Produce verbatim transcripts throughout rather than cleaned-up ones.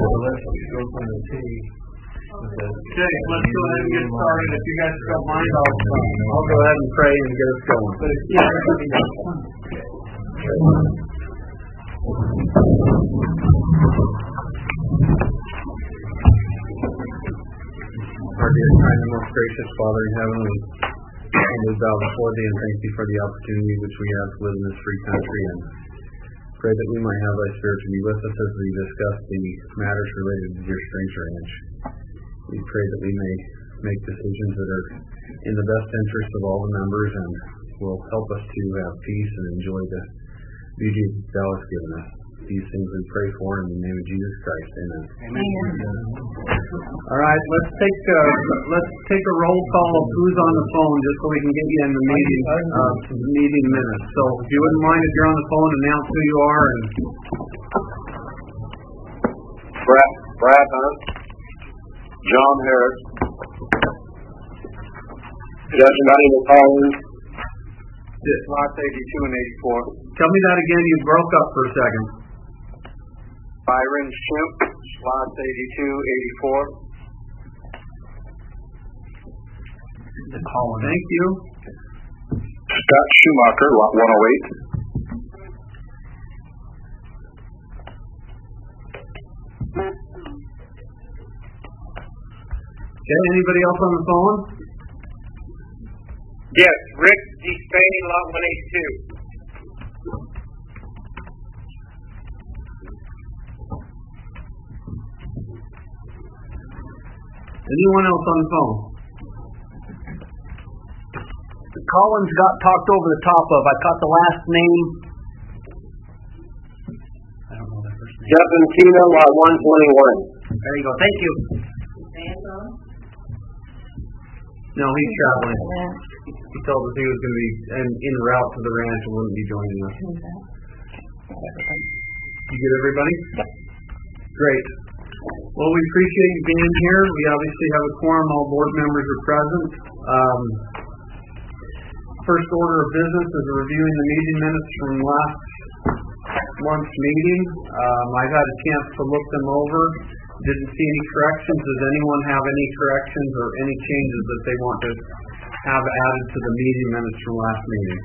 let's go from the T. Okay, let's go ahead and get started. If you guys don't mind, I'll, uh, I'll go ahead and pray and get us going. But it's, yeah, Our dear, kind, and most gracious Father in heaven, we humbly bow before Thee and thank Thee for the opportunity which we have to live in this free country, and pray that we might have Thy Spirit to be with us as we discuss the matters related to Deer Springs Ranch. We pray that we may make decisions that are in the best interest of all the members and will help us to have peace and enjoy the beauty that Thou hast given us. These things we pray for in the name of Jesus Christ. Amen. Amen. All right, let's take a, let's take a roll call of who's on the phone just so we can get you in the meeting uh, meeting minutes. So if you wouldn't mind if you're on the phone, announce who you are. And Brad, Brad Hunt, John Harris, Judge Matthew Collins, Slots eighty-two and eighty-four. Tell me that again. You broke up for a second. Byron Shimp, Slots eighty-two, eighty-four. The Collins. Thank you. Scott Schumacher, Lot one oh eight. Okay, anybody else on the phone? Yes, Rick D. Spaney, Lot one eighty-two. Anyone else on the phone? Collins got talked over the top of. I caught the last name. I don't know that first name. Justin Tina, Lot one twenty-one. There you go. Thank you. No, he's traveling. He told us he was going to be en, en route to the ranch and wouldn't be joining us. You get everybody? Yep. Great. Well, we appreciate you being here. We obviously have a quorum. All board members are present. Um, first order of business is reviewing the meeting minutes from last month's meeting. Um, I've had a chance to look them over. Didn't see any corrections. Does anyone have any corrections or any changes that they want to have added to the meeting minutes from last meeting?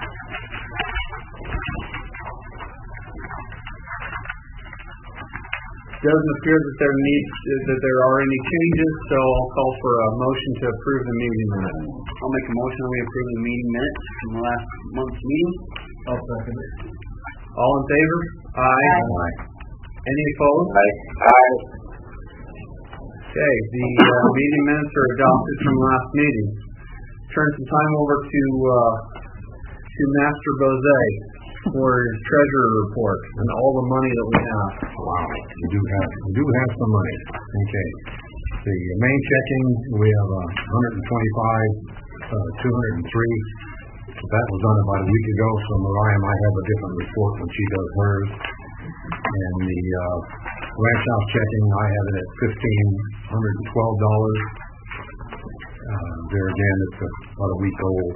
Doesn't appear that there needs that there are any changes, so I'll call for a motion to approve the meeting minutes. I'll make a motion that we approve the meeting minutes from the last month's meeting. I'll second it. All in favor? Aye. Aye. Any opposed? Aye. Aye. Okay, the uh, meeting minutes are adopted from last meeting. Turn some time over to uh, to Master Bose for his treasury report and all the money that we have. Wow, we do have we do have some money. Okay, the main checking we have uh, one hundred twenty-five, uh, two hundred three. That was done about a week ago. So Mariah might have a different report when she does hers. And the uh, ranch house checking, I have it at fifteen hundred and twelve dollars. Uh, there again, it's a, about a week old.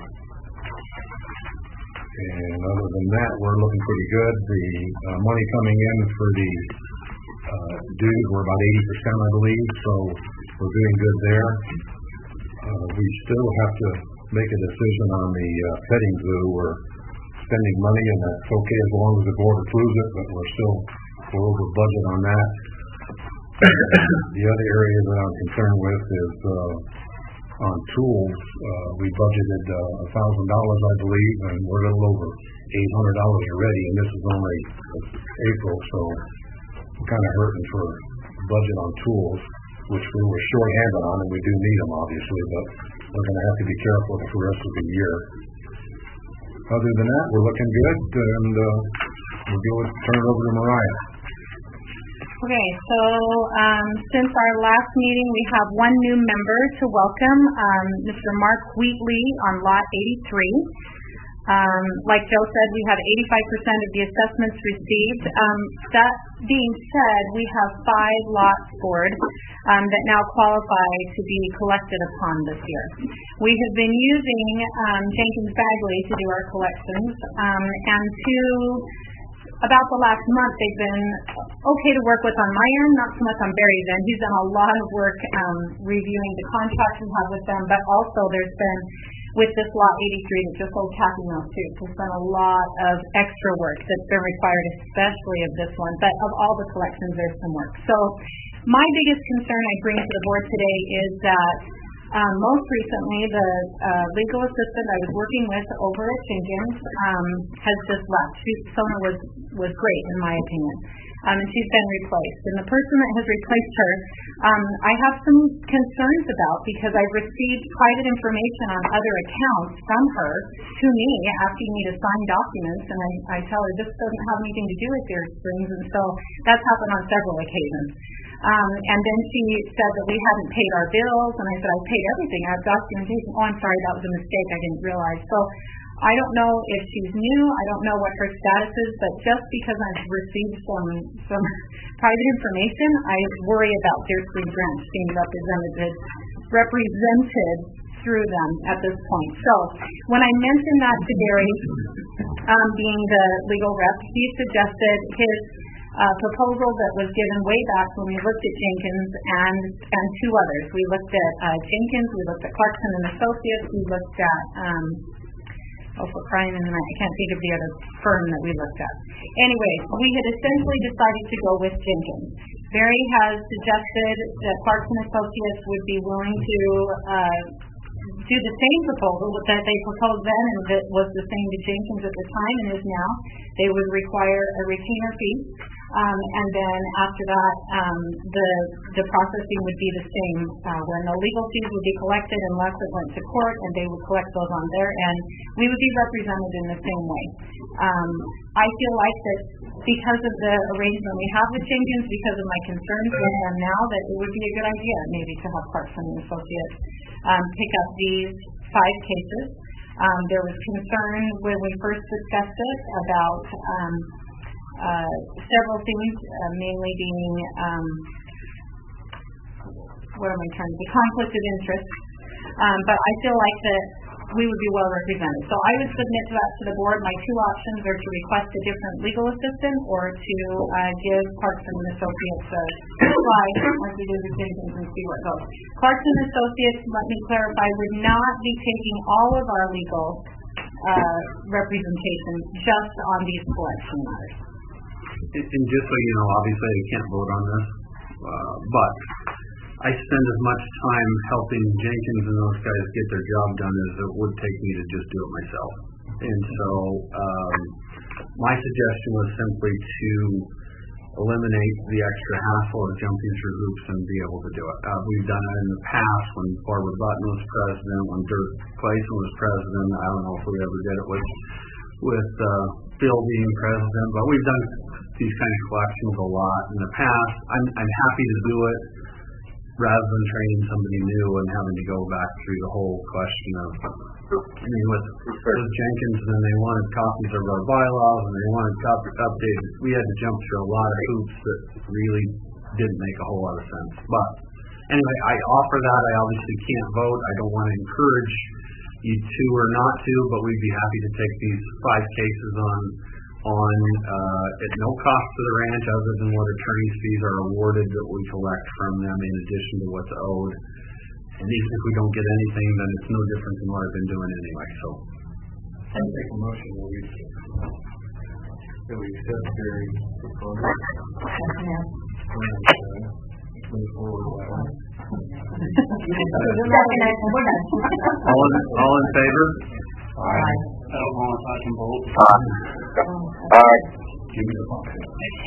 And other than that, we're looking pretty good. The uh, money coming in for the uh, dues, we're about eighty percent, I believe, so we're doing good there. Uh, we still have to make a decision on the uh, petting zoo. We're spending money, and that's okay as long as the board approves it, but we're still we're over budget on that. The other area that I'm concerned with is uh, on tools. Uh, we budgeted uh, one thousand dollars, I believe, and we're a little over eight hundred dollars already, and this is only April, so we're kind of hurting for budget on tools, which we were short-handed on, and we do need them, obviously, but we're going to have to be careful for the rest of the year. Other than that, we're looking good, and uh, we'll go and turn it over to Mariah. Okay, so um, since our last meeting, we have one new member to welcome, um, Mister Mark Wheatley on Lot eighty-three. Um, like Joe said, we have eighty-five percent of the assessments received. Um, that being said, we have five lots scored um, that now qualify to be collected upon this year. We have been using um, Jenkins Bagley to do our collections, um, and two about the last month, they've been okay to work with on my end, not so much on Barry's end. He's done a lot of work um, reviewing the contracts we have with them, but also there's been, with this Lot eighty-three that just sold Kathy Mills too, there's been a lot of extra work that's been required, especially of this one. But of all the collections, there's some work. So my biggest concern I bring to the board today is that um, most recently the uh, legal assistant I was working with over at Jenkins um, has just left. She, Sona was, was great in my opinion. Um, and she's been replaced. And the person that has replaced her, um, I have some concerns about because I've received private information on other accounts from her to me asking me to sign documents, and I, I tell her this doesn't have anything to do with your Springs, and so that's happened on several occasions. Um, and then she said that we hadn't paid our bills, and I said, I paid everything. I have documentation. Oh, I'm sorry, that was a mistake. I didn't realize. So I don't know if she's new. I don't know what her status is, but just because I've received some some private information, I worry about Deer Springs Ranch being represented represented through them at this point. So when I mentioned that to Barry, um, being the legal rep, he suggested his uh, proposal that was given way back when we looked at Jenkins and and two others. We looked at uh, Jenkins, we looked at Clarkson and Associates, we looked at um, oh, for crying in the night, I can't think of the other firm that we looked at. Anyway, we had essentially decided to go with Jenkins. Barry has suggested that Clarkson Associates would be willing to uh, do the same proposal that they proposed then and that was the same to Jenkins at the time and is now. They would require a retainer fee. Um, and then after that, um, the the processing would be the same. Uh, when the legal fees would be collected unless it went to court, and they would collect those on their end, we would be represented in the same way. Um, I feel like that because of the arrangement we have with Jenkins, because of my concerns with them now, that it would be a good idea maybe to have Clarkson and Associates um, pick up these five cases. Um, there was concern when we first discussed it about um, Uh, several things, uh, mainly being, um, what am I trying to say, conflict of interest. Um, but I feel like that we would be well represented. So I would submit that to the board. My two options are to request a different legal assistant or to uh, give Clarkson and Associates a try, like we did with Jenkins, and see what goes. Clarkson and Associates, let me clarify, would not be taking all of our legal uh, representation just on these collection matters. And just so you know, obviously I can't vote on this, uh, but I spend as much time helping Jenkins and those guys get their job done as it would take me to just do it myself. And so um, my suggestion was simply to eliminate the extra hassle of jumping through hoops and be able to do it. Uh, we've done it in the past when Barbara Button was president, when Dirk Clayson was president. I don't know if we ever did it with with uh, Bill being president, but we've done these kind of collections a lot in the past. I'm, I'm happy to do it rather than training somebody new and having to go back through the whole question of, I mean, with, with Jenkins, then they wanted copies of our bylaws and they wanted copies updated. We had to jump through a lot of hoops that really didn't make a whole lot of sense. But anyway, I offer that. I obviously can't vote. I don't want to encourage you to or not to, but we'd be happy to take these five cases on on uh, at no cost to the ranch other than what attorney's fees are awarded that we collect from them in addition to what's owed. And even if we don't get anything, then it's no different than what I've been doing anyway. So I make a motion that we that we accept Gary's proposal. Yeah. Move forward that way. all in, all in favor? Aye. I don't know if I can vote. Aye. Give me the motion.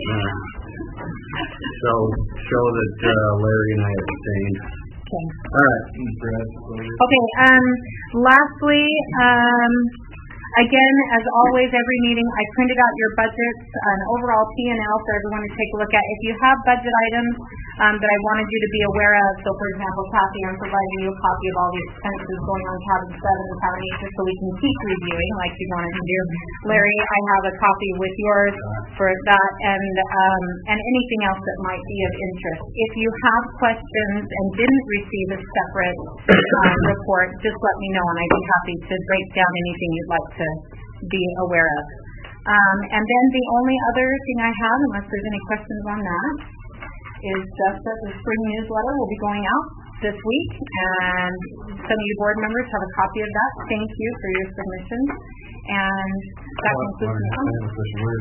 So show that uh, Larry and I abstained. Okay. All right. Okay, um, lastly, um, again, as always, every meeting, I printed out your budgets, an overall P and L for everyone to take a look at. If you have budget items um, that I wanted you to be aware of, so for example, Kathy, I'm providing you a copy of all the expenses going on cabin seven and cabin eight, just so we can keep reviewing like you wanted to do. Larry, I have a copy with yours for that, and um, and anything else that might be of interest. If you have questions and didn't receive a separate um, report, just let me know, and I'd be happy to break down anything you'd like to be aware of. Um, and then the only other thing I have, unless there's any questions on that, is just that the spring newsletter will be going out this week, and some of you board members have a copy of that. Thank you for your submissions. And that concludes my comments.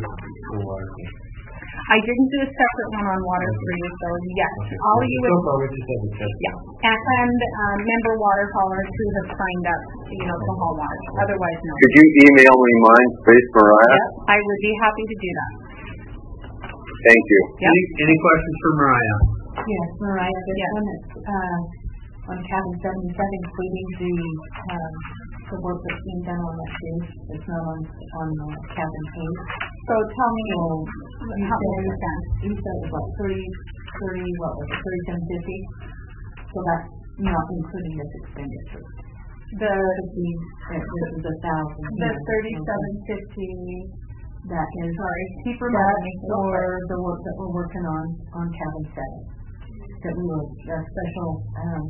I didn't do a separate one on water for you, so yes, all of you would, yeah, and, and uh, member water haulers who have signed up, you know, to haul water. Otherwise, no. Could you email me mine, please, Mariah? Yes, I would be happy to do that. Thank you. Yep. Any, any questions for Mariah? Yes, Mariah, this Yes. one is uh, on cabin seven, is that including the um, the work that's being done on that bridge? It's not on on uh, cabin eight. So tell me, So you how said, many percent? you said it was like thirty, thirty, what was it, thirty-seven fifty? So that's not including this expenditure. The Fifty, uh, this is a thousand. the thirty-seven fifty. That is Sorry, keep that reminding me. for the work that we're working on on cabin seven. That we were a special. Um,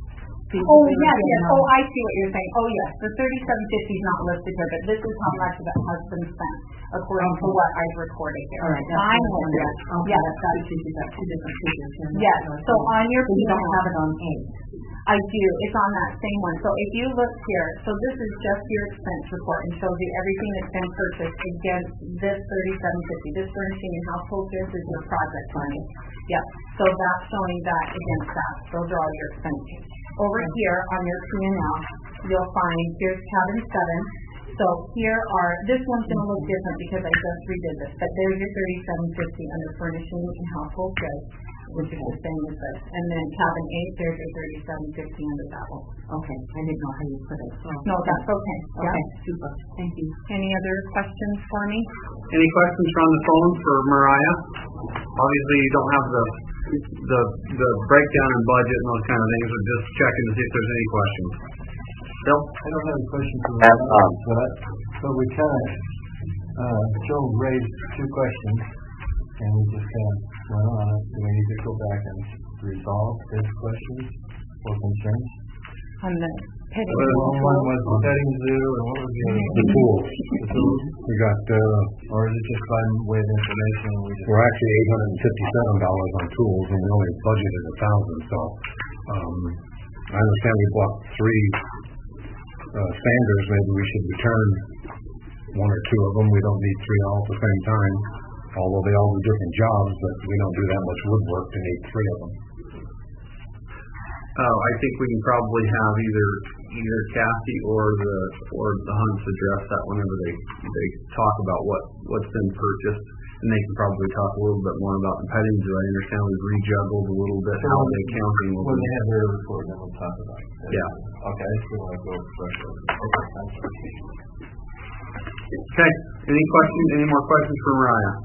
Oh, yes, yes. Oh, I see what you're saying. Oh, yes. The thirty-seven fifty is not listed here, but this is how much of it has been spent, according to what I've recorded here. All right, that's I'm what with you. I'm okay, Yes. that's got two, you've got two different figures here. Yes. So on your But you don't P and L, have it on eight. I do. It's on that same one. So if you look here, so this is just your expense report and shows you everything that's been purchased against this thirty-seven fifty. This furnishing and household goods is your project money. Yep. So that's showing that against that. Those are all your expenditures. Over here on your P and L, you'll find here's cabin seven. So here are, this one's going to look different because I just redid this, but there's your thirty-seven fifty under furnishing and household goods, which is the same as this. And then cabin eight, there's your thirty-seven fifty under that one. Okay, I didn't know how you put it. So. No, that's okay. Okay, Yeah. super, thank you. Any other questions for me? Any questions from the phone for Mariah? Obviously, you don't have the the the breakdown in budget and those kind of things. We're just checking to see if there's any questions. Bill? I don't have a question for Have, you, um, but, but we kind of, uh, Joe raised two questions, and we just kind of went on it. Do we need to go back and resolve those questions or concerns? On the petting Well, zoo. one was the petting zoo, and what was the other? The pools. The pools? We got, uh, Or is it just by way of information, and we just? we're actually eight hundred and fifty-seven dollars on tools, and we only budgeted a thousand, so, um, I understand we bought three, uh, Sanders, maybe we should return one or two of them. We don't need three all at the same time, although they all do different jobs, but we don't do that much woodwork to need three of them. Uh, I think we can probably have either either Kathy or the or the Hunts address that whenever they they talk about what what's been purchased, and they can probably talk a little bit more about the petting zoo. I understand we've rejuggled a little bit how the accounting will When be. they have their report, then we'll talk about it. Yeah. Okay, I still want to go fresh over. Okay, thank you. Okay. Any questions? Any more questions for Mariah?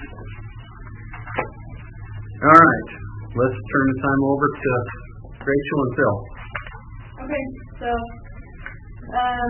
All right. Let's turn the time over to Rachel and Phil. Okay, so, um,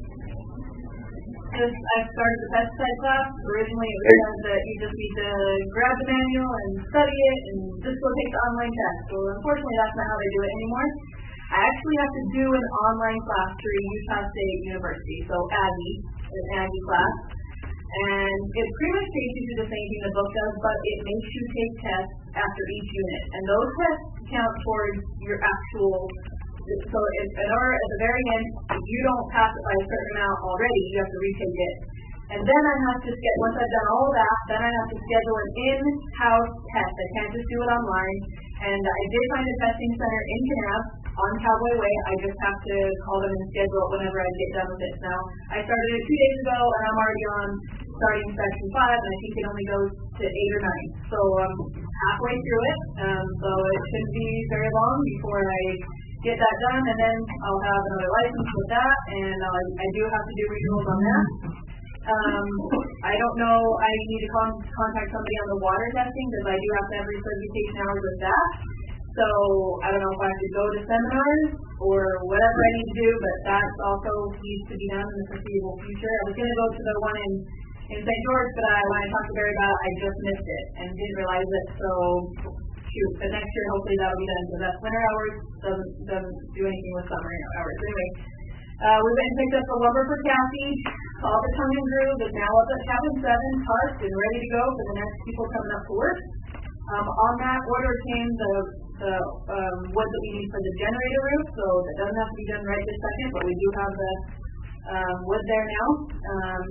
just, I started the pesticide class. Originally, it was said that you just need to grab the manual and study it and just go take the online test. Well, unfortunately, that's not how they do it anymore. I actually have to do an online class through Utah State University, so Aggie, an Aggie class. And it pretty much teaches you the same thing the book does, but it makes you take tests after each unit. And those tests count towards your actual, so if, in order, at the very end, if you don't pass it by a certain amount already, you have to retake it. And then I have to schedule, once I've done all of that, then I have to schedule an in-house test. I can't just do it online. And I did find a testing center in Kanab on Cowboy Way. I just have to call them and schedule it whenever I get done with it. Now, I started it two days ago, and I'm already on starting section five, and I think it only goes to eight or nine. So I'm halfway through it, um, so it shouldn't be very long before I get that done, and then I'll have another license with that, and uh, I do have to do renewals on that. Um, I don't know, I need to con- contact somebody on the water testing, because I do have to have recertification hours with that. So I don't know if I have to go to seminars or whatever I need to do, but that also needs to be done in the foreseeable future. I was going to go to the one in, in Saint George, but I, when I talked to Barry about it, I just missed it and didn't realize it. So shoot, but next year hopefully that'll be done, because that's winter hours, doesn't doesn't do anything with summer hours. Anyway, uh, we went and picked up the lumber for Kathy. called the Tongue and Groove, is now up at cabin seven, parked and ready to go for the next people coming up to work. Um, on that order came the, the um, wood that we need for the generator roof, so that doesn't have to be done right this second, but we do have the um, wood there now. Um,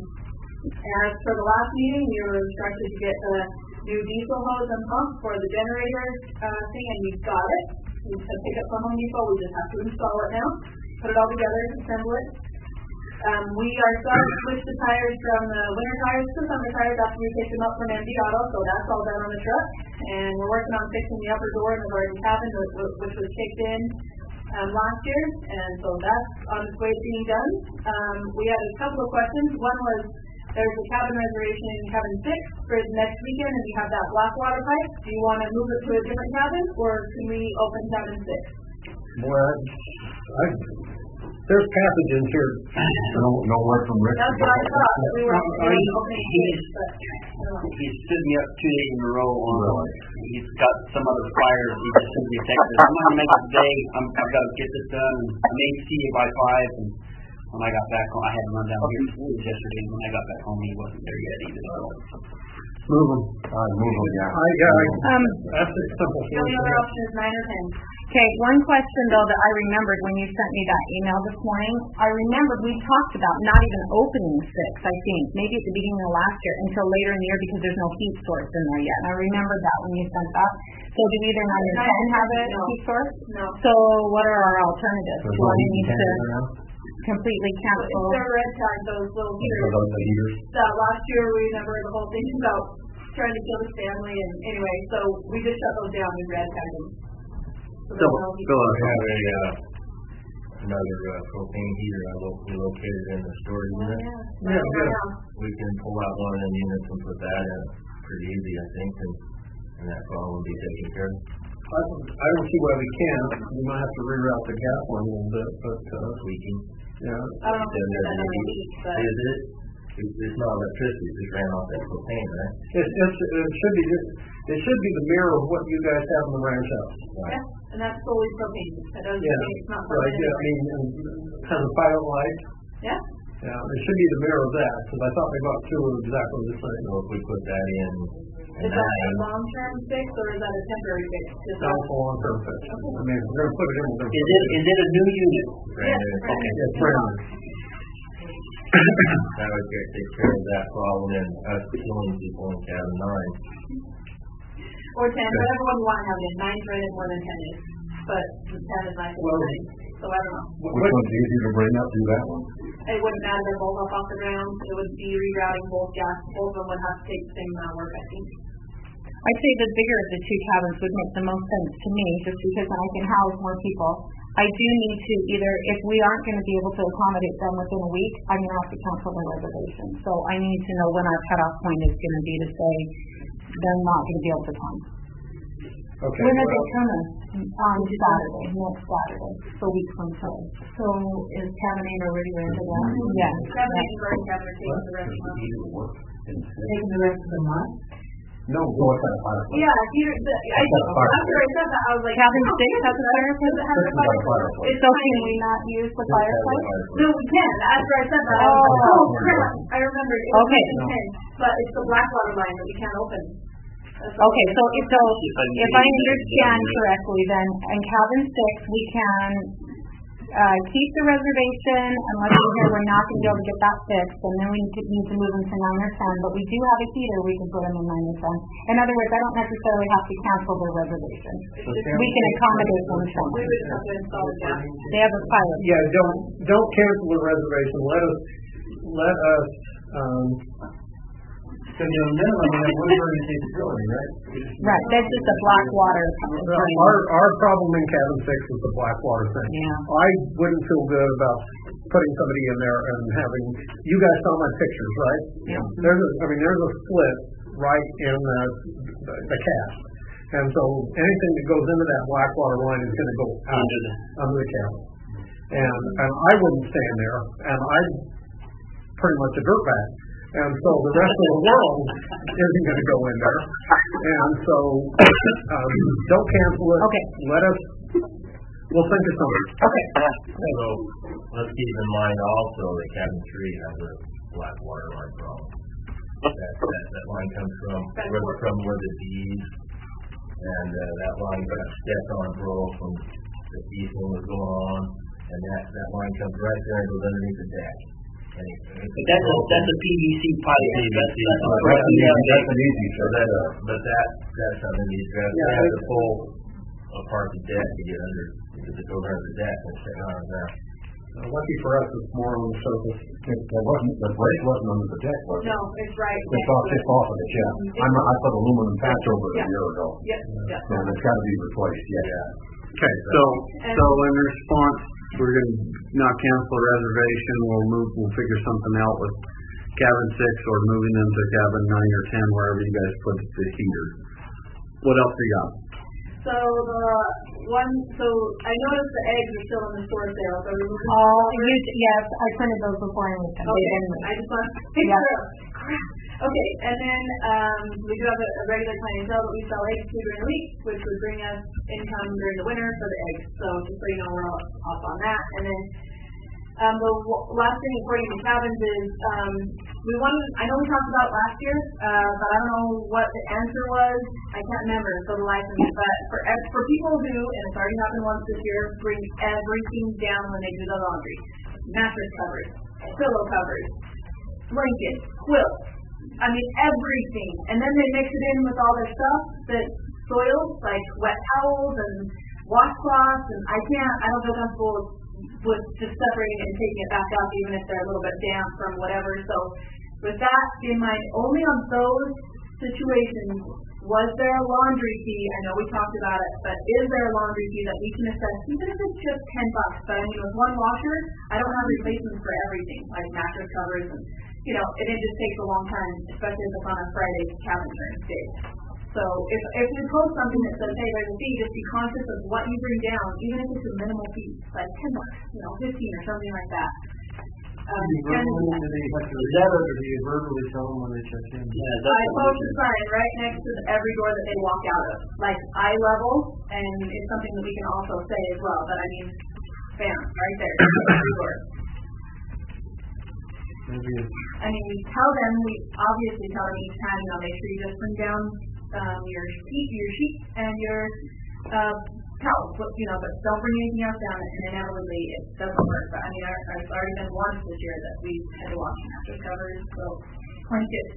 as for the last meeting, we were instructed to get the new diesel hose and pump for the generator uh, thing, and we've got it. We said pick up from Home Depot, we just have to install it now, put it all together, assemble it. Um, we ourselves switched the tires from the winter tires to summer tires after we picked them up from M D Auto, so that's all done on the truck. And we're working on fixing the upper door in the garden cabin, which was kicked in um, last year, and so that's on its way to being done. Um, we had a couple of questions. One was, there's a cabin reservation in cabin six for next weekend, and we have that black water pipe. Do you want to move it to a different cabin, or can we open cabin six? Boy, I, I, there's pathogens here. No, no word from Rick. That's what I thought, that we were I- doing I- opening he's- six, but I don't know. He stood me up two days in a row on, Really? he's got some other flyers, he just sent me a text, I'm gonna make it today, I'm, I've gotta get this done, I may see you by five, and when I got back home, I had to run down here to school yesterday, and when I got back home, he wasn't there yet either, so. Move them. Uh, move on, yeah. I, yeah, I, Um, that's a simple The only other solution. option is nine or ten. Okay, one question though that I remembered when you sent me that email this morning, I remembered we talked about not even opening six, I think, maybe at the beginning of last year, until later in the year because there's no heat source in there yet. And I remembered that when you sent that. So do either nine or ten have a No. heat source? No. So what are our alternatives? There's Do no I heat need in to Canada now? completely It's cancel? their red tag, those little For heaters. those the heaters? That last year, we remember the whole thing about trying to kill his family, and anyway, so we just shut those down and red tagged them. So there's Phil, no heat. Phil, We have a, uh, another uh, propane heater I locally located in the storage Oh, unit. yeah. Yeah, Right yeah. now. We can pull out one of them units and put that in pretty easy, I think, and, and that problem will be taken care of. I, I don't see why we can't. We might have to reroute the gas line a little bit, but, uh, Tweaking. yeah. I don't know if it's that on the heat, but Is it? It's, it's not electricity, it just ran off that propane, right? It, it's, it should be, it should be the mirror of what you guys have in the ranch house. yeah, and that's solely propane. That doesn't Yeah. mean it's not Right, propane. yeah, I mean, and has a pilot light. Yeah, Yeah, it should be the mirror of that, because I thought they got two were exactly the same. So if we put that in, is that a long-term fix or is that a temporary fix? Just Now for long-term fix. I mean, we're gonna put it in, we're gonna Is put it, it in. is it a new unit? brand new, Yeah, brand Okay. Yeah, it's brand new. that would get, take care of that problem and us killing people in cabin nine. Or ten, whatever one you want to have it in. Nine's rated more than ten is, but ten is nicer than Well, nine. So I don't know. Which one's easier to bring up, do that one? It wouldn't matter, they're both up off the ground. It would be rerouting both gas, both of them would have to take the same amount of work, I think. I'd say the bigger of the two cabins would make the most sense to me, just because then I can house more people. I do need to either, if we aren't going to be able to accommodate them within a week, I'm going to have to cancel the reservation. So I need to know when our cutoff point is going to be to say they're not going to be able to come. Okay, When are they well, coming? On Saturday, next Saturday, so a week from today. So is cabin eight already ready for that? Yeah. Seven, eight, and Garden Cabin are taking the rest of the month. Taking the rest of the month? No, go with that fireplace. Yeah, Peter, the, I, after I said that, I was like. Cabin oh, six has a fireplace? Does it have a fireplace? It's So can tiny. we not use the fireplace? No, we can. After I said that, I was like, Oh. oh crap, I remembered. It was Okay. mentioned ten, but it's the Blackwater line that we can't open. That's what Okay, we- so if, so if I understand correctly, then in cabin six, we can, uh, keep the reservation unless we hear we're not gonna be able to get that fixed, and then we need to, need to move them to nine or ten, but we do have a heater, we can put them in nine or ten. In other words, I don't necessarily have to cancel their reservation. We can accommodate them We somewhere. would just have to install the gas. They have a pilot. yeah, don't, don't cancel the reservation. Let us, let us, um, Because you know, minimum, you have one burning capability, right? Right, that's just a black water. our, our problem in cabin six is the black water thing. Yeah. I wouldn't feel good about putting somebody in there and having, you guys saw my pictures, right? Yeah. There's a, I mean, there's a split right in the, the, the cast. And so anything that goes into that black water line is gonna go out Under the, under the cabin. And, and I wouldn't stand there, and I'm pretty much a dirtbag. And so the rest of the world isn't gonna go in there. And so, um, don't cancel it. Okay. Let us, we'll think of something. Okay. So, let's keep in mind also that cabin three has a black water line problem. That, that, that line comes from where, from where the D's, and uh, that line got stepped on, bro, from the easing was going on, and that, that line comes right there and goes underneath the deck. And it, But that's a, that's a P V C pipe. P V C. That's, that's, Oh, that's, an easy- that's an easy So that, uh, but that, that's something that needs to, Yeah, they have I- to pull apart the deck to get under, because it goes under the deck and it's sitting on there. Uh, Lucky for us, it's more on the surface. It it wasn't, the brace wasn't under the deck, was it? No, it's right. It's off, it's off of it, yeah. I'm, I put aluminum patch over it a Yeah. year ago. Yep, yep. So it's gotta be replaced, yeah. Okay, so, so in response, we're gonna not cancel the reservation, we'll move, we'll figure something out with cabin six or moving them to cabin nine or ten, wherever you guys put the heater. What else do you got? So the one, so I noticed the eggs are still in the store sale, so we moved. All, you, yes, I printed those before I moved them. They Okay, didn't- I just want to make Yeah. sure. Crap. Okay, and then, um, we do have a, a regular clientele that we sell eggs to during the week, which would bring us income during the winter for the eggs. So just so you know, we're all off on that. And then, um, the w- last thing according to cabins is, um, we wanted, I know we talked about last year, uh, but I don't know what the answer was. I can't remember for the life of me, but for, ev- for people who, and it's already happened once this year, bring everything down when they do the laundry. Mattress covers, pillow covers, blankets, quilts, I mean everything. And then they mix it in with all their stuff that soils, like wet towels and washcloths, and I can't, I don't feel comfortable with just separating it and taking it back out, even if they're a little bit damp from whatever. So with that in mind, only on those situations, was there a laundry fee? I know we talked about it, but is there a laundry fee that we can assess, even if it's just ten bucks? But I mean, with one washer, I don't have replacements for everything, like mattress covers, and you know, and it just takes a long time, especially if it's on a Friday cabin insurance day. So if if we post something that says, hey, there's a fee, just be conscious of what you bring down, even if it's a minimal fee, like ten bucks, you know, fifteen or something like that. Um, Do you and verbally, do they have to read it, or do you verbally tell them when they check in? Yeah, I that's post a sign right next to the, every door that they walk out of, like eye level, and it's something that we can also say as well. But I mean, bam, right there, every door. Maybe it's, I mean, we tell them, we obviously tell them each time, you know, make sure you just bring down um, your sheet, your sheet, and your uh, towels, but, you know, but don't bring anything else down. And inevitably, it doesn't work. But I mean, our, our, it's already been once this year that we had to wash mattress covers, so blankets.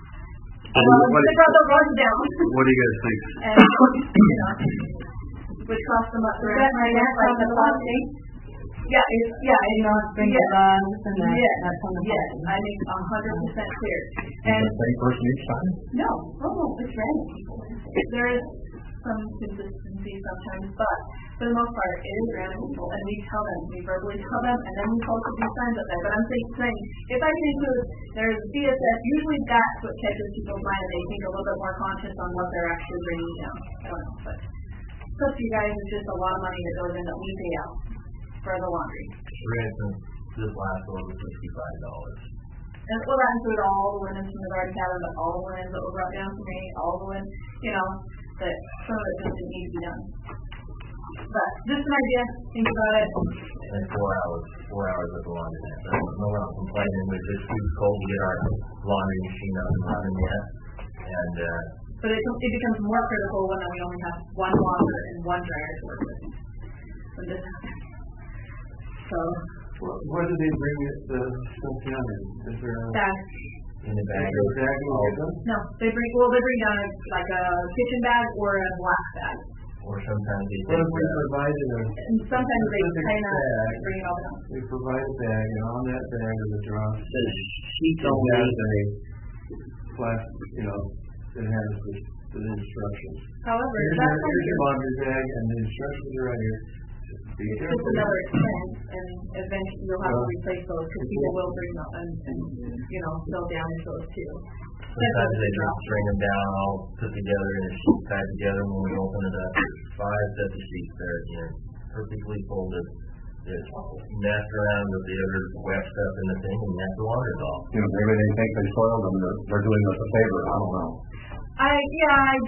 And Well, what- they brought the rugs down. What do you guys think? And, you know, which cost them up around, that right there like on the the plastic. Yeah, it's, yeah, it's not bring yeah. the rugs and the, Yes, that's on the yes, bottom. I think a hundred percent clear. Is And the same person each time? no, oh no, it's random. There is some consistency sometimes, but for the most part, it is random people, and we tell them, we verbally tell them, and then we post a few signs up there. But I'm saying, saying if I can include, there's C S S, usually that's what catches people's mind, and they think a little bit more conscious on what they're actually bringing down. I don't know, but so to you guys, it's just a lot of money that goes in that we pay out for the laundry. For instance, this last one was sixty-five dollars. And well, that included all the linens from the garden cabin, but all the linens that were brought down for me, all the linen, you know, that some of it just didn't need to be done. But just an idea, think about it. And four hours, four hours at the laundry. So no one else complaining, we're just too cold to get our laundry machine up and running yet. And, uh, But it, it becomes more critical when we only have one washer and one dryer to work with. When this happens. So, what, what do they bring it, the stuff down in? Is there a, that, in the bag. is there a bag in all- them? no, they bring, well, they bring down a, like a kitchen bag or a black bag. Or sometimes they What take, if we uh, provided a, And sometimes they Specific kind of bag. bring it all down. we provide a bag, and on that bag is a drum, says sheets it only. has a plastic, you know, it has the, the instructions. However, Here's that's your, here's your something, laundry bag, and the instructions are right here. Be it's careful. just another expense, and eventually you'll have to Well, replace those, because people will bring them and, and, you know, they'll damage those too. sometimes they just string them down all put together in a sheet tied together. When we open it up, there's five sets of sheets there again, perfectly folded. Just mess around with the other wet stuff in the thing and mess the waters off. You know, maybe they think they soiled them, they're, they're doing us a favor, I don't know. I, yeah, I just,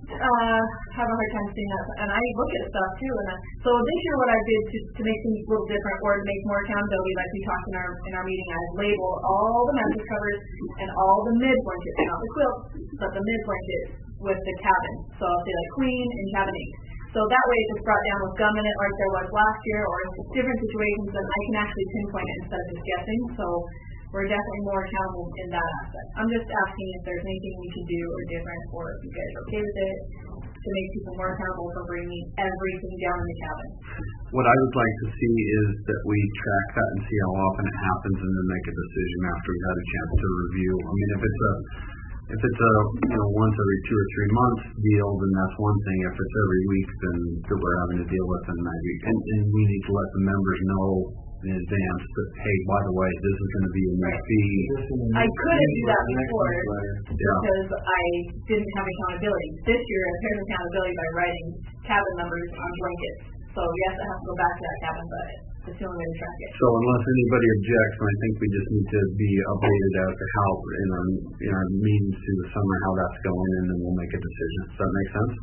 uh, have a hard time seeing that, and I look at stuff too. And I, so this year, what I did to, to make things a little different, or to make more accountability, like we talked in our in our meeting, I labeled all the mattress covers and all the mid blankets, not the quilts, but the mid blankets with the cabin. So I'll say like queen and cabinate. So that way, if it's brought down with gum in it, like there was last year, or in different situations, then I can actually pinpoint it instead of just guessing. So we're definitely more accountable in that aspect. I'm just asking if there's anything we can do or different, or if you guys are okay with it, to make people more accountable for bringing everything down in the cabin. What I would like to see is that we track that and see how often it happens, and then make a decision after we've had a chance to review. I mean, if it's a if it's a you know once every two or three months deal, then that's one thing. If it's every week, then that we're having to deal with in that week, and, and we need to let the members know in advance that, hey, by the way, this is going to be a new fee. I couldn't do that before Yeah. because I didn't have accountability. This year, I paired accountability by writing cabin numbers on blankets. So yes, I have to go back to that cabin, but it's the only way to track it. So unless anybody objects, I think we just need to be updated as to how in our in our meetings through the summer how that's going, and then we'll make a decision. Does that make sense?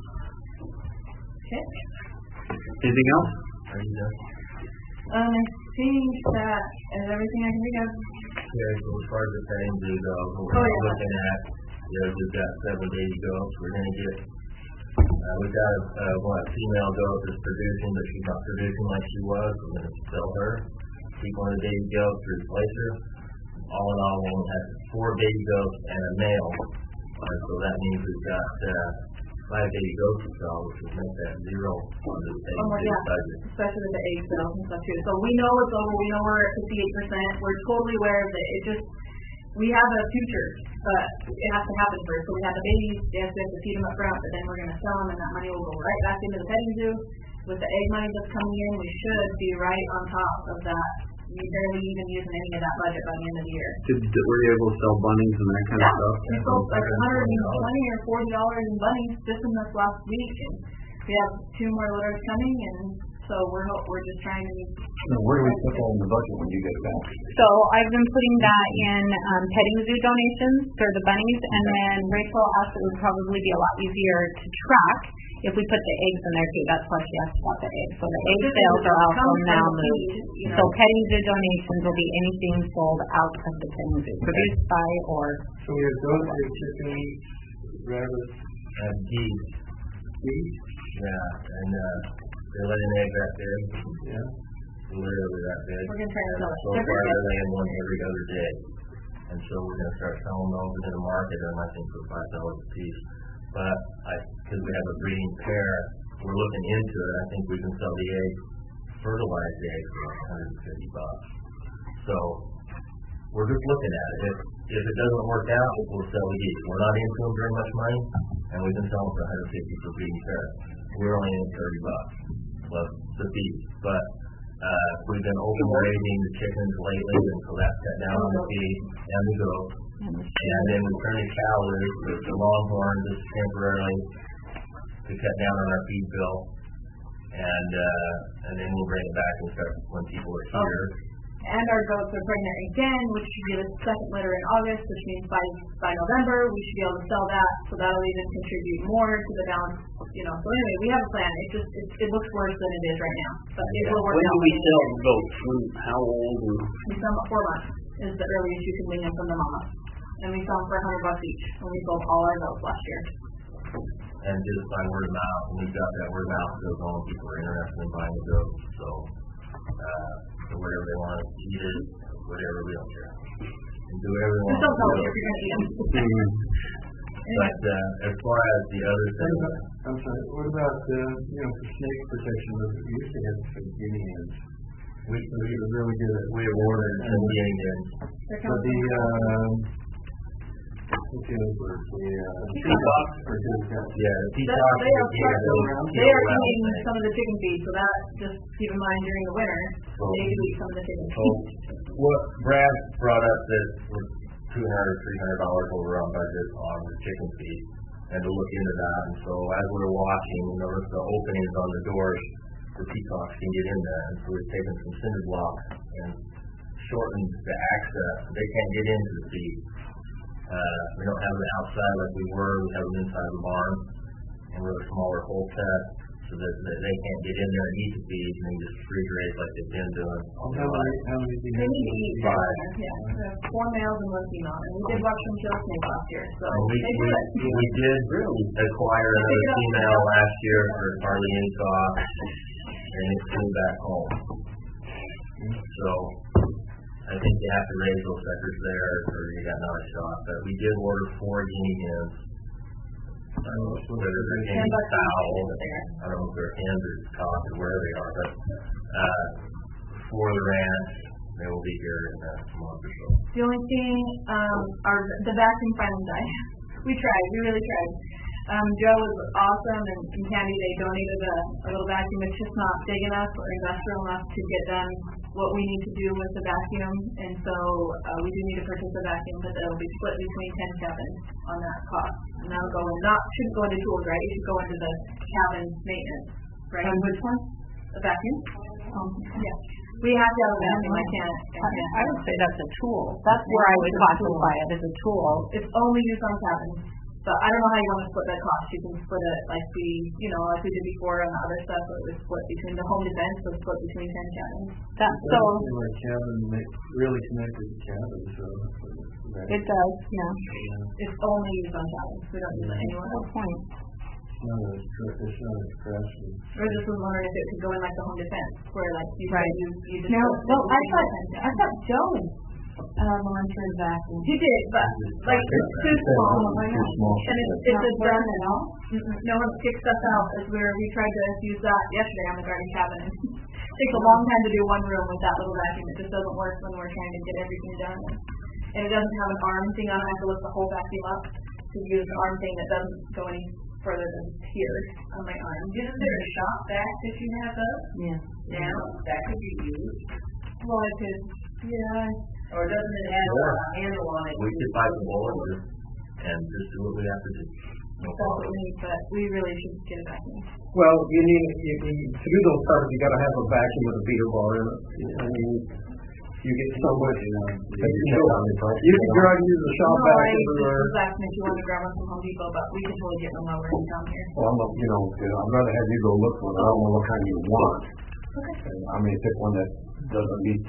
Okay. Anything else? Are you done? Um, I think that is everything I can think of. Yeah, so as far as the petting zoo goes, what Oh, we're yeah. looking at, you know, we've got seven baby goats. We're going to get, uh, we've got a, uh, one female goat that's producing, but she's not producing like she was. We're going to sell her, keep one of the baby goats to replace her. All in all, we'll have four baby goats and a male. Uh, so that means we've got uh, five baby goats to sell, which would make that zero on the petting Oh, zoo yeah. budget. Especially with the egg sales and stuff too. So we know it's over. We know we're at fifty-eight percent. We're totally aware of it. It just, we have a future, but it has to happen first. So we have the babies. Yes, we have to feed them up front, but then we're going to sell them, and that money will go right back into the petting zoo. With the egg money that's coming in, we should be right on top of that. We barely even using any of that budget by the end of the year. Did, did, were you able to sell bunnies and that kind Yeah, of stuff? we sold like one hundred twenty or forty dollars in bunnies just in this last week, and we have two more litters coming, and so we're ho- we're just trying to. Now, where do we put that in the budget when you get back? So I've been putting that in um, petting zoo donations for the bunnies, and then Rachel asked it would probably be a lot easier to track if we put the eggs in there too. That's why she asked about the eggs. So the egg sales are also now moved. So petting zoo donations will be anything sold out of the petting zoo, produced by or. So we have goats, we have chickens, rabbits, And geese, geese, yeah, and uh, they're laying eggs that big, yeah. literally that big. We're gonna try to sell it. So far, they're laying one every other day. And so we're gonna start selling those in the market, and I think for five dollars a piece. But I, because we have a breeding pair, we're looking into it. I think we can sell the egg, fertilized eggs for one hundred fifty bucks. So we're just looking at it. If if it doesn't work out, we'll sell the geese. We're not into them very much money, and we can sell them for one hundred fifty for breeding pair. We're only in thirty bucks plus the fees. But uh, we've been open raising the chickens lately, and so that's cut down on the feed and the goats. And then we turn to calories with the longhorn just temporarily to cut down on our feed bill. And uh, and then we'll bring it back and start when people are here. And our goats are pregnant again, which should be the second litter in August, which means by by November we should be able to sell that. So that'll even contribute more to the balance. You know. So anyway, we have a plan. It just it, it looks worse than it is right now, but it will work When out. do we sell goats? When, how old? And We sell them at four months is the earliest you can wean them from the mama, and we sell them for a hundred bucks each. And we sold all our goats last year. And just by word of mouth, and we've got that word of mouth goes on. People are interested in buying the goats. So, uh, so whatever they want to eat it, whatever, we don't care. And do whatever they want Just don't tell to us do. if you're going to eat them. But uh, as far as the other What thing, about, I'm sorry, what about, uh, you know, for snake protection, we used to have some guinea hens. We, we were really good at. we have ordered some guinea hens. They're But coming the, from- um, what's the other bird? The, uh. Peacock. Or good, yeah. Yeah, the That- peacock They are and the guinea partially, hens they are kill eating rattlesnakes. some of the chicken feed, so that, just keep in mind during the winter, they do eat some of the chicken So feed. what Brad brought up that was two hundred, three hundred dollars over on budget on the chicken feed, and to look into that. And so as we were watching, we noticed the openings on the doors, the peacocks can get in there. And so we've taken some cinder blocks and shortened the access. They can't get into the feed. Uh, we don't have them outside like we were. We have them inside the barn. and with a smaller hole test, so that, that they can't get in there and eat the feed and then just refrigerate like they've been doing. How many, how many do you They need to eat Five. down there, yeah. We have four males and one female, and we did watch some kill snake last year, so And we, they we, do it. we did acquire another female last year for hardly any cost, and it flew back home. So, I think you have to raise those suckers there, or you got not a shot. But we did order four guinea hens. I don't know whether they're Ten guinea bucks each fowl, there. I don't know if they're hens or cocks or where they are, but, uh, for the ranch, they will be here in a month or so. The only thing, um, our, the vacuum finally died. We tried, we really tried. Um, Joe was awesome, and, and Candy, they donated a, a little vacuum. It's just not big enough or industrial enough to get done what we need to do with the vacuum, and so uh, we do need to purchase a vacuum, but that'll be split between ten cabins on that cost. And that'll go in, not, shouldn't go into tools, right? It should go into the cabin maintenance, right? And which one? The vacuum? Um, Yeah. We have to have a vacuum, I can't, I I can't. I would say that's a tool. That's where I would classify it as a tool. It's only used on cabins. But I don't know how you want to split that cost. You can split it like we, you know, like we did before on the other stuff, where it was split between the home defense was split between ten cabins. That, So, so, like cabin, make, really connected to cabin, so. that- it does, yeah. yeah, It's only used on cabins. We don't use it anywhere Good else. point. It's not as, cr- it's not as crafty. I just was wondering if it could go in like the home defense, where like you said Right. you, you just. Now, split well, I between thought, the ten I cabins. thought Joe, uh, volunteered vacuum. He did, but like it's too small. Too small. And it's, it's a Not done at all? Mm-mm. No one kicks stuff out as where we tried to use that yesterday on the garden cabin. And it takes a long time to do one room with that little vacuum. It just doesn't work when we're trying to get everything done. And it doesn't have an arm thing on it. I have to lift the whole vacuum up to use an arm thing that doesn't go any further than here on my arm. Isn't there a shop vac that you have up Yeah. now that could be used? Well, I could, yeah. Or doesn't it have a handle on it? We could bite the bullet and just, and just do what we have to do. No That's what problem. we need, but we really should get a vacuum. Well, you need, you, you, to do those parts, you gotta have a vacuum with a beater bar in it. I mean, you get so much, you know, you can go, you can try to use a shop No, I vacuum just or, was asking if you wanted to grab one from Home Depot, but we can totally get one while we're in town here. well, I'm, not- you know, I'd rather have you go look for it. I don't know what kind you want. Okay. I mean, pick one that doesn't meet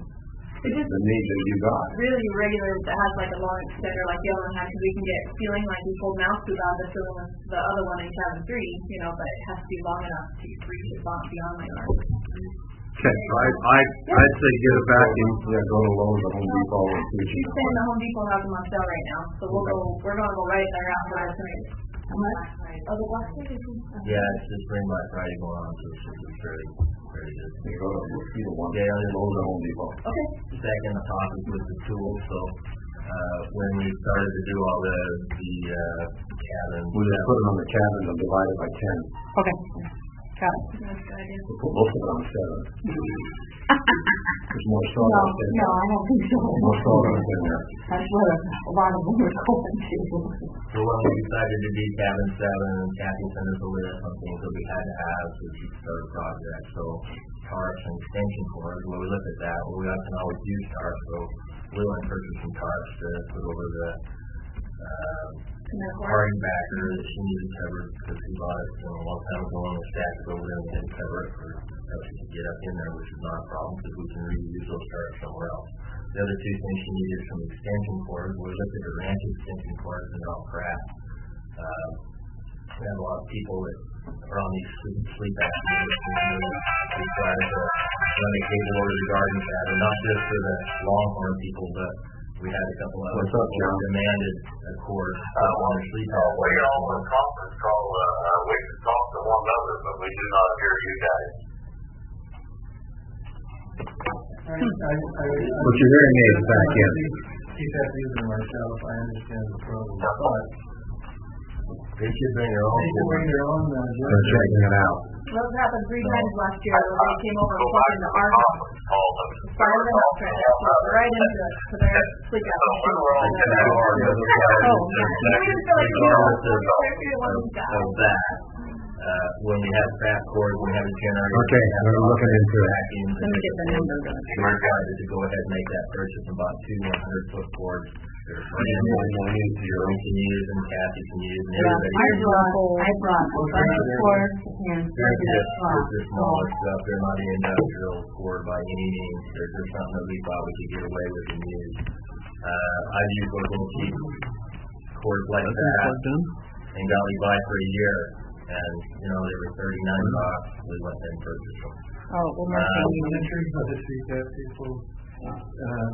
It's just the needs that you got. really regular that has like a long extender like the other one has, because we can get feeling like we pulled mouse poop out of the ceiling with the other one in cabin three, you know, but it has to be long enough to reach it beyond beyond my arm. Okay, I, I, I'd say get a vacuum. Yeah, go to Lowe's or Home Depot or She's saying the Home Depot has them on sale right now, so we'll go, we're gonna go right there after our tonight. How much? Oh, the black thing is. Yeah, it's just Spring Black Friday going on, so it's just very, very good. You go to either one. Yeah, Lowe's or Home Depot. Okay. Second topic was the tools, so, uh, when we started to do all the, the, uh, cabins. We just put it on the cabin and divide it by ten. Okay. Got it. That's a good idea. We put most of it on seven. There's more No, sawdust in no, there. I don't think so. More sawdust in there. That's what a a lot of them are going to. So when we decided to do cabin seven, Kathy sent us a list of things that we had to have so we could start a project. So tarps and extension cords, when we looked at that, well, we can always use tarps, so we went and purchased some tarps to put over the, uh, hard backer that she needed covered because she bought it you know, a long time ago and we stacked it over there and we didn't cover it for how she could get up in there, which is not a problem because we can reuse those tarps somewhere else. The other two things she needed some extension cords. We looked at the ranch extension cords and they're all crap. Uh, we have a lot of people that are on these sleep, sleep apnea and we started to run a cable over the garden cabin, not just for the longhorn people, but we had a couple of What's up, people John? that demanded a cord uh, on the sleep apnea. We all in conference call, uh, uh, we can talk to one another, but we do not hear you guys. I, I, I. Put your hearing aids back in. Keep that using myself, I understand the problem, but They should bring their own they can bring cord. their own, uh, They're checking it out. Well, it happened three times last year where they came over and Go put back in to the the arm. conference call, but. Started them out, tried to put right into it, so they're sleep So apnea. we were all And connected. our other side Oh, is we just just feel like, you know, regardless of, they're the ones of, that- of that. Uh, when we have fast cords, when we have a generator. Okay, we have we're looking into it. vacuums Let me get the number. We're decided to go ahead and make that purchase of about two one hundred foot cords. They're free and we can use and Kathy can use and Yeah, everybody. I can brought, use. I brought a bunch of cords and They're they're just, small. they're just smaller stuff. They're not the industrial cord by any means. They're just something that we thought we could get away with and use. Uh, I've used those little cheap cords like that and got me by for a year. And, you know, they were thirty-nine bucks. We went and purchased them. Oh, one more Um, thing. Of the C P A P people, uh,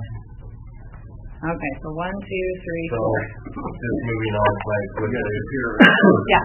Okay, so one, two, three, So, four. just moving on quite quickly. Yeah.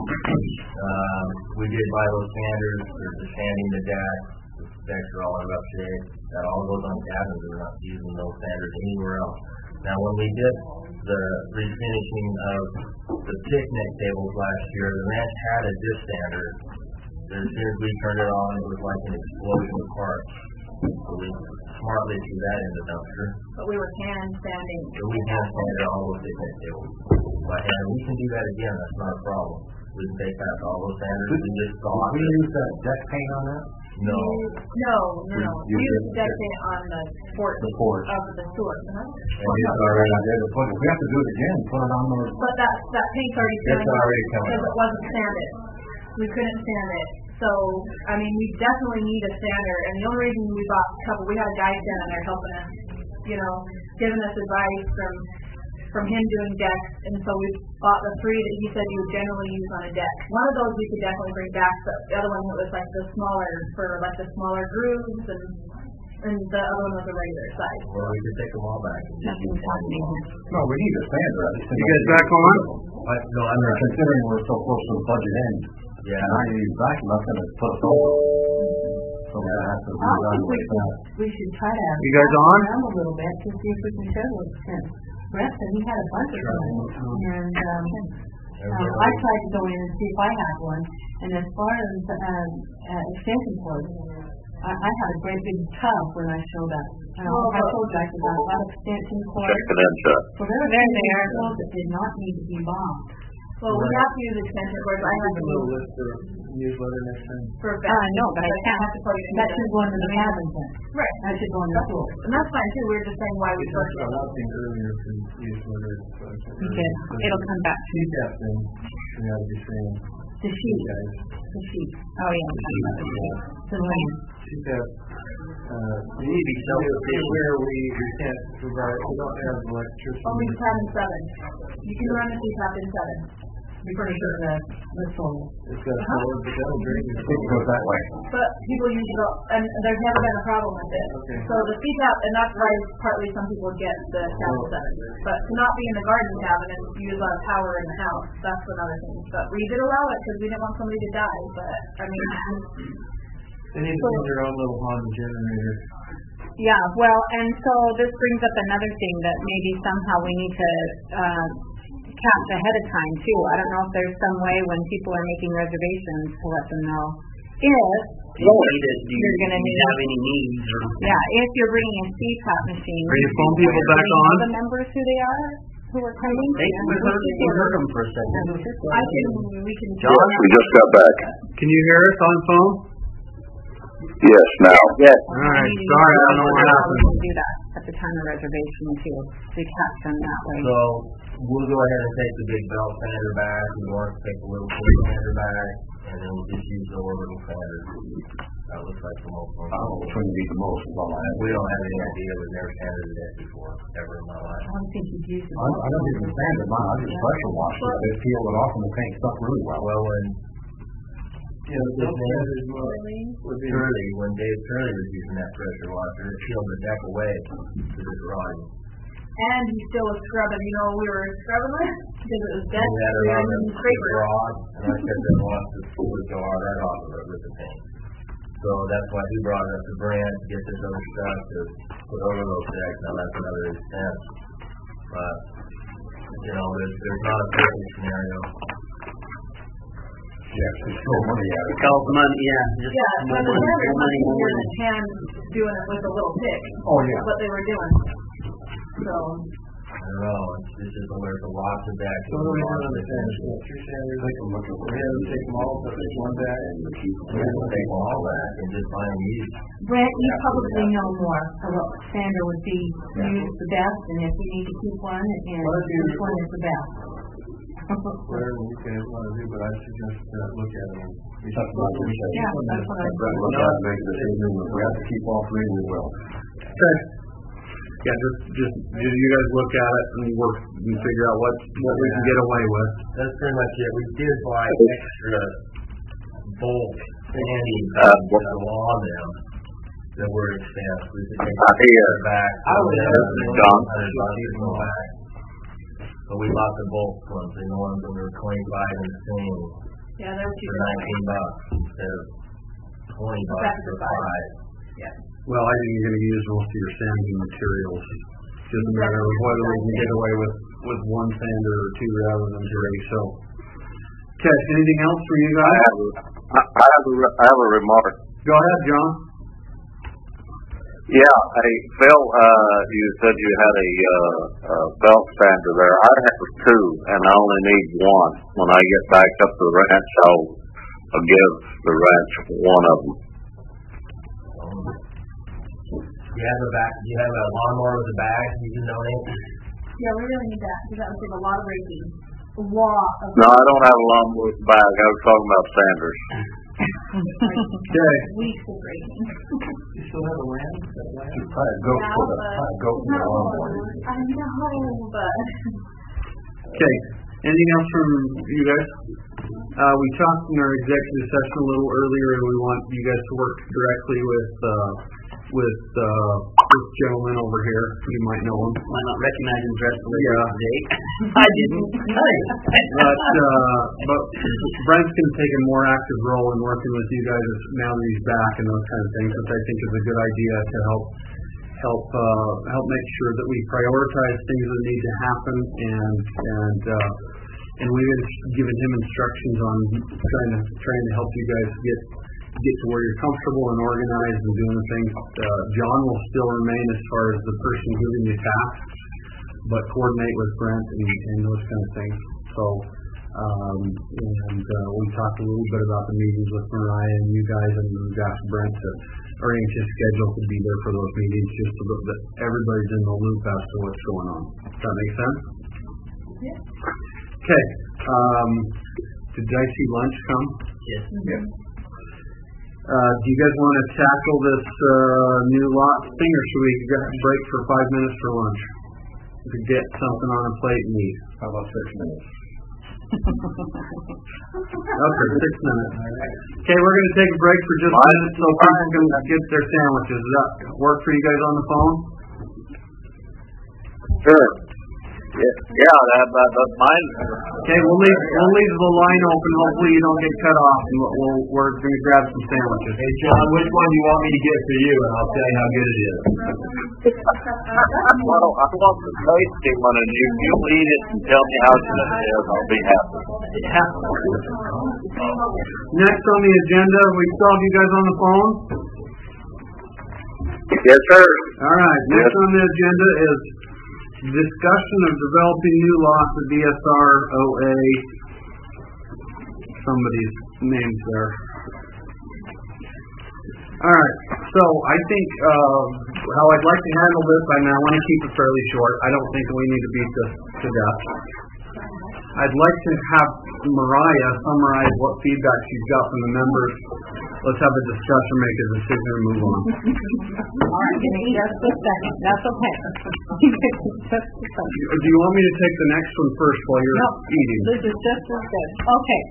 Um, we did buy those sanders, there's the sanding the deck, the decks are all in rough shape, that all goes on cabins, we're not using those sanders anywhere else. Now, when we did the refinishing of the picnic tables last year, the ranch had a disc sander. As soon as we turned it on, it was like an explosion of parts. So we smartly threw that in the dumpster. But we were hand sanding. So we hand sanded all those picnic tables by hand. We can do that again, that's not a problem. We can take back all those sanders, we just saw We it. use that deck paint on that? No. No, no, no. You We did- used deck paint on the fort The porch. of the sewer. Uh-huh. And It's it's already there to put it. We have to do it again, put it on those. But that, that paint's already It's coming off already coming because off. it wasn't sanded. We couldn't sand it. So, I mean, we definitely need a sander. And the only reason we bought a couple, we had a guy standing there helping us, you know, giving us advice from from him doing decks. And so we bought the three that he said you would generally use on a deck. One of those we could definitely bring back, but the other one was like the smaller, for like the smaller grooves, and and the other one was a regular size. Well, we could take them all back. Nothing's happening. No, we need a sander. I just think- You guys back on? I, no, I'm not considering we're so close to the budget end. Yeah. And I need back, and that's gonna put us over. So we have to I think we reevaluate should, that. we should try to. You guys on? Around a little bit to see if we can show what sense. Brett said he had a bunch of them, and, um, um, I tried to go in and see if I had one, and as far as, um, uh, extension cords, I, I had a great big tub when I showed up. Uh, I told you I could buy a lot of extension cords. Check the inside. So there were They're things there. that did not need to be bought. Well, we have to use extension cords. I have to a little use list for newsletter next time. for Uh, no, but I I can't. have to plug it in. That should go into the cabin then. Right. That should go in the pool. And that's fine too. We were just saying why we We put talked it. about one thing earlier for newsletter. We did. It'll come back to C P A P thing, we ought to be saying, The you sheet, guys, the sheet, Oh, yeah. the land. C P A P, uh, We need to be self-sufficient. where we, we can't provide, we don't have electricity. Only cabin seven. You can run the C PAP in seven. We furnish the, the soil. It's got a solar, but that'll drain I it. think it goes that way. But people use it, all- and there's never been a problem with it. Okay. So the C PAP, and that's why partly some people get the cabin seven. But to not be in the garden cabin and use a lot of power in the house, that's another thing. But we did allow it because we didn't want somebody to die. But I mean, They need to build their own little Honda generator. Yeah, well, and so this brings up another thing that maybe somehow we need to uh, catch ahead of time too. I don't know if there's some way when people are making reservations to let them know if Do you need it? Do you, You're gonna do you need- have any needs or? yeah, if you're bringing a C PAP machine. Are your phone people do back you know on? the members who they are who are coming? They, we heard, we heard them for a second. I can, we can. Yes, we just got back. Can you hear us on phone? Yes, now. Yes. All right, sorry, I don't know what happened. We can do that at the time of reservation too, to catch them that way. So, we'll go ahead and take the big belt sander back, we want to take the little tool sander back, and then we'll just use the orbital sander. That looks like the most fun. I don't know which one you need the most, is all I have. We don't have any idea, we've never sanded a deck before, ever in my life. I don't think you'd use it. I, I don't even sand it, mine, I just pressure wash it, they peel it off and the paint stuck really well. Well, when Yeah, the This self-standard is is more, would be. Curly, when Dave Curly was using that pressure washer, it peeled the deck away to the garage. And he still was scrubbing, you know, we were scrubbing it because it was dead. We had it We were on the using scraper. garage, and I said that wants to would go all that off of it with the paint. So that's why he brought it up to Brand to get this other stuff to put over those decks. Now that's another expense. But, you know, there's, there's not a perfect scenario. Yes, it's still money out of It costs money, yeah, just Yeah, more but the money, hand more was money, more easier money. than hand doing it with a little pick. Oh, yeah. What they were doing. So, don't know, it's, it's just where there's lots of bags. So we don't understand, you're saying you're like, look at, we have to take them all, but there's one bag and we keep them. We have to take them all back and just find them used. Brent, you probably know more of what sander would be used the best, and if we need to keep one, and which one is the best. Whatever we can want to do, but I suggest uh, look at them. We talk about what we say. Yeah, that's what I Brent, look at it, make a decision. If we have to keep all three, we will. Okay. Yeah, just, just, just you guys look at it and work and figure out what, what we can get away with. That's pretty much it. We did buy extra bolt sanding Uh, that go on them that were expensive. We could take I hear. it back. I would have have done. back. But we bought the bolt ones, the ones that were twenty-five and same Yeah, they're for cheaper. nineteen bucks instead of twenty bucks for five. Well, I think you're gonna use most of your sanding materials. Doesn't matter whether we can get away with, with one sander or two rather than three, so. Okay, anything else for you I guys? have, a, I I have a, re- I have a remark. Go ahead, John. Yeah, hey, Phil, uh, you said you had a, uh, uh, belt sander there. I have two, and I only need one. When I get back up to the ranch, I'll, I'll give the ranch one of them. You have a back, you have a lawnmower with a bag you can donate? Yeah, we really need that, because that would save a lot of raking. A lot of. No, I don't have a lawnmower with a bag. I was talking about sanders. Okay. Weeks of raking. You still have a land? Yeah, Probably a goat, but put a, probably a goat in the lawnmower. I know, but. Okay, anything else from you guys? Uh, we talked in our executive session a little earlier, and we want you guys to work directly with, uh, with, uh, this gentleman over here. You might know him. Might not recognize him dressed the way Yeah. today. I didn't. But, uh, but Brent's gonna take a more active role in working with you guys now that he's back and those kind of things, which I think is a good idea to help, help, uh, help make sure that we prioritize things that need to happen and, and, uh, and we've given him instructions on trying to, trying to help you guys get, get to where you're comfortable and organized and doing the things. Uh, John will still remain as far as the person giving you tasks, but coordinate with Brent and, and those kind of things. So, um, and, uh, we talked a little bit about the meetings with Mariah and you guys, and we've asked Brent to arrange his schedule to be there for those meetings, just so that everybody's in the loop as to what's going on. Does that make sense? Yeah. Okay, um, did I see lunch come? Yes. Yeah. Uh, do you guys want to tackle this, uh, new lot thing, or should we get a break for five minutes for lunch? We could get something on a plate and eat. How about six minutes? Okay, six minutes. Okay, we're gonna take a break for just a minute so people can get their sandwiches. Does that work for you guys on the phone? Sure. Yeah, yeah, that, that, that's mine. Okay, we'll leave, we'll leave the line open. Hopefully you don't get cut off, and we'll, we'll we're gonna grab some sandwiches. Hey, John, which one do you want me to get for you, and I'll tell you how good it is. Well, I want the tasting one, and you, you eat it and tell me how good it is. I'll be happy. Yeah. Next on the agenda, we still have you guys on the phone? Yes, sir. All right, next on the agenda is discussion of developing new lots at D S R O A. Somebody's name's there. All right, so I think uh, how I'd like to handle this, I mean, I want to keep it fairly short. I don't think we need to beat this to death. I'd like to have Mariah summarize what feedback she's got from the members. Let's have a discussion, make a decision, and move on. All right, give me just a second. That's okay. Just a second. Do you want me to take the next one first while you're No, eating? this is just as good. Okay.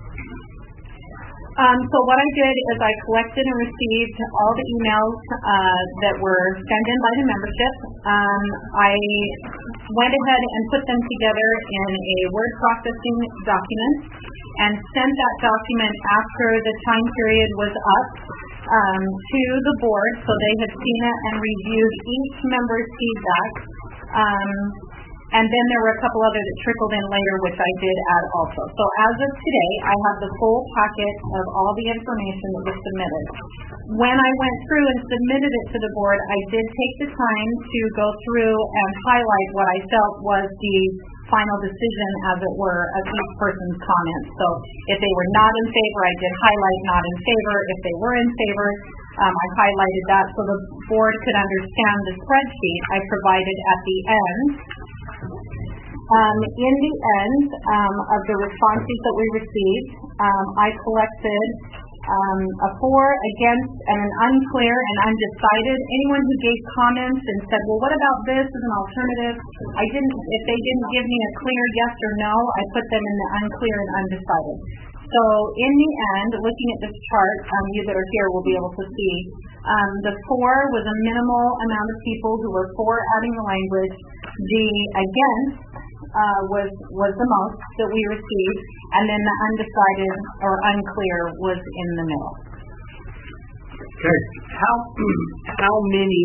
Um, so what I did is I collected and received all the emails uh, that were sent in by the membership. Um, I went ahead and put them together in a word processing document and sent that document after the time period was up um, to the board, so they had seen it and reviewed each member's feedback. Um, And then there were a couple others that trickled in later, which I did add also. So as of today, I have the full packet of all the information that was submitted. when I went through and submitted it to the board, I did take the time to go through and highlight what I felt was the final decision, as it were, of each person's comments. So if they were not in favor, I did highlight not in favor. If they were in favor, um, I highlighted that so the board could understand the spreadsheet I provided at the end. Um, in the end um, of the responses that we received, um, I collected um, a for, against, and an unclear and undecided. Anyone who gave comments and said, well, what about this as an alternative? I didn't, if they didn't give me a clear yes or no, I put them in the unclear and undecided. So in the end, looking at this chart, um, you that are here will be able to see, um, the for was a minimal amount of people who were for adding the language. The against uh, was was the most that we received, and then the undecided or unclear was in the middle. Okay. How how many?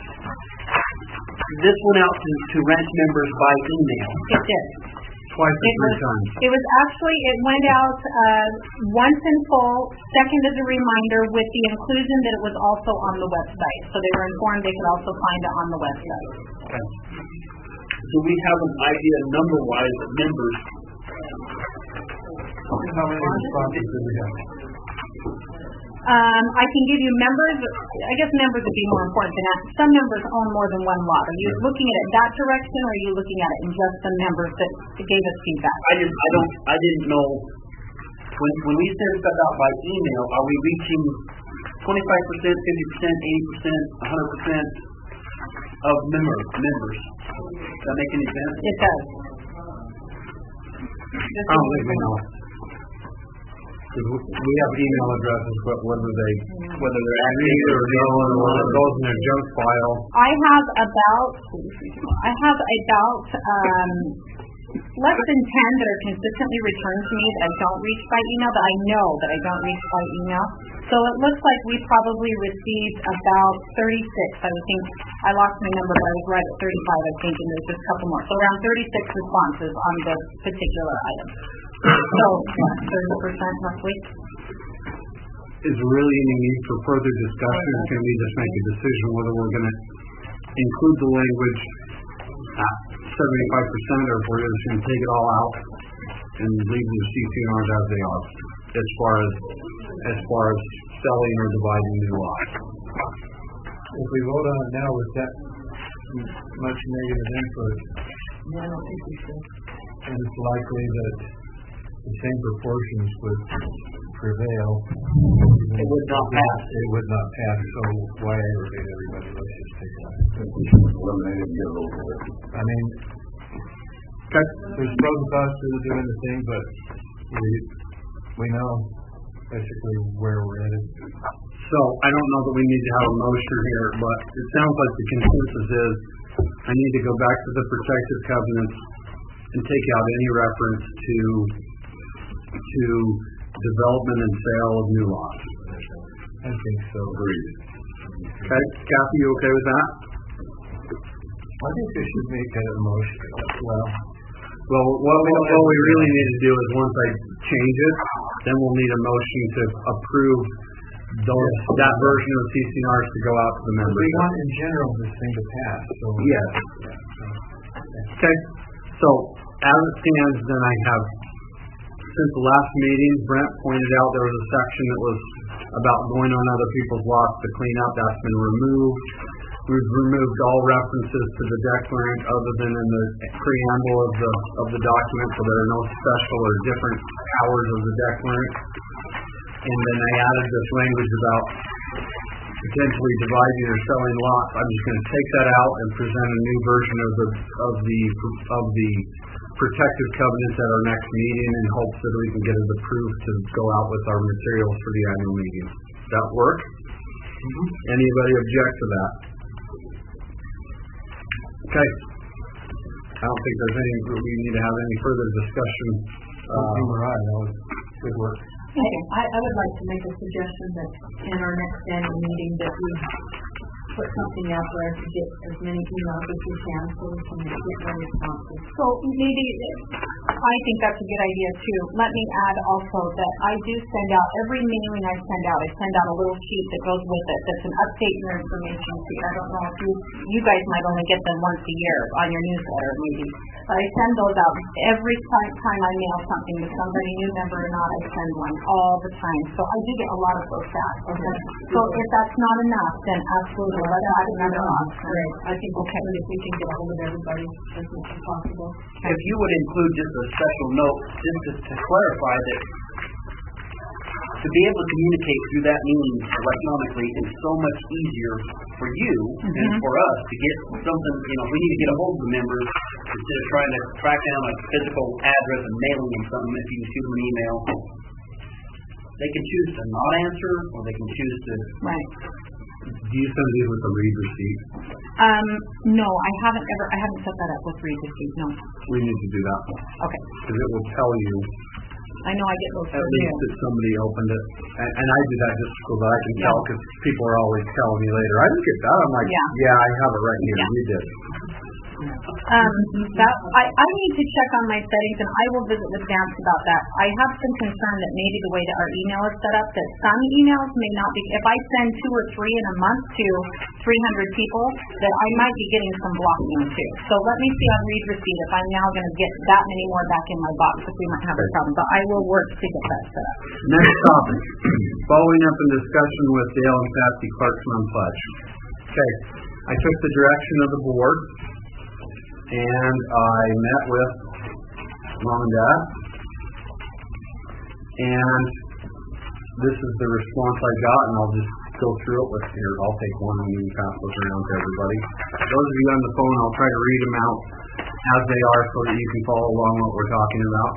This went out to, to ranch members by email. It did. Twice or It three was, times. it was actually, it went out uh, once in full, second as a reminder, with the inclusion that it was also on the website. So they were informed they could also find it on the website. Okay. Do we have an idea number-wise of members? How many responses did we have? Um, I can give you members. I guess members would be more important than that. Some members own more than one lot. Are you looking at it that direction, or are you looking at it in just the members that gave us feedback? I just I don't I didn't know when when we send stuff out by email, are we reaching twenty-five percent, fifty percent, eighty percent, one hundred percent of members members? Does that make any sense? It does. I don't think we know. We have email addresses, but whether they, whether they're active or not, or it goes in their junk file. I have about, I have about um, less than ten that are consistently returned to me that I don't reach by email, that I know that I don't reach by email. So it looks like we probably received about thirty-six. I would think, I lost my number, but I was right at thirty-five, I think, and there's just a couple more. So around thirty-six responses on this particular item. So, thirty percent roughly. Is there really any need for further discussion, or can we just make a decision whether we're going to include the language at seventy-five percent, or if we're just going to take it all out and leave the C C Rs as they are, as far as as far as selling or dividing new lots? If we vote on it now with that much negative input, No, I don't think we should. and it's likely that the same proportions would prevail. It would not pass. It would not pass, so why aggravate everybody? Let's just take it out. Eliminate it and get it over with. I mean, Okay. there's pros and cons to doing the thing, but we, we know basically where we're headed. So I don't know that we need to have a motion here, but it sounds like the consensus is I need to go back to the protective covenants and take out any reference to to development and sale of new lots. I think so. Agreed. Okay, Kathy, you okay with that? I think we should make a motion. Well, Well, what, what, what we really need to do is once I change it, then we'll need a motion to approve those, that version of C C N Rs to go out to the members. we want in general this thing to pass, so. Yes. Okay, so as it stands, then I have, since the last meeting, Brent pointed out there was a section that was about going on other people's lots to clean up. That's been removed. We've removed all references to the declarant other than in the preamble of the of the document, so there are no special or different powers of the declarant. And then I added this language about potentially dividing or selling lots. I'm just going to take that out and present a new version of the of the of the protective covenants at our next meeting in hopes that we can get it approved to go out with our materials for the annual meeting. Does that work? Mm-hmm. Anybody object to that? Okay. I don't think there's any, we need to have any further discussion. Uh, you were right, that was good work. Okay, I, I would like to make a suggestion that in our next annual meeting that we put something out there to get as many emails as we can so we can get more responses. So maybe, I think that's a good idea too. Let me add also that I do send out, every mailing I send out, I send out a little sheet that goes with it that's an update in your information sheet. I don't know if you, you guys might only get them once a year on your newsletter maybe. But I send those out every time, time I mail something to somebody, new member or not, I send one all the time. So I do get a lot of those back. Okay. So if that's not enough, then absolutely let's add another option. Great. I think okay if we can get a hold of everybody as much as possible. If you would include just a special note, just to, to clarify that to be able to communicate through that means electronically is so much easier for you mm-hmm. and for us to get something, you know, we need to get a hold of the members instead of trying to track down a physical address and mailing them something. If you shoot them an email, they can choose to not answer or they can choose to. Right. Do you send these with a read receipt? Um, no, I haven't ever, I haven't set that up with read receipt, no. We need to do that. Okay. Because it will tell you. I know I get those. At least that somebody opened it. And, and I do that just so that I can yeah. tell, because people are always telling me later, I didn't get that. I'm like, yeah, yeah I have it right here. Yeah. You did. Um, that I, I need to check on my settings, and I will visit with Vance about that. I have some concern that maybe the way that our email is set up, that some emails may not be, if I send two or three in a month to three hundred people, that I might be getting some blocking too. So let me see on read receipt if I'm now going to get that many more back in my box, if we might have a problem. But I will work to get that set up. Next topic. Following up in discussion with Dale and Patsy Clarkson on Pledge. Okay. I took the direction of the board, and I met with Mom and Dad, and this is the response I got, and I'll just go through it with here. I'll take one and you can pass those around to everybody. Those of you on the phone, I'll try to read them out as they are so that you can follow along what we're talking about.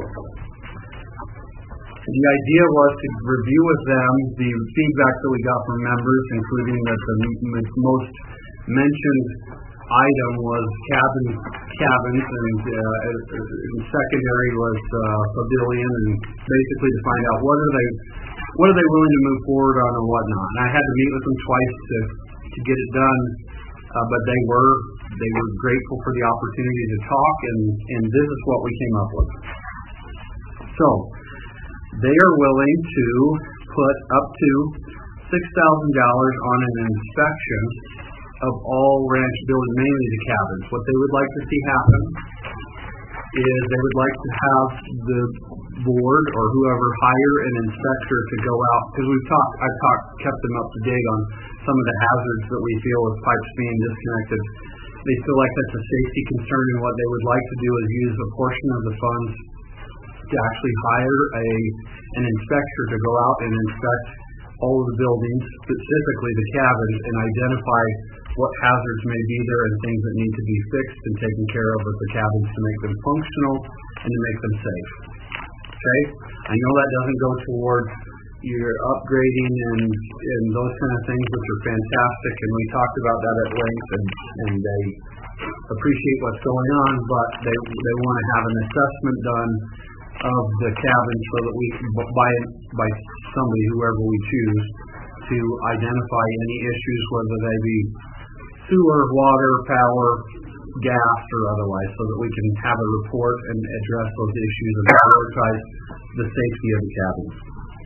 The idea was to review with them the feedback that we got from members, including that the m- most mentioned item was cabin, cabins, and, uh, and secondary was uh, pavilion, and basically to find out what are they, what are they willing to move forward on and whatnot. And I had to meet with them twice to to get it done, uh, but they were they were grateful for the opportunity to talk, and and this is what we came up with. So they are willing to put up to six thousand dollars on an inspection of all ranch buildings, mainly the cabins. What they would like to see happen is they would like to have the board or whoever hire an inspector to go out, because we've talked, I've talked, kept them up to date on some of the hazards that we feel with pipes being disconnected. They feel like that's a safety concern, and what they would like to do is use a portion of the funds to actually hire a an inspector to go out and inspect all of the buildings, specifically the cabins, and identify what hazards may be there and things that need to be fixed and taken care of with the cabins to make them functional and to make them safe. Okay? I know that doesn't go towards your upgrading and, and those kind of things, which are fantastic, and we talked about that at length, and, and they appreciate what's going on, but they they want to have an assessment done of the cabin so that we, by by somebody, whoever we choose, to identify any issues, whether they be sewer, water, power, gas, or otherwise, so that we can have a report and address those issues and prioritize the safety of the cabins.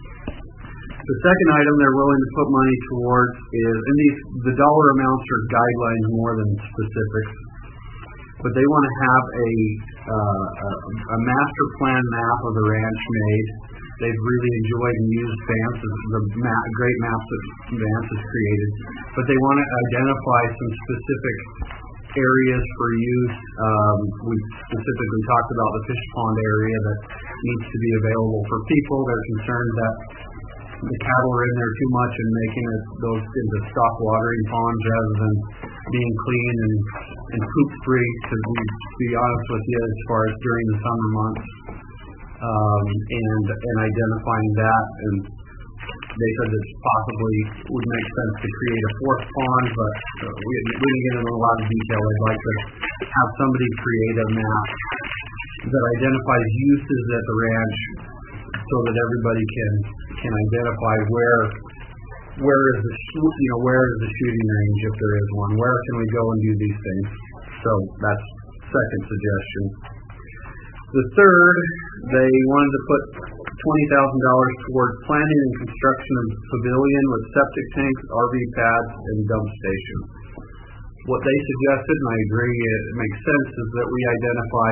The second item they're willing to put money towards is, and these, the dollar amounts are guidelines more than specifics, but they want to have a, uh, a, a master plan map of the ranch made. They've really enjoyed and used Vance's, the map, great maps that Vance has created, but they want to identify some specific areas for use. Um, we specifically talked about the fish pond area that needs to be available for people. They're concerned that the cattle are in there too much and making it those into stock watering ponds rather than being clean and, and poop free, to be, to be honest with you, as far as during the summer months. Um, and and identifying that, and they said that possibly would make sense to create a fourth pond, but uh, we, we didn't get into a lot of detail. I'd like to have somebody create a map that identifies uses at the ranch so that everybody can can identify where where is the, sh- you know, where is the shooting range if there is one? Where can we go and do these things? So that's second suggestion. The third, they wanted to put twenty thousand dollars towards planning and construction of pavilion with septic tanks, R V pads, and dump station. What they suggested, and I agree, it makes sense, is that we identify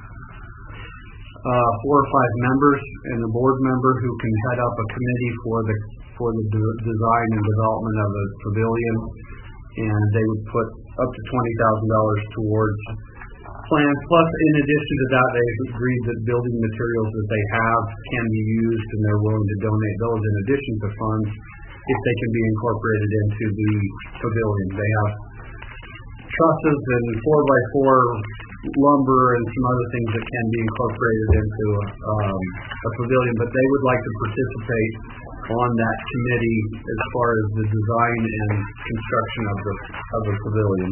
uh, four or five members and a board member who can head up a committee for the for the de- design and development of a pavilion, and they would put up to twenty thousand dollars towards plans. Plus, in addition to that, they've agreed that building materials that they have can be used, and they're willing to donate those in addition to funds if they can be incorporated into the pavilion. They have trusses and four by four lumber and some other things that can be incorporated into a, um, a pavilion, but they would like to participate on that committee as far as the design and construction of the of the pavilion.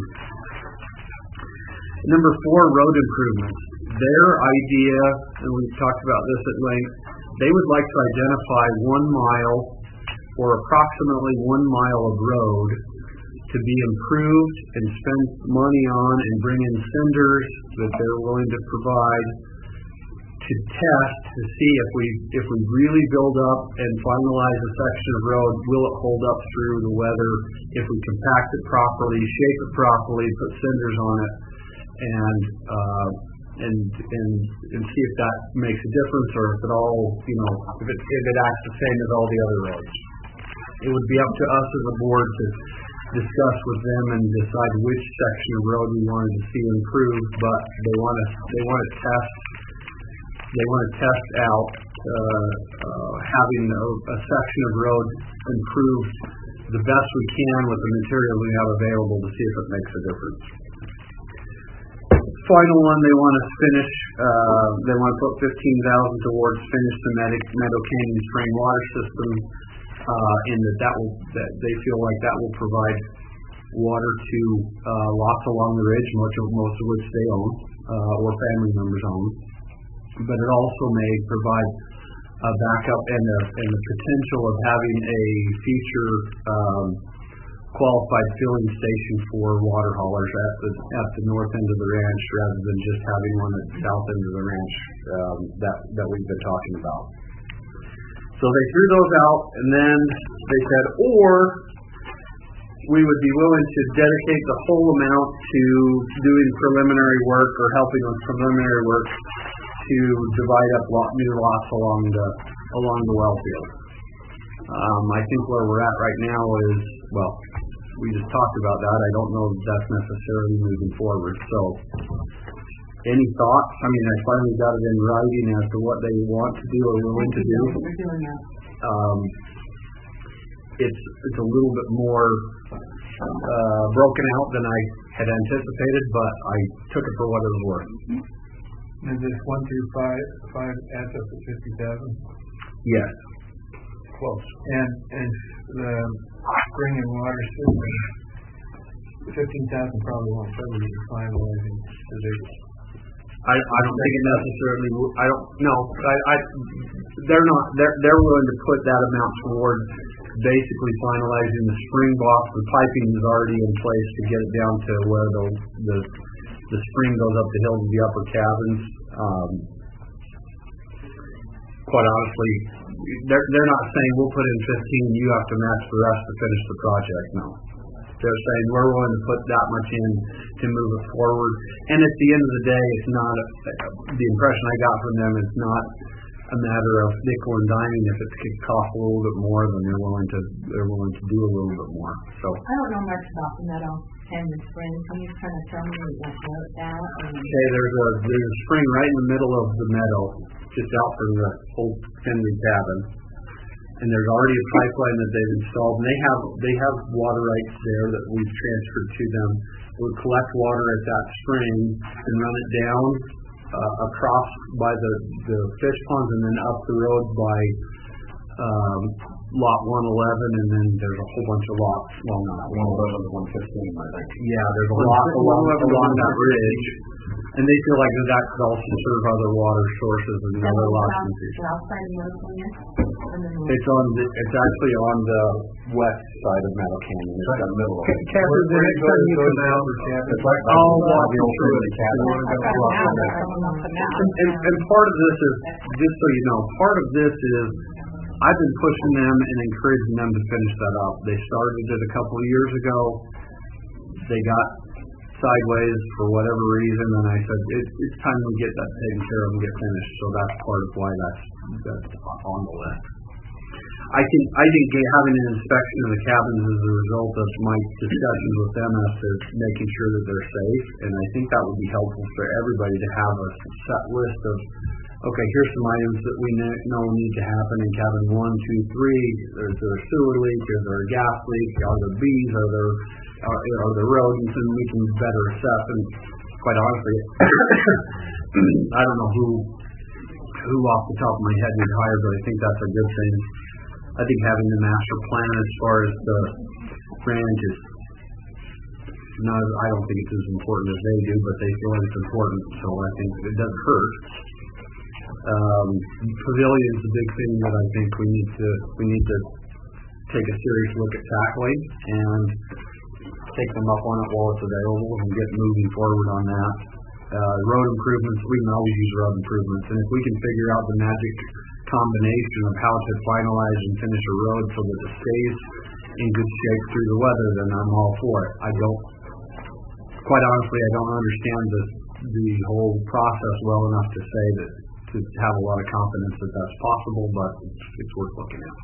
Number four, road improvements. Their idea, and we've talked about this at length, they would like to identify one mile or approximately one mile of road to be improved and spend money on and bring in cinders that they're willing to provide to test to see if we if we really build up and finalize a section of road, will it hold up through the weather if we compact it properly, shape it properly, put cinders on it, and uh, and and and see if that makes a difference, or if it all you know if it if it acts the same as all the other roads. It would be up to us as a board to discuss with them and decide which section of road we wanted to see improved, but they want to they want to test they want to test out uh, uh, having a, a section of road improved the best we can with the material we have available to see if it makes a difference. Final one, they want to finish. Uh, they want to put fifteen thousand towards finish the Meadow Canyon Spring water system. Uh, in that that will that they feel like that will provide water to uh, lots along the ridge, much of most of which they own uh, or family members own. But it also may provide a backup and a, and the potential of having a future um, qualified filling station for water haulers at the at the north end of the ranch, rather than just having one at the south end of the ranch um, that that we've been talking about. So they threw those out, and then they said, or we would be willing to dedicate the whole amount to doing preliminary work or helping with preliminary work to divide up lot, new lots along the along the well field. Um, I think where we're at right now is, well, we just talked about that. I don't know if that's necessarily moving forward. So, any thoughts? I mean, I finally got it in writing as to what they want to do or willing to do. Um, it's it's a little bit more uh, broken out than I had anticipated, but I took it for what it was worth. Is this one through five five adds up to fifty thousand? Yes. Close. And and the spring and water system, fifteen thousand probably won't cover you finalizing the biggest. I, I don't think it necessarily. I don't. No. I, I. They're not. They're they're willing to put that amount toward basically finalizing the spring box. The piping is already in place to get it down to where the the the spring goes up the hill to the upper cabins. Um, quite honestly, they're they're not saying we'll put in fifteen. You have to match the rest to finish the project. No. They're saying we're willing to put that much in to move it forward. And at the end of the day, it's not, a, the impression I got from them is not a matter of nickel and diming. If it could cost a little bit more, then they're willing to, they're willing to do a little bit more. So I don't know much about the Meadow Canyon Spring. Can you kind of tell me what that is? Okay, there's a, there's a spring right in the middle of the meadow, just out from the old Henry cabin. And there's already a pipeline that they've installed, and they have they have water rights there that we've transferred to them. It would collect water at that spring and run it down uh, across by the, the fish ponds and then up the road by um, lot one eleven, and then there's a whole bunch of lots, well, not one eleven to one fifteen, I think. Yeah, there's a lot along, along that ridge, and they feel like that could also serve other water sources and other lots in the future. It's on, the, it's actually on the west side of Meadow Canyon, it's got the middle of it. Catherine, the next time you come out, it's like, oh, walk walking through the it. cabin. And, and, and part of this is, just so you know, part of this is, I've been pushing them and encouraging them to finish that up. They started it a couple of years ago. They got sideways for whatever reason, and I said, it, it's time we get that taken care of and get finished. So that's part of why that's, that's on the list. I think, I think having an inspection of the cabins is a result of my discussions with them as to making sure that they're safe, and I think that would be helpful for everybody to have a set list of, okay, here's some items that we know need to happen in cabin one, two, three. Is there a sewer leak? Is there a gas leak? Are there bees? Are there are, are there rodents? And we can better assess. And quite honestly, I don't know who who off the top of my head we'd hire, but I think that's a good thing. I think having the master plan as far as the ranch is not. I don't think it's as important as they do, but they feel like it's important, so I think it doesn't hurt. Um, pavilion is a big thing that I think we need to we need to take a serious look at tackling and take them up on it while it's available and get moving forward on that. Uh, road improvements, we can always use road improvements, and if we can figure out the magic combination of how to finalize and finish a road so that it stays in good shape through the weather, then I'm all for it. I don't, quite honestly, I don't understand the the whole process well enough to say that to have a lot of confidence that that's possible, but it's, it's worth looking at.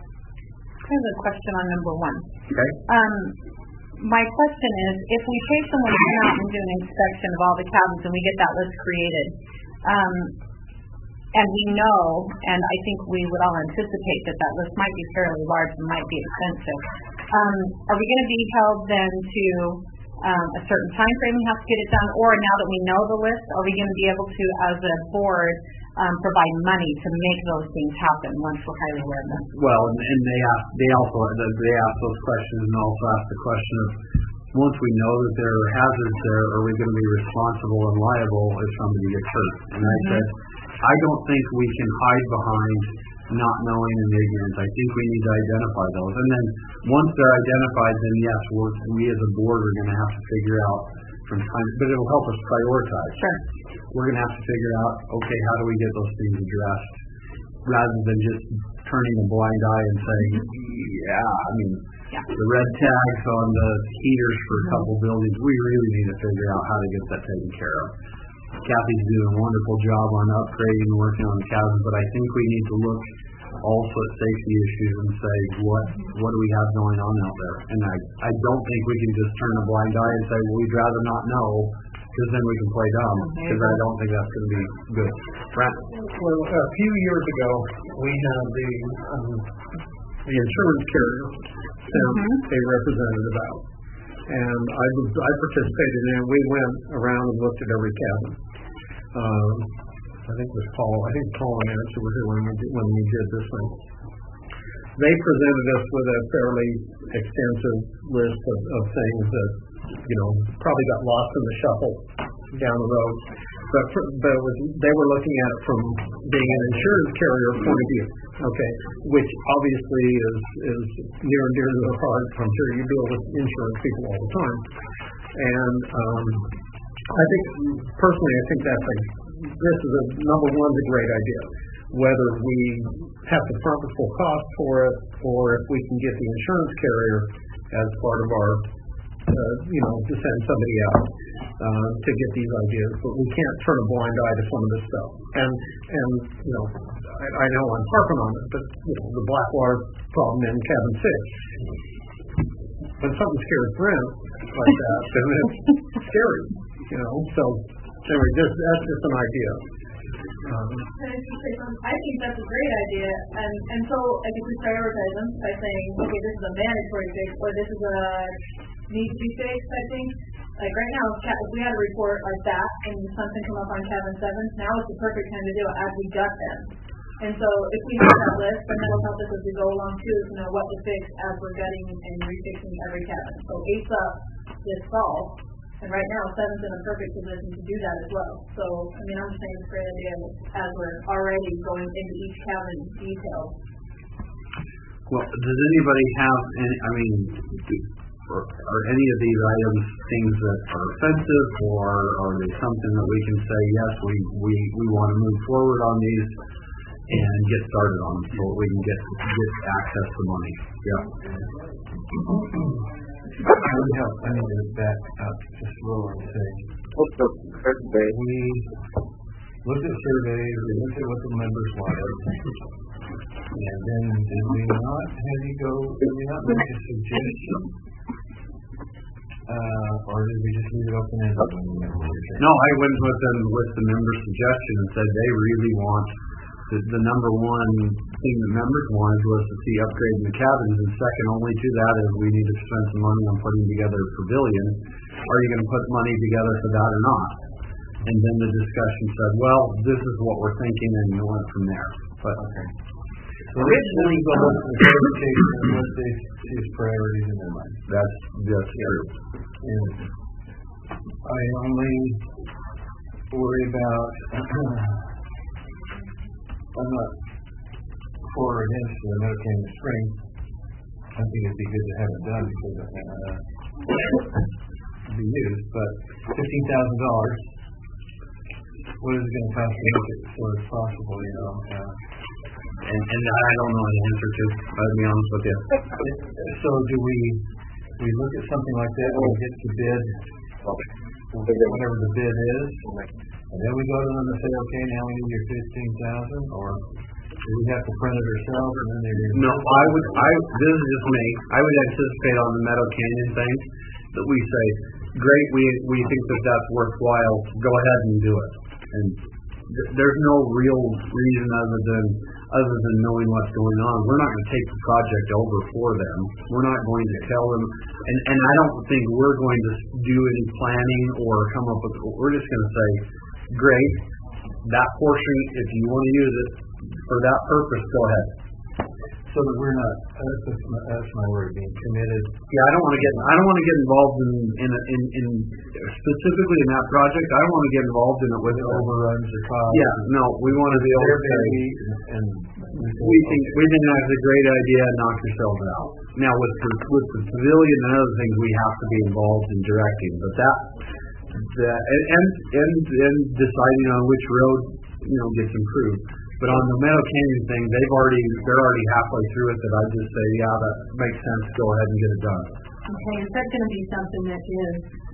I have a question on number one. Okay. Um, my question is, if we pay someone to come out and do an inspection of all the cabins and we get that list created, um, and we know, and I think we would all anticipate that that list might be fairly large and might be expensive, um, are we going to be held then to um, a certain time frame we have to get it done, or now that we know the list, are we going to be able to, as a board, um, provide money to make those things happen once we're highly aware of them? Well, and, and they ask, they also they ask those questions, and also ask the question of, once we know that there are hazards there, are we going to be responsible and liable if somebody gets hurt? And I said, I don't think we can hide behind not knowing and ignorance. I think we need to identify those. And then once they're identified, then yes, we're, we as a board are going to have to figure out from time, but it'll help us prioritize. Sure. We're going to have to figure out, okay, how do we get those things addressed? Rather than just turning a blind eye and saying, yeah, I mean, yeah. the red tags on the heaters for a couple buildings, we really need to figure out how to get that taken care of. Kathy's doing a wonderful job on upgrading and working on the cabins, but I think we need to look also at safety issues and say, what what do we have going on out there? And I, I don't think we can just turn a blind eye and say, well, we'd rather not know, because then we can play dumb, because I don't think that's going to be good. Brent? Well, a few years ago, we had the um, the insurance carrier sent Mm-hmm. a representative out. And I was, I participated in it. We went around and looked at every cabin. Um, I think it was Paul. I think Paul and Nancy were here when we did, when we did this thing. They presented us with a fairly extensive list of, of things that, you know, probably got lost in the shuffle down the road. But, for, but it was, they were looking at it from being an insurance carrier point of view, okay, which obviously is, is near and dear to their heart. I'm sure you deal with insurance people all the time. And um, I think, personally, I think that's a, this is a, number one, a great idea. Whether we have to front the full cost for it, or if we can get the insurance carrier as part of our, uh, you know, to send somebody out uh, to get these ideas. But we can't turn a blind eye to some of this stuff. And, and you know, I, I know I'm harping on it, but, you know, the black water problem in cabin six. When something scares Brent like that, then it's scary, you know. So, anyway, just, that's just an idea. Um, I think that's a great idea, and and so I think we prioritize them by saying, okay, this is a mandatory fix, or this is a need to fix. I think, like right now, if we had a report like that, and something come up on cabin seven, now is the perfect time to do it as we got them. And so if we have that list, then that'll help us as we go along too, to know what to fix as we're gutting and refixing every cabin. So eight's up this fall, and right now seven's in a perfect position to do that as well. So, I mean, I'm just saying it's a great idea as we're already going into each cabin detail. Well, does anybody have any, I mean, do, are, are any of these items things that are offensive, or are they something that we can say, yes, we, we, we want to move forward on these and get started on them so we can get, get access to money? Yeah. I would help, I need to back up just a little and say, What's the survey? we looked at surveys, we looked at what the members wanted, and then did we not have you go, did we not make a suggestion? Uh, or did we just leave it open-ended? No, I went with them with the members' suggestion and said they really want, the, the number one thing the members wanted was to see upgrading the cabins, and second only to that is we need to spend some money on putting together a pavilion. Are you going to put money together for that or not? And then the discussion said, well, this is what we're thinking, and we went from there. But okay. So originally, go with the clarification of what they see as priorities in their mind. That's, that's true. And I only worry about, I'm not for or against the Meadow Canyon Spring. I think it'd be good to have it done because uh, it'd be used, but fifteen thousand dollars, what is it going to cost to make it so it's possible, you know? Uh, And, and I don't know the answer to, I'll be honest with you. So do we, we look at something like that and we get to bid, whatever the bid is, and then we go to them and say, okay, now we need your fifteen thousand, or do we have to print it ourselves and then they No, I would, I, this is just me, I would anticipate on the Meadow Canyon thing that we say, great, we, we think that that's worthwhile, go ahead and do it. And th- there's no real reason other than, other than knowing what's going on. We're not going to take the project over for them. We're not going to tell them, and, and I don't think we're going to do any planning or come up with, we're just going to say, great, that portion, if you want to use it for that purpose, go ahead. So that we're not, that's, that's, my, that's my word, being committed. Yeah, I don't want to get, I don't want to get involved in, in, in, in specifically in that project. I don't want to get involved in it with It overruns the cost. Yeah, no, we want to be able to say, and we think, we think that's a great idea, knock yourselves out. Now with the, with the pavilion and other things, we have to be involved in directing, but that, that, and, and, and, and deciding on which road, you know, gets improved. But on the Meadow Canyon thing, they've already, they're already halfway through it that I just say, yeah, that makes sense, go ahead and get it done. Okay, is that going to be something that is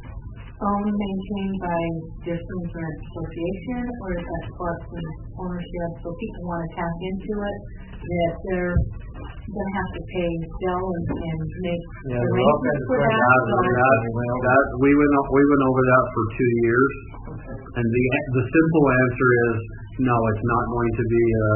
owned, maintained by Distance Rent Association, or is that Clarkson ownership, so people want to tap into it, that they're going to have to pay bill and, and make Yeah, arrangements for that? That, that, that, we went, o- we went over that for two years, and the, the simple answer is, no, it's not going to be a,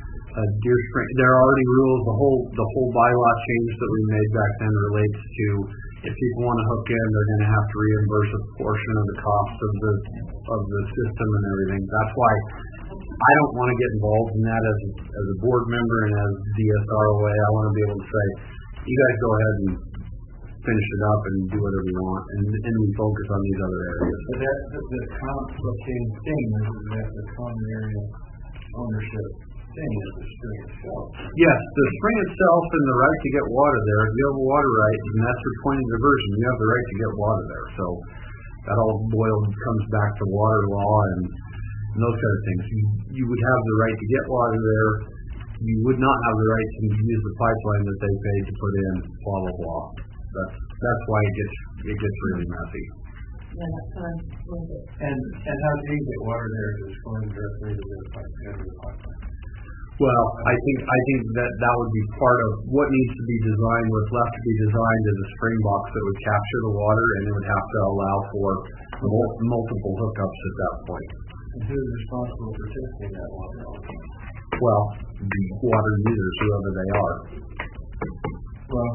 a Deer Spring. There are already rules. The whole the whole bylaw change that we made back then relates to if people want to hook in, they're going to have to reimburse a portion of the cost of the of the system and everything. That's why I don't want to get involved in that as a, as a board member and as D S R O A. I want to be able to say, you guys go ahead and finish it up and do whatever you want, and, and we focus on these other areas. So that, the, the complicating thing is that the common area ownership thing is the spring itself. Yes, the spring itself and the right to get water there, if you have a water right, and that's your point of diversion, you have the right to get water there. So that all boils, comes back to water law and, and those kind of things. You, you would have the right to get water there. You would not have the right to use the pipeline that they paid to put in, blah, blah, blah. That's, that's why it gets, it gets really messy. Yeah, that's what I'm wondering. And, and how do you get water there if it's going directly to the pipeline, to the pipeline? Well, I think I think that that would be part of what needs to be designed. What's left to be designed is a spring box that would capture the water, and it would have to allow for mul- multiple hookups at that point. And who's responsible for testing that water? Well, the water users, whoever they are. Well,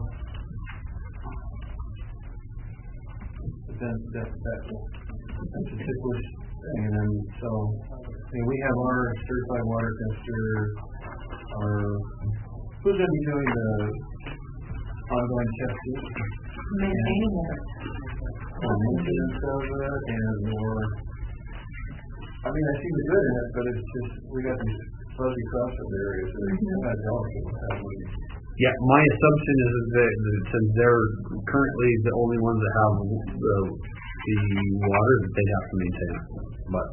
then that, that, that's a ticklish thing, and then so, I mean, we have our certified water tester Or who's going to be doing the ongoing testing? Maintaining it. Or maintenance of it and more. I mean, I see the good in it, but it's just, we got these fuzzy crossover areas that are not delicate. Yeah, my assumption is that, that since they're currently the only ones that have the, the water, that they have to maintain it. But,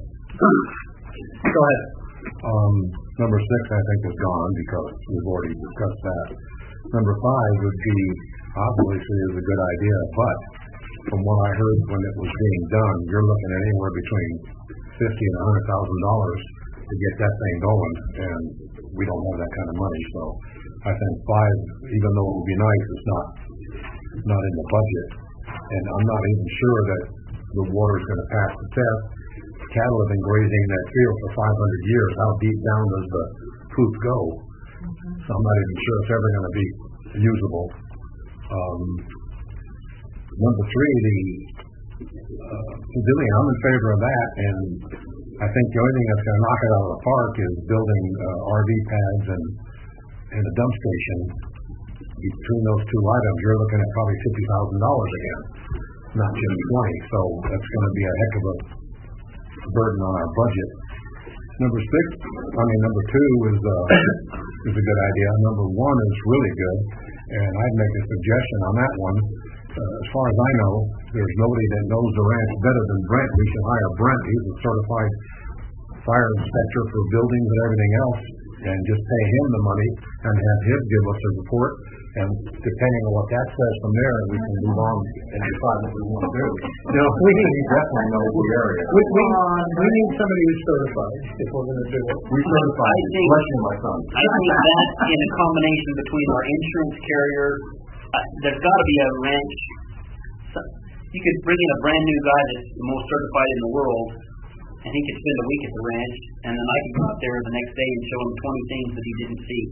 go ahead. Um, number six, I think, is gone because we've already discussed that. Number five would be, obviously, is a good idea, but from what I heard when it was being done, you're looking at anywhere between fifty and a hundred thousand dollars to get that thing going, and we don't have that kind of money. So I think five, even though it would be nice, it's not not in the budget, and I'm not even sure that the water's going to pass the test. Cattle have been grazing in that field for five hundred years. How deep down does the poop go? So I'm not even sure it's ever going to be usable. Um, number three, the uh, pavilion, I'm in favor of that, and I think the only thing that's going to knock it out of the park is building uh, R V pads and and a dump station. Between those two items, you're looking at probably fifty thousand dollars again, not just twenty. So that's going to be a heck of a burden on our budget. Number six, I mean number two is uh, is a good idea. Number one is really good, and I'd make a suggestion on that one. Uh, as far as I know, there's nobody that knows the ranch better than Brent. We should hire Brent. He's a certified fire inspector for buildings and everything else, and just pay him the money and have him give us a report. And depending on what that says from there, we can move on and decide what we want to do. No, we need to definitely know the area. We, we, we need somebody who's certified if we're going to do it. We certify, I think- question my son. I think that in a combination between our insurance carrier, uh, there's got to be a ranch. so- You could bring in a brand new guy that's the most certified in the world, and he could spend a week at the ranch, and then I could go out there the next day and show him twenty things that he didn't see.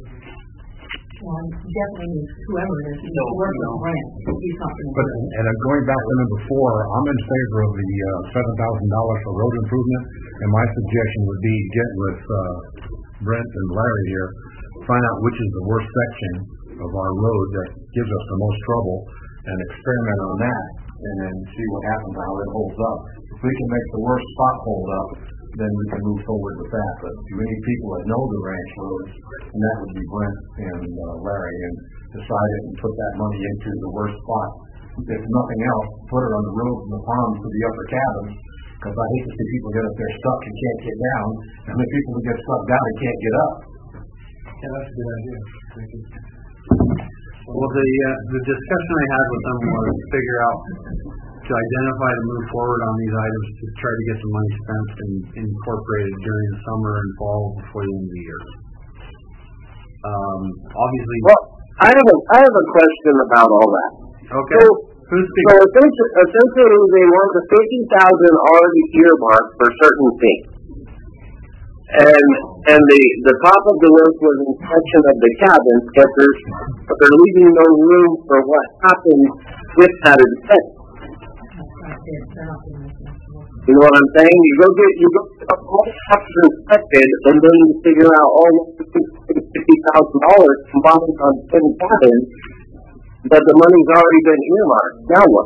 Well, definitely needs whoever it is, So, to work you know. with Brent, to do something. But, and I'm going back to number four, I'm in favor of the uh, seven thousand dollars for road improvement, and my suggestion would be get with uh, Brent and Larry here, find out which is the worst section of our road that gives us the most trouble, and experiment on that, and then see what happens, how it holds up. If we can make the worst spot hold up, then we can move forward with that. But we need people that know the ranch roads, and that would be Brent and uh, Larry, and decide it and put that money into the worst spot. If nothing else, put it on the road from the ponds to the upper cabins, because I hate to see people get up there stuck and can't get down, and the people who get stuck down and can't get up. Yeah, that's a good idea. Thank you. Well, the uh, the discussion I had with them was to figure out, to identify to move forward on these items to try to get some money spent and incorporated during the summer and fall before the end of the year. Um, obviously. Well, I have a I have a question about all that. Okay. So, Who's so speaking? essentially, essentially, they want the fifty thousand already earmarked for certain things, and and the the top of the list was inspection of the cabins, but they're but they're leaving no room for what happens with that inspection. You know what I'm saying? You go get you go get all the houses inspected, and then you figure out all fifty thousand dollars combined on ten cabins, but the money's already been earmarked. Now what?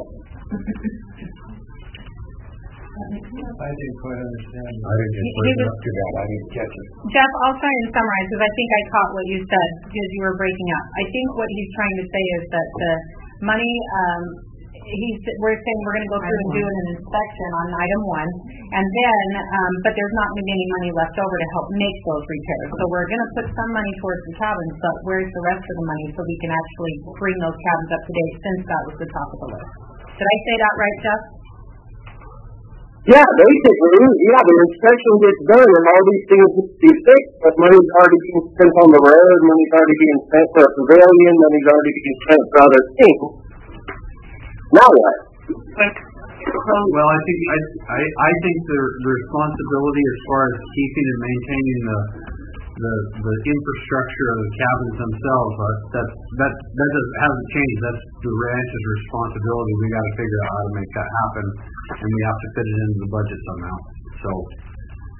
I didn't quite understand. I didn't get He- he was- up to that. I didn't catch it. Jeff, I'll try and summarize because I think I caught what you said because you were breaking up. I think what he's trying to say is that the money, um, he's, we're saying we're going to go through and do an inspection on item one, and then, um, but there's not going to be any money left over to help make those repairs. So we're going to put some money towards the cabins, but where's the rest of the money so we can actually bring those cabins up to date since that was the top of the list? Did I say that right, Jeff? Yeah, basically, yeah, the inspection gets done and all these things need to be fixed, but money's already being spent on the road, money's already being spent for a pavilion, money's already being spent for other things. Now what? Well, I think I I, I think the, the responsibility as far as keeping and maintaining the the the infrastructure of the cabins themselves, are, that's that that does, hasn't changed. That's the ranch's responsibility. We got to figure out how to make that happen, and we have to fit it into the budget somehow. So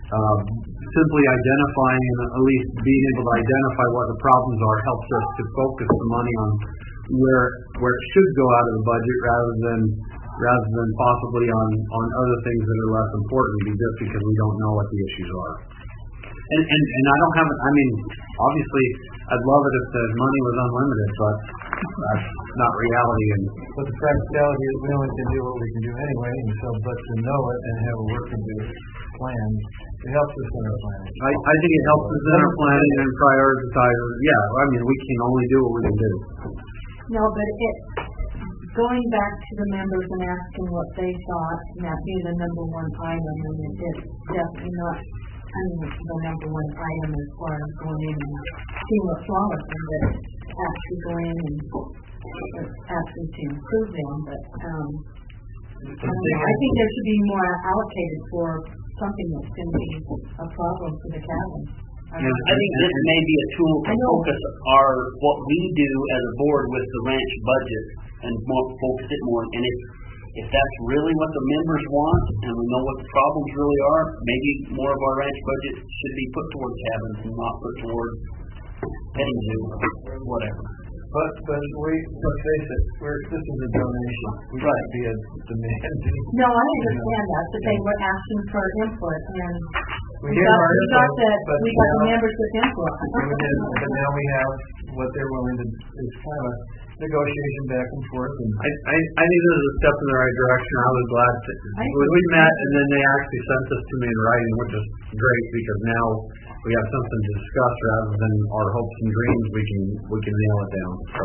um, simply identifying and at least being able to identify what the problems are helps us to focus the money on where where it should go out of the budget rather than rather than possibly on, on other things that are less important just because we don't know what the issues are. And, and, and I don't have, I mean, obviously, I'd love it if the money was unlimited, but that's not reality. And But the practicality is we only can do what we can do anyway, and so, but to know it and have a working plan, it helps us in our planning. I, I think it helps us in our planning and prioritizing. Yeah, I mean, we can only do what we can do. No, but it, going back to the members and asking what they thought, and that being the number one item, and it is definitely not, I mean, the number one item as far as going in and seeing what's wrong with them, but actually going in and actually to improve them, but, um, I, don't know, I think there should be more allocated for something that's going to be a problem for the cabin. I think this may be a tool to focus our, what we do as a board with the ranch budget and more, focus it more. And if, if that's really what the members want and we know what the problems really are, maybe more of our ranch budget should be put toward cabins and not put toward petting zoo or whatever. But, but we, let's face it, we're, this is a donation. We right. can't be a demanding. No, I understand that, but they were asking for input, and we, we got, we got the, we got the members with input. We did, but now we have what they're willing to, it's kind of a negotiation back and forth. And I, I, I think this is a step in the right direction. I was glad to, when we met and then they actually sent this to me in writing, which is great because now we have something to discuss rather than our hopes and dreams. We can we can nail it down. So,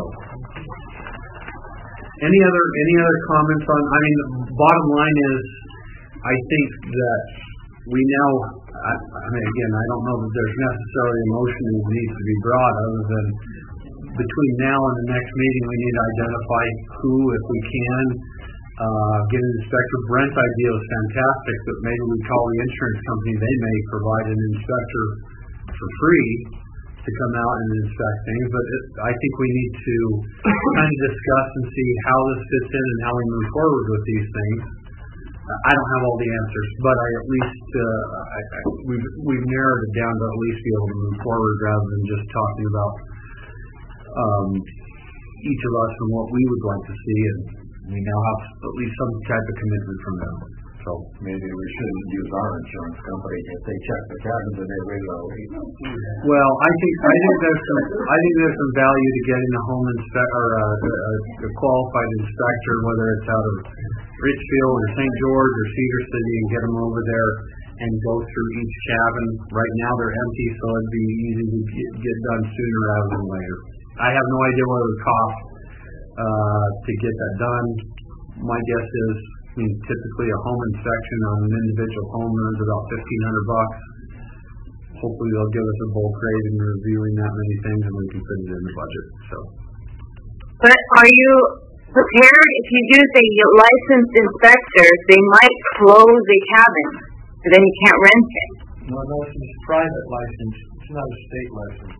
any other any other comments on? I mean, the bottom line is, I think that we now. I, I mean, again, I don't know that there's necessarily a motion that needs to be brought, other than between now and the next meeting, we need to identify who, if we can. Uh, get an inspector. Brent's idea was fantastic, but maybe we call the insurance company. They may provide an inspector for free to come out and inspect things. But it, I think we need to kind of discuss and see how this fits in and how we move forward with these things. Uh, I don't have all the answers, but I at least uh, I, I, we've we've narrowed it down to at least be able to move forward rather than just talking about um, each of us and what we would like to see. And we now have at least some type of commitment from them. So maybe we shouldn't use our insurance company if they check the cabins and they raise our rate. Well, I think I think there's some I think there's some value to getting a home inspector or a, a, a qualified inspector, whether it's out of Richfield or Saint George or Cedar City, and get them over there and go through each cabin. Right now they're empty, so it'd be easy to get, get done sooner rather than later. I have no idea what it would cost uh, to get that done. My guess is, I mean, typically a home inspection on an individual home runs about fifteen hundred bucks. Hopefully they'll give us a bulk rate in reviewing that many things, and we can fit it in the budget. So. But are you prepared if you use a licensed inspector? They might close a cabin, so then you can't rent it. No, no, it's a private license. It's not a state license.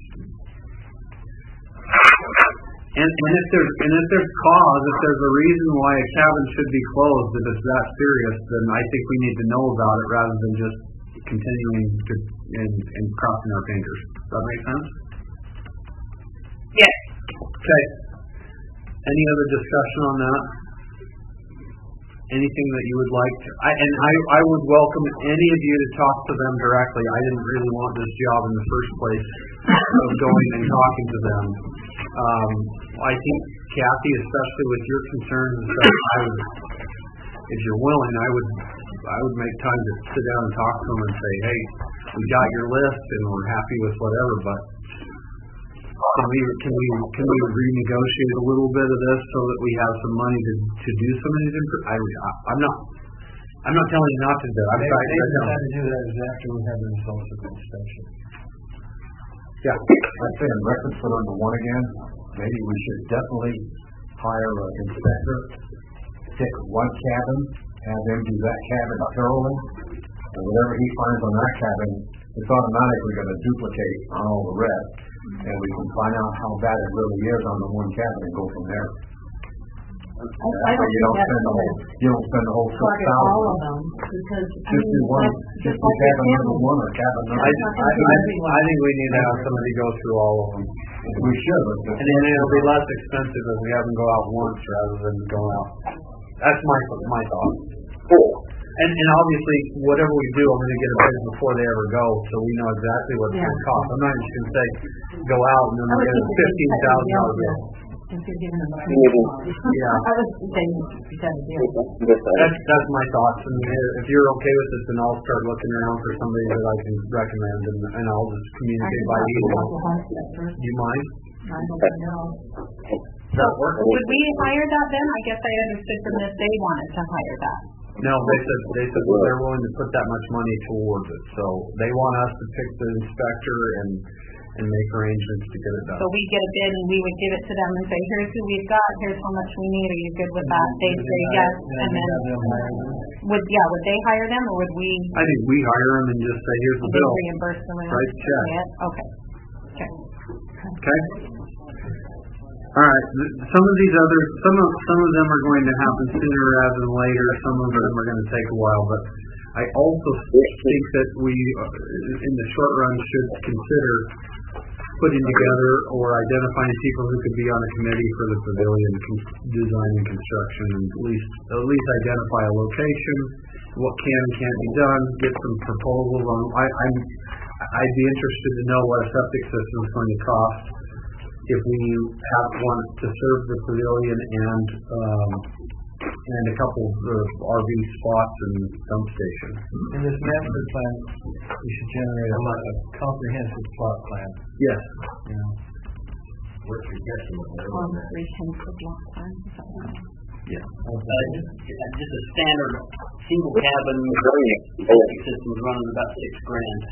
And, and if there's and if there's cause, if there's a reason why a cabin should be closed, if it's that serious, then I think we need to know about it rather than just continuing to and, and crossing our fingers. Does that make sense? Yes. Okay. Any other discussion on that? Anything that you would like to? I, and I I would welcome any of you to talk to them directly. I didn't really want this job in the first place of going and talking to them. Um, I think, Kathy, especially with your concerns and stuff, I would, if you're willing, I would I would make time to sit down and talk to them and say, hey, we got your list and we're happy with whatever, but can we can we can we renegotiate a little bit of this so that we have some money to to do some of these? Imp- I, I'm not I'm not telling you not to do it. I'm sorry. The time to do that is after we have the results of the inspection. Yeah, I'd say in reference to number one again, maybe we should definitely hire an inspector, pick one cabin, have them do that cabin thoroughly, and whatever he finds on that cabin, it's automatically going to duplicate on all the rest, and we can find out how bad it really is on the one cabin and go from there. I, I don't You don't think spend the whole, you don't spend the whole six target all thousand. of them, because, I Just mean, do one, that's just just do like cabin the number family. one or cabin I, number. I, not gonna do I, everyone. I think we need to have somebody go through all of them. We should. but- And then it'll be less expensive if we have them go out once rather than go out. That's my, my thought. And, and obviously, whatever we do, I'm gonna get a bid before they ever go, so we know exactly what it's Yeah. gonna cost. I'm not just gonna say, go out and then I we're would gonna think that fifteen they thousand cut dollar the bill. deal if you're giving them a Yeah. I would say you cut a deal. That's, that's my thoughts, and if you're okay with it, then I'll start looking around for somebody that I can recommend, and, and I'll just communicate by email. Do you mind? I don't know. Does that work? Would we hire that then? I guess I understood from this they wanted to hire that. No, they said, they said well, they're willing to put that much money towards it, so they want us to pick the inspector and, and make arrangements to get it done. So we get a bid and we would give it to them and say, here's who we've got, here's how much we need, are you good with that? They'd say yes, and then, would, yeah, would they hire them or would we? I think we hire them and just say, here's the They bill. reimburse them and Right, check. pay it? Okay. Okay. Okay? All right, th- some of these other, some of, some of them are going to happen sooner rather than later, some of them are going to take a while, but I also think that we, uh, in the short run, should consider putting together or identifying people who could be on a committee for the pavilion con- design and construction, and at least, at least identify a location, what can and can't be done, get some proposals on, I, I'm, I'd be interested to know what a septic system is going to cost if we have one to serve the pavilion and, um, and a couple of R V spots and dump stations. In this master plan, we should generate a lot of comprehensive plot plan. Yes. You know, What's your guesstimate? Comprehensive lot plan, is that right? Yeah. Uh, just, just a standard single cabin septic system is running about six grand.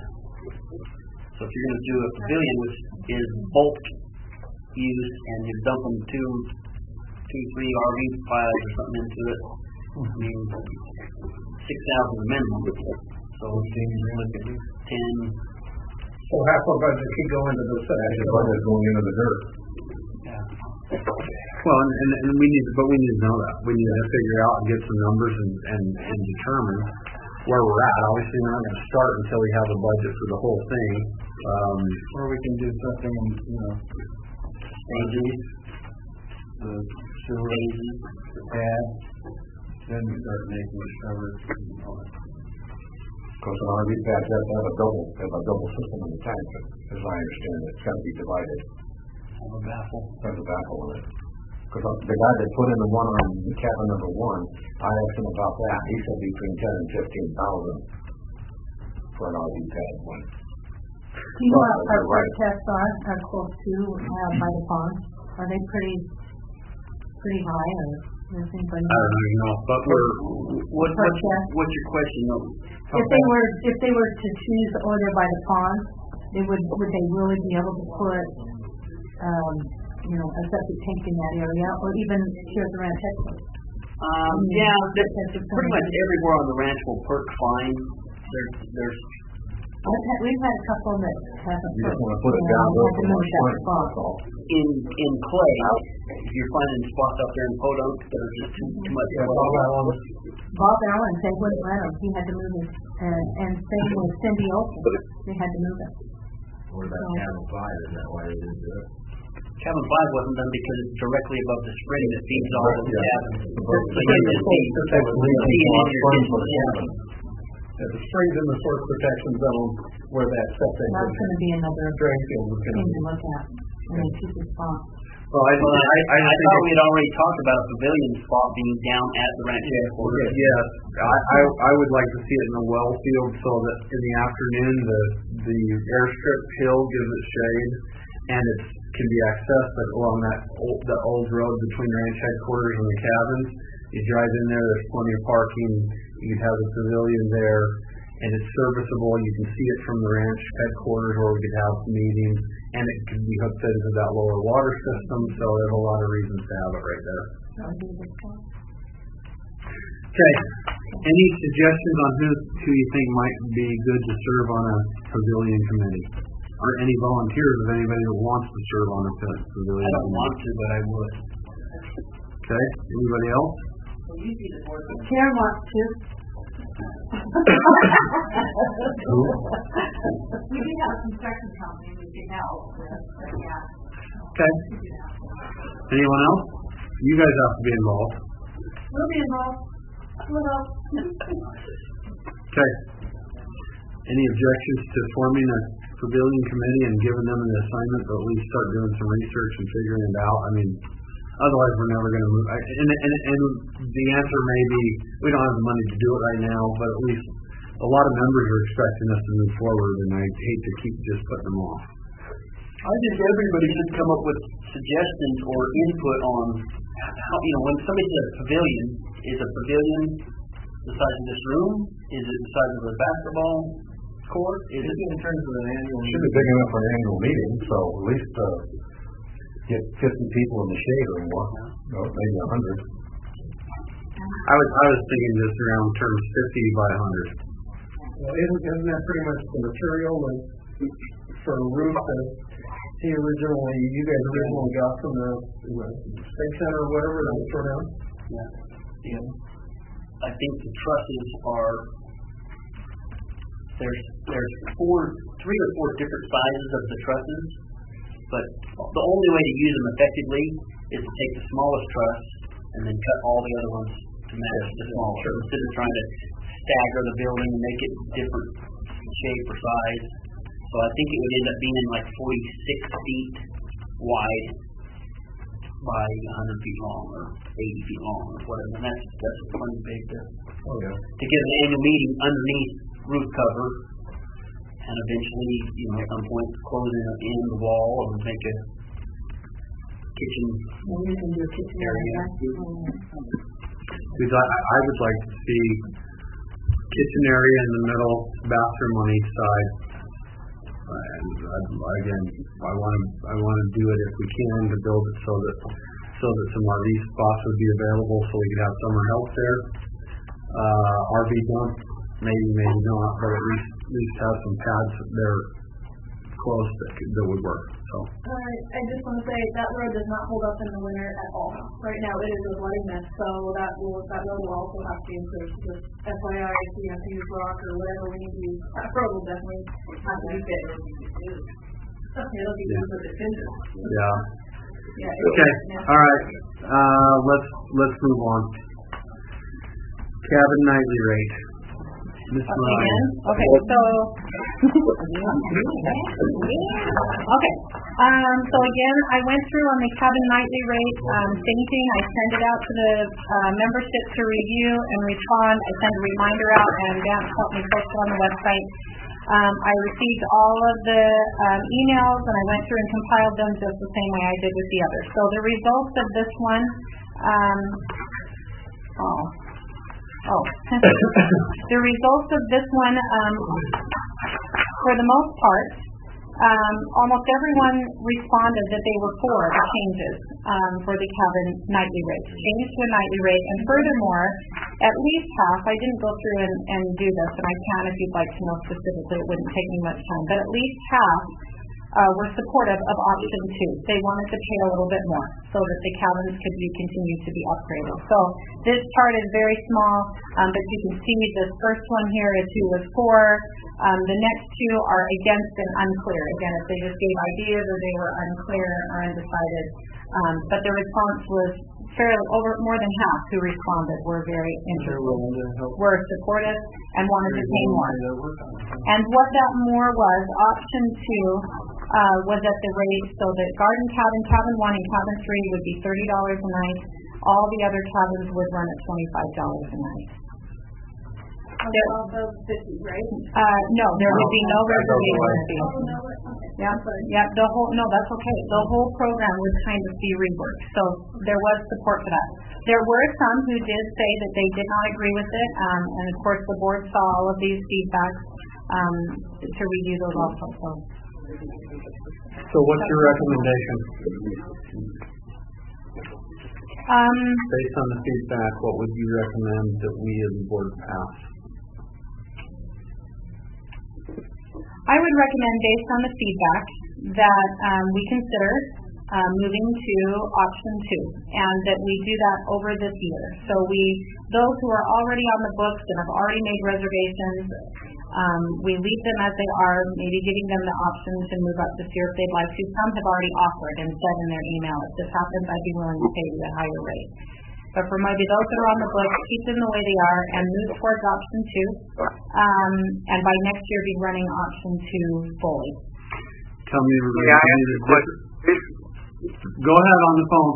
So if you're going to do a pavilion, which is bulk use, and you're dumping two, two, three R V piles or something into it, I mean, six thousand minimum. So ten. So half our budget could go into the septic, the budget going into the dirt. Yeah. Well, and, and, and we need, but we need to know that. We need to figure out and get some numbers and, and, and determine where we're at. Obviously, we're not going to start until we have a budget for the whole thing. Um, or we can do something, you know, stages, the sewer, pad, then we start making the covers and all that. Because an R V pad has to have a double, have a double system in the tank, as I understand it, it's got to be divided. Have a baffle. There's a baffle in it. Because the guy that put in the one on the cabin number one, I asked him about that, he said between ten and fifteen thousand for an R V pad one. Do you know what our perk tests are, are close to, uh, by the pond? Are they pretty, pretty high or anything? I don't know, you know, but we're, what, Perk what's, test? what's your question though? If they were, if they were to choose the order by the pond, they would, would they really be able to put, um, you know, a septic tank in that area, or even here at the ranch headquarters? Um, yeah, there's, pretty much everywhere on the ranch will perk fine. There's, there's We've had, we've had a couple that haven't. You just want to put it down there there for one that point, spot. that's all. in in clay. If you're finding spots out there in Podunk that are just too, too much. Yeah, Bob Allen, Bob Allen, they wouldn't let him, he had to move it, and, and same with Cindy Olson, they had to move it. What about cabin five? Is that why they didn't do it? Cabin five wasn't done because it's directly above the spring that feeds all of the Yeah. cabins. The So you just see, Protect the leaves see it in on your springs kitchen. for the cabin. Yeah, the springs in the source protection zone where that septic That's gonna be another drain field is thing gonna to look at, in a cheaper spot. Well, I, Well, I, I, I think thought we had already talked about a pavilion spot being down at the ranch headquarters. yes, I, I, I would like to see it in a well field so that in the afternoon the, the airstrip hill gives it shade and it can be accessed along that old, the old road between ranch headquarters and the cabins. You drive in there, there's plenty of parking, you have the pavilion there, and it's serviceable, you can see it from the ranch headquarters where we could have meetings, and it can be hooked into that lower water system, so there's a lot of reasons to have it right there. Okay, any suggestions on who, who you think might be good to serve on a pavilion committee? Or any volunteers of anybody who wants to serve on a pa- pavilion I don't committee? want to, but I would. Okay, anybody else? Karen wants to. We do have a construction company we can help with, but yeah. Okay. Anyone else? You guys have to be involved. We'll be involved. We'll help. Okay. Any objections to forming a pavilion committee and giving them an assignment to at least start doing some research and figuring it out? I mean, otherwise we're never going to move. I- And, and, and the answer may be, we don't have the money to do it right now, but at least a lot of members are expecting us to move forward, and I hate to keep just putting them off. I think everybody should come up with suggestions or input on how, you know, when somebody says pavilion, is a pavilion the size of this room? Is it the size of a basketball court? Is it in terms of an annual Should be big enough for an annual meeting, so at least, uh, get fifty people in the shade or more, or maybe a hundred. I was, I was thinking just around terms fifty by one hundred. Well, isn't, isn't that pretty much the material that, for a roof that he originally, you guys originally got from the, the state center or whatever that was thrown out? Yeah. Yeah. I think the trusses are, there's, there's four, three or four different sizes of the trusses, but the only way to use them effectively is to take the smallest truss and then cut all the other ones to match the smaller, instead of trying to stagger the building and make it different shape or size. So I think it would end up being like forty-six feet wide by one hundred feet long or eighty feet long or whatever. And that's that's plenty big to Oh, yeah. to get an annual meeting underneath roof cover, and eventually, you know, at some point close in in the wall and make a kitchen area. Because I, I would like to see kitchen area in the middle, bathroom on each side. And I, again, I want to I want to do it if we can to build it so that so that some R V spots would be available, so we could have summer help there. Uh, R V dump, maybe maybe not, but at least at least have some pads there close that could, that would work. So. Uh, I just want to say that road does not hold up in the winter at all. Right now it is a bloody mess, so that will that road will also have to be improved. Just F Y I, if we have to use rock or whatever we need to use, that road will definitely have to be fixed. It'll be used with the fences. Yeah. Yeah. Okay. All right. Uh, let's let's move on. Cabin nightly rate. Miss Ryan. Okay, so okay. Um, so again, I went through on the cabin nightly rate. Um, same thing. I send it out to the uh, membership to review and respond. I send a reminder out, and Dan helped me post it on the website. Um, I received all of the um, emails, and I went through and compiled them just the same way I did with the others. So the results of this one. Um, oh. Oh, the results of this one, um, for the most part, um, almost everyone responded that they were for the changes um, for the cabin nightly rate, change to a nightly rate, and furthermore, at least half, I didn't go through and, and do this, and I can if you'd like to know specifically, it wouldn't take me much time, but at least half uh, were supportive of option two. They wanted to pay a little bit more so that the cabins could be continued to be upgraded. So this chart is very small, um, but you can see this first one here is who was for. Um, the next two are against and unclear. Again, if they just gave ideas or they were unclear or undecided. Um, but the response was fairly over more than half who responded were very interested, were supportive, and wanted to pay more. And what that more was, option two uh, was at the rate so that garden cabin, cabin one, and cabin three would be thirty dollars a night. All the other cabins would run at twenty-five dollars a night. There, all those fifty, right? Uh, no, there would be no reservation fee. Oh, no, okay. Yeah, yeah, the whole, no, that's okay. The whole program would kind of be reworked. So there was support for that. There were some who did say that they did not agree with it. Um, and of course the board saw all of these feedbacks, um, to review those also. So. So what's your recommendation? Um, Based on the feedback, what would you recommend that we as a board pass? I would recommend, based on the feedback, that um, we consider uh, moving to option two, and that we do that over this year. So we, those who are already on the books and have already made reservations, um, we leave them as they are, maybe giving them the option to move up this year if they'd like to. Some have already offered and said in their email, if this happens, I'd be willing to pay you a higher rate. But for maybe those that are on the books, keep them the way they are and move towards option two. Um, and by next year, be running option two fully. Tell me everybody. Yeah, I have a question. Go ahead on the phone.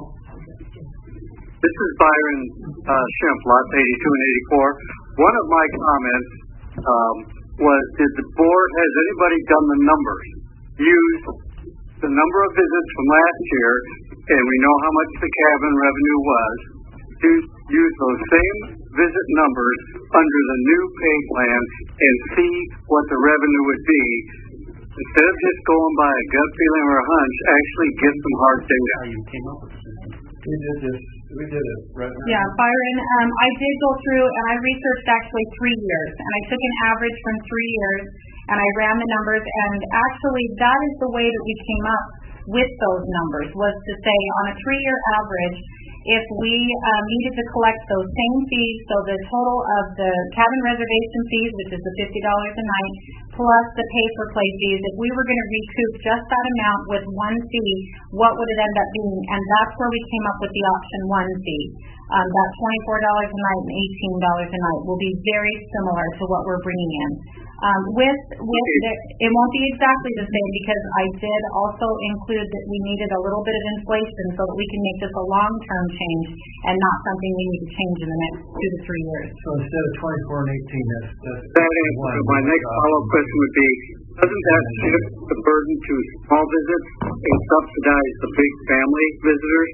This is Byron uh, Schimpf, lots eighty-two and eighty-four. One of my comments um, was, did the board, has anybody done the numbers? Used the number of visits from last year, and we know how much the cabin revenue was, to use those same visit numbers under the new pay plan and see what the revenue would be. Instead of just going by a gut feeling or a hunch, actually get some hard data. How you came up with this? We did this, we did it right now. Yeah, Byron, um, I did go through and I researched actually three years, and I took an average from three years and I ran the numbers, and actually that is the way that we came up with those numbers, was to say on a three-year average, if we um, needed to collect those same fees, so the total of the cabin reservation fees, which is the fifty dollars a night, plus the pay-for-play fees, if we were going to recoup just that amount with one fee, what would it end up being? And that's where we came up with the option one fee. Um, that twenty-four dollars a night and eighteen dollars a night will be very similar to what we're bringing in. Um, with with the, it won't be exactly the same, because I did also include that we needed a little bit of inflation so that we can make this a long-term change and not something we need to change in the next two to three years. So instead of twenty-four and eighteen, that's, that's That answers my next follow-up question would be, doesn't that shift the burden to small visits and subsidize the big family visitors?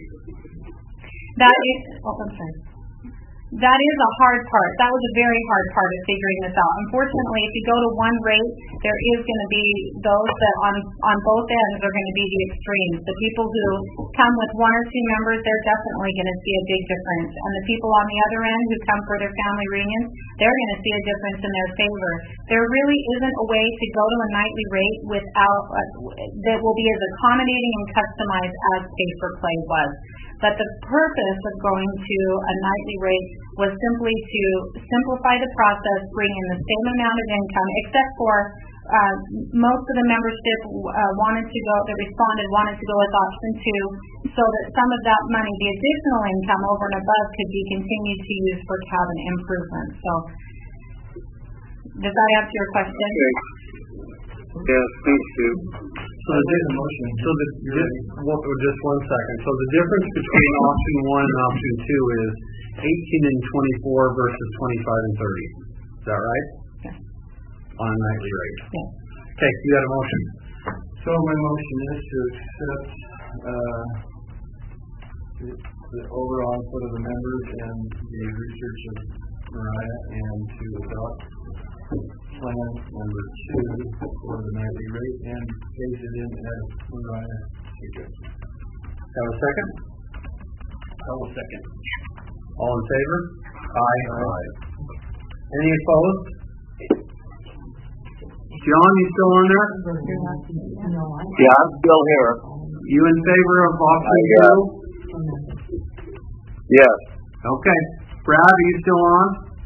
That is, oh, I'm sorry. That is a hard part. That was a very hard part of figuring this out. Unfortunately, if you go to one rate, there is going to be those that on on both ends are going to be the extremes. The people who come with one or two members, they're definitely going to see a big difference. And the people on the other end who come for their family reunions, they're going to see a difference in their favor. There really isn't a way to go to a nightly rate without uh, that will be as accommodating and customized as pay-for-play was. But the purpose of going to a nightly rate was simply to simplify the process, bring in the same amount of income, except for uh, most of the membership uh, wanted to go, that responded wanted to go with option two, so that some of that money, the additional income over and above, could be continued to use for cabin improvements. So, does that answer your question? Okay. Yes, thank you. So the motion. So the just, well, just one second. So the difference between option one and option two is eighteen and twenty-four versus twenty-five and thirty. Is that right? Yes. On a nightly rate. Yes. Okay, you got a motion. So my motion is to accept uh, the, the overall input of the members and the research of Mariah, and to adopt plan number two for the nightly rate and phase it in as Mariah suggested. Have a second? I will second. All in favor? Aye. Aye. Any opposed? John, you still on there? Yeah, I'm still here. You in favor of option two? Yes. Okay. Brad, are you still on?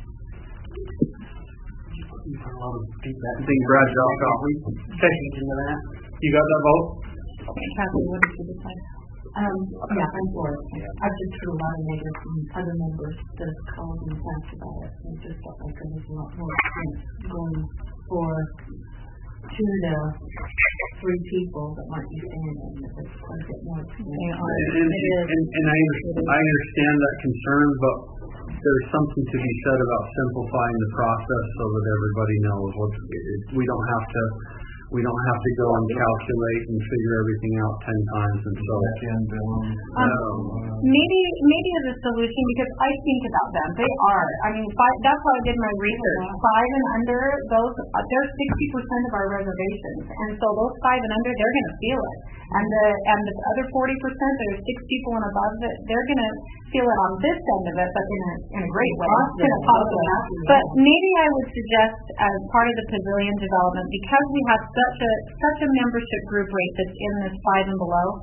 I think Brad dropped off. Okay. You got that vote? Okay, Kathy, what did you decide? Um, yeah, I'm for it. I've just heard a lot of negative from other members that have called and asked about it. I just felt like there was a lot more expense going for two to three people that might be staying in. It's quite a bit more expensive. And, and, and, and I, I understand that concern, but there's something to be said about simplifying the process so that everybody knows what we don't have to we don't have to go and calculate and figure everything out ten times and so um, maybe maybe as a solution, because I think about them, they are I mean five, that's why I did my research. Five and under, those uh, they're sixty percent of our reservations, and so those five and under, they're going to feel it, and the and the other forty percent, there's six people and above, that they're going to feel it on this end of it, but in a in a great way, in a positive. But maybe I would suggest, as part of the pavilion development, because we have such a such a membership group rate that's in this five and below,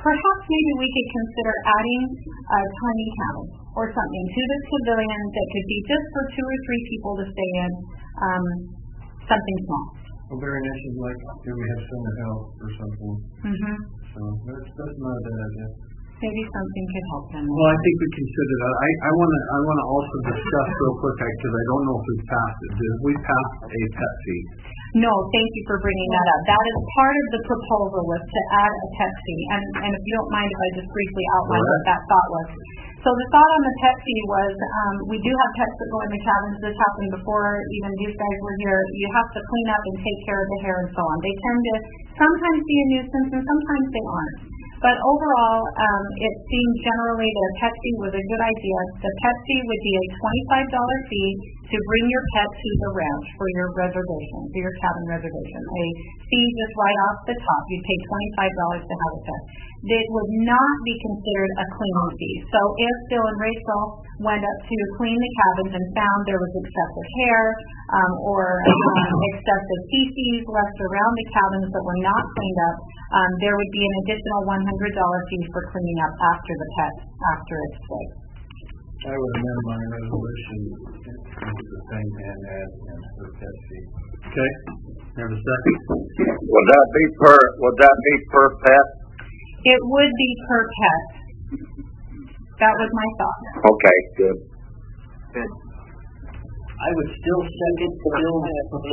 perhaps maybe we could consider adding a tiny cabin or something to this pavilion that could be just for two or three people to stay in, um, something small. Well, very nice is like, here we have summer help or something. Mm-hmm. So that's, that's not a bad idea. Maybe something could help them. Well, I think we consider that. I, I want to I want to also discuss real quick, because I don't know if we've passed it. Did we pass a pet fee? No, thank you for bringing that up. That is part of the proposal, was to add a pet fee. And, and if you don't mind if I just briefly outline what that thought was. So the thought on the pet fee was, um, we do have pets that go in the cabins. This happened before even these guys were here. You have to clean up and take care of the hair and so on. They tend to sometimes be a nuisance and sometimes they aren't. But overall, um, it seemed generally that a pet fee was a good idea. The pet fee would be a twenty-five dollar fee to bring your pet to the ranch for your reservation, for your cabin reservation. A fee just right off the top. You pay twenty-five dollars to have a pet. It would not be considered a cleaning fee. So if Bill and Rachel went up to clean the cabins and found there was excessive hair um, or um, excessive feces left around the cabins that were not cleaned up, um, there would be an additional one hundred dollar fee for cleaning up after the pet, after its stay. I would amend my resolution to the same and add the pet fee. Okay. Have a second. Would that be per, would that be per pet? It would be per pet. That was my thought. Okay, good. Good. I would still second Bill's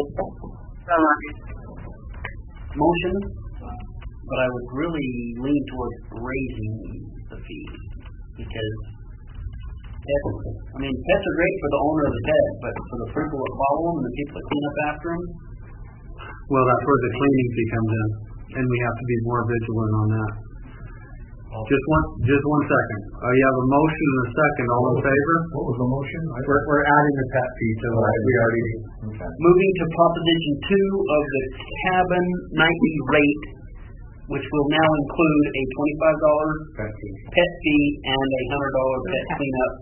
motion, but I would really lean towards raising the fee, because pets, I mean, pets are great for the owner of the pet, but for the people that follow them and the people that clean up after them. Well, that's where the cleaning fee comes in, and we have to be more vigilant on that. Just one, just one second. Uh, you have a motion and a second. All in favor? What was the motion? We're, we're adding the pet fee to it. We already. Okay. Moving to proposition two of the cabin nightly rate, which will now include a twenty-five dollar Pet fee. pet fee and a one hundred dollar pet cleanup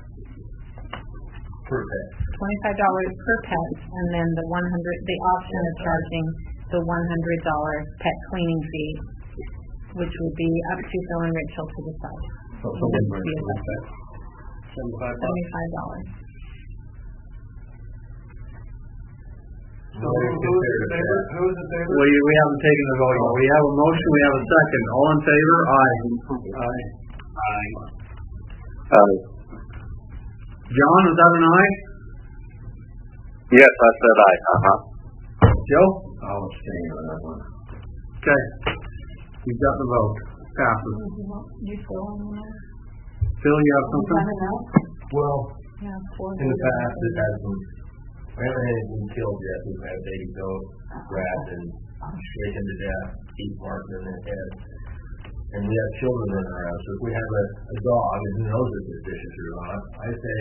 Per pet. Twenty-five dollars per pet, and then the one hundred, the option of charging the one hundred dollar pet cleaning fee, which would be up to Phil and Rachel to decide. So, so This we're would be going to about seventy-five dollars. seventy-five dollars. So who who is in favor? Who is in favor? We, we haven't taken the vote yet. We have a motion, we have a second. All in favor? Aye. Aye. Aye. Uh, John, is that an aye? yes, I said aye, uh-huh. Joe? I'll abstain on that one. Okay. You've got the vote. Passes. You still on there? Phil, you have something? Well, Yeah, four. in the past, it has been, we haven't had anything killed yet. We've had baby goat, grabbed and shaken to death, teeth marked in their head. And we have children running around. So if we have a, a dog, and who knows if it's vicious or not, I say,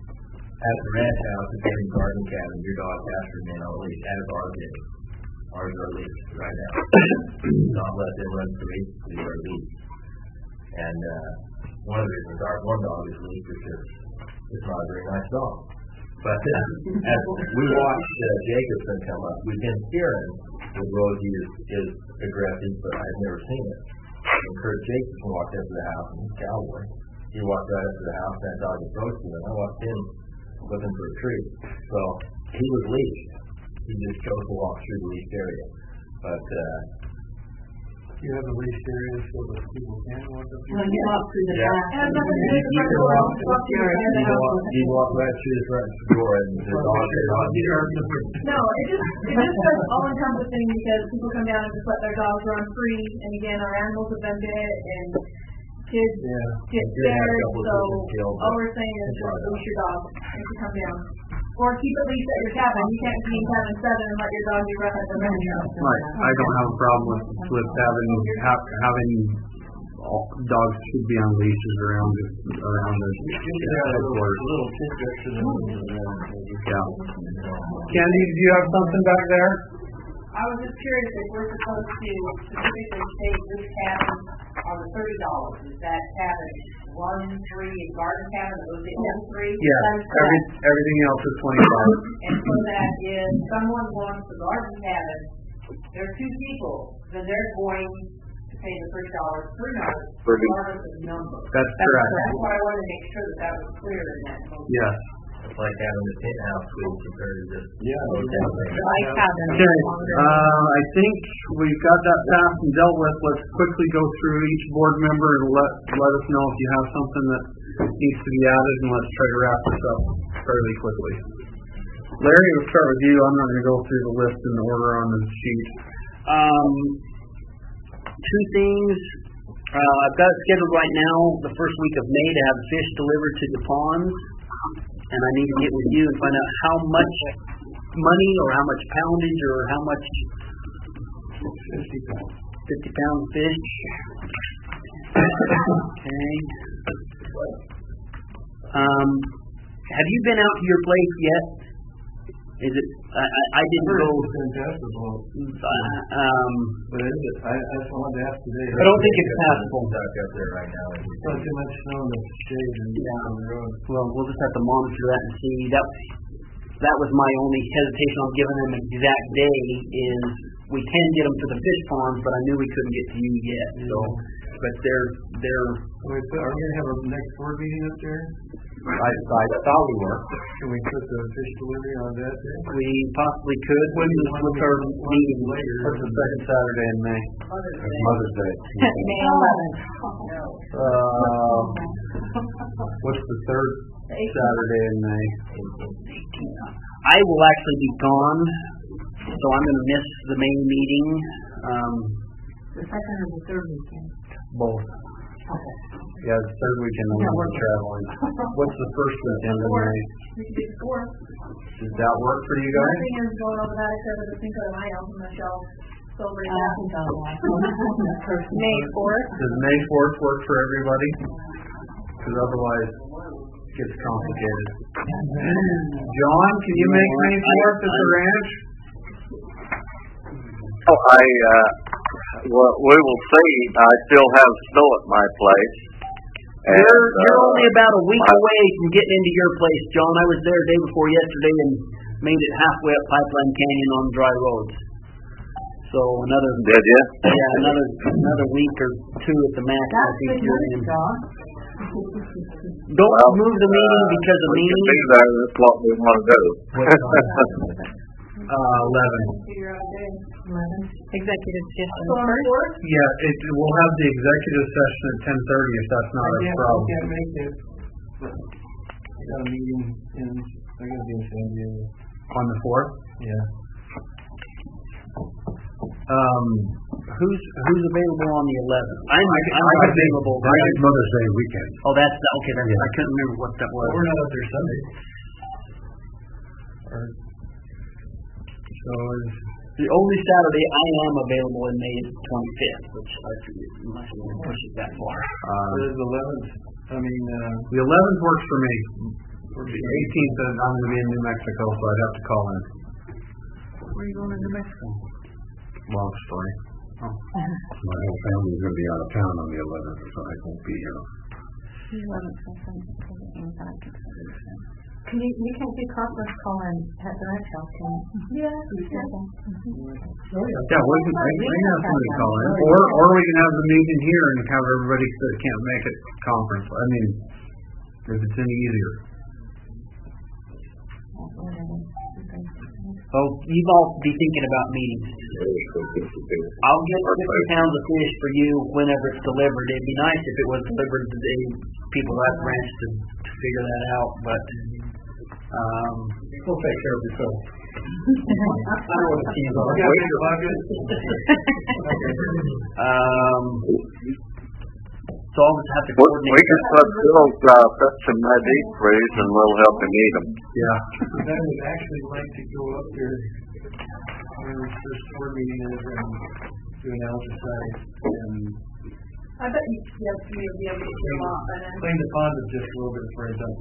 at the ranch house, if you're in garden cabin, your dog has to remain on leash, as are they. Ours are leashed right now. Not let them run free, we are leashed. And uh, one of the reasons our one dog is leashed is because it's not a very nice dog. But uh, as we watched uh, Jacobson come up, we've been hearing that Rosie is, is aggressive, but I've never seen it. And Kurt Jacobson walked up to the house, and he's a cowboy. He walked right up to the house, and that dog approached him, and I watched him looking for a treat. So he was leashed. He just chose to walk through the leashed area. But uh, You have the leashed areas so that people can walk up here? When you walk through the Yeah. back. And you that's what you they can do. walk, Walk through the you can walk, you can walk right through the front door, and the dog is on here. No, it just, it just says all encompassing, because people come down and just let their dogs run free, and again, our animals have been bit, and kids Yeah. get Did have scared, double so digit kills, all but we're saying is it's just not leash your dog if you come down. Or keep it leashed at your cabin. You can't be in cabin seven and let your dog be run at the ranch house. Right. I don't have a problem with, with having, ha- having all, dogs should be on leashes around the, around the headquarters. Little tidbits to them. Yeah. Candy, do you have something back there? I was just curious if we're supposed to specifically state this cabin on the thirty dollars. Is that cabin one, three, and garden cabin, are those the only three? Yeah. Every, everything else is twenty-five. And so that if someone wants the garden cabin, there are two people, then they're going to pay the thirty dollars per note, Per note. regardless of number. That's correct. That's why I wanted to make sure that that was clear in that motion. Yes. It's like having the penthouse suite compared to just. Yeah. I haven't. Okay, uh, I think we've got that passed and dealt with. Let's quickly go through each board member and let, let us know if you have something that needs to be added, and let's try to wrap this up fairly quickly. Larry, we'll start with you. I'm not going to go through the list in order on the sheet. Um, two things. Uh, I've got it scheduled right now, the first week of May, to have fish delivered to the ponds. And I need to get with you and find out how much money or how much poundage or how much Fifty pounds. fifty pound fish. Okay. Um, have you been out to your place yet? Is it? I, I, I didn't go. Fantastic. Uh, um, But is it? I, I just wanted to ask today. I don't think it's passable. Stuck up there right now. It's not too much snow in the shade and Yeah. on the road. Well, we'll just have to monitor that and see. That that was my only hesitation on giving them an exact day. Is we can get them to the fish ponds, but I knew we couldn't get to you yet. So, but they're they're. Wait, so are we gonna have a next board meeting up there? I I thought we were. Can we put the fish delivery on that day? We possibly could. When is what's our meeting? What's the second Saturday in May? Mother's Day. May eleventh. Uh, what's the third Saturday in May? I will actually be gone, so I'm going to miss the main meeting. Um, The second or the third weekend? Both. Okay. Yeah, the third weekend I'm going to be traveling. What's the first weekend in May? We could do the fourth. Does that work for you guys? Nothing is going over that except for the Cinco de Mayo from the shelf. Celebrate I that. think I'll like it. May fourth. Does May fourth work for everybody? Because otherwise it gets complicated. John, can you make May fourth at the ranch? Oh, I, uh, well, we will see. I still have snow at my place. And, you're you're uh, only about a week my- away from getting into your place, John. I was there day before yesterday and made it halfway up Pipeline Canyon on dry roads. So another Did you? yeah another another week or two at the max. I That's think good you're news, in. John. Don't Well, move the meeting uh, because of we me. can be there. That's what we want to do. Uh, eleven. Figure out a day. Eleven. Executive session So on the first. fourth, Yeah, it, we'll have the executive session at ten thirty if that's not I a can't, I problem. can't make it. I got a meeting in, I gotta be in San Diego. On the fourth? Yeah. Um, who's, who's available on the eleventh? I'm I'm available. I think Mother's Day weekend. Oh, that's okay. That's, I couldn't remember what that was. Well, we're not up there Sunday. Or- So is, The only Saturday I am available in May is the twenty-fifth, which I figured you must want to push it that far. uh, What is the eleventh? I mean, uh, the eleventh works for me. The eighteenth, I'm going to be in New Mexico, so I'd have to call in. Where are you going to New Mexico? Long story. Oh. My whole family is going to be out of town on the eleventh, so I won't be here. Eleventh session. Can Can you, you can do conference call and at the ranch house, can you? yeah. Yeah, we can, we can have somebody call in, or, or we can have the meeting here and have everybody that can't make it conference. I mean, if it's any easier. Oh, you've all be thinking about meetings. I'll get fifty pounds of fish for you whenever it's delivered. It'd be nice if it was delivered the day people at the ranch to, to figure that out, but um, We'll take care of yourself. I don't know what the team's are. Yeah, your pocket. Um, so I'll just have to We, coordinate. we can put Bill's, uh, fetch some uh, deep freeze and we'll help him eat them. Yeah. I would actually like to go up there where the first board meeting is and do an exercise and I bet you, yes, you'll be able to get them off by then. clean the pond up just a little bit before it's done.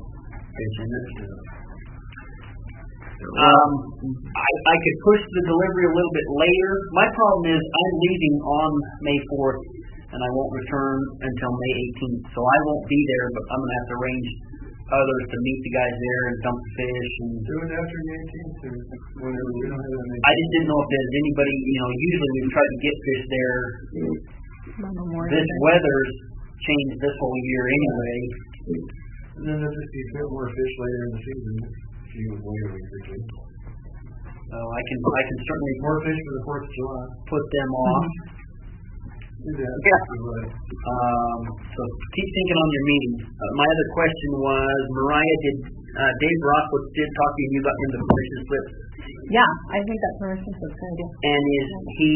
Um, I, I could push the delivery a little bit later. My problem is I'm leaving on May fourth, and I won't return until May eighteenth. So I won't be there, but I'm going to have to arrange others to meet the guys there and dump the fish. And Do it after the eighteenth or whenever. We don't have any. I just didn't know if there's anybody, you know, usually we've tried to get fish there this weather's changed this whole year anyway. And then there'll just be a bit more fish later in the season if you would wait a week or two. So I can I can certainly More fish for the Fourth of July. put them off. Do that. Um, so keep thinking on your meeting. Uh, my other question was, Mariah, did uh, Dave Rothwood did talk to you? You got him the permission slip, Yeah, I think that permission slip's gonna do. and is he?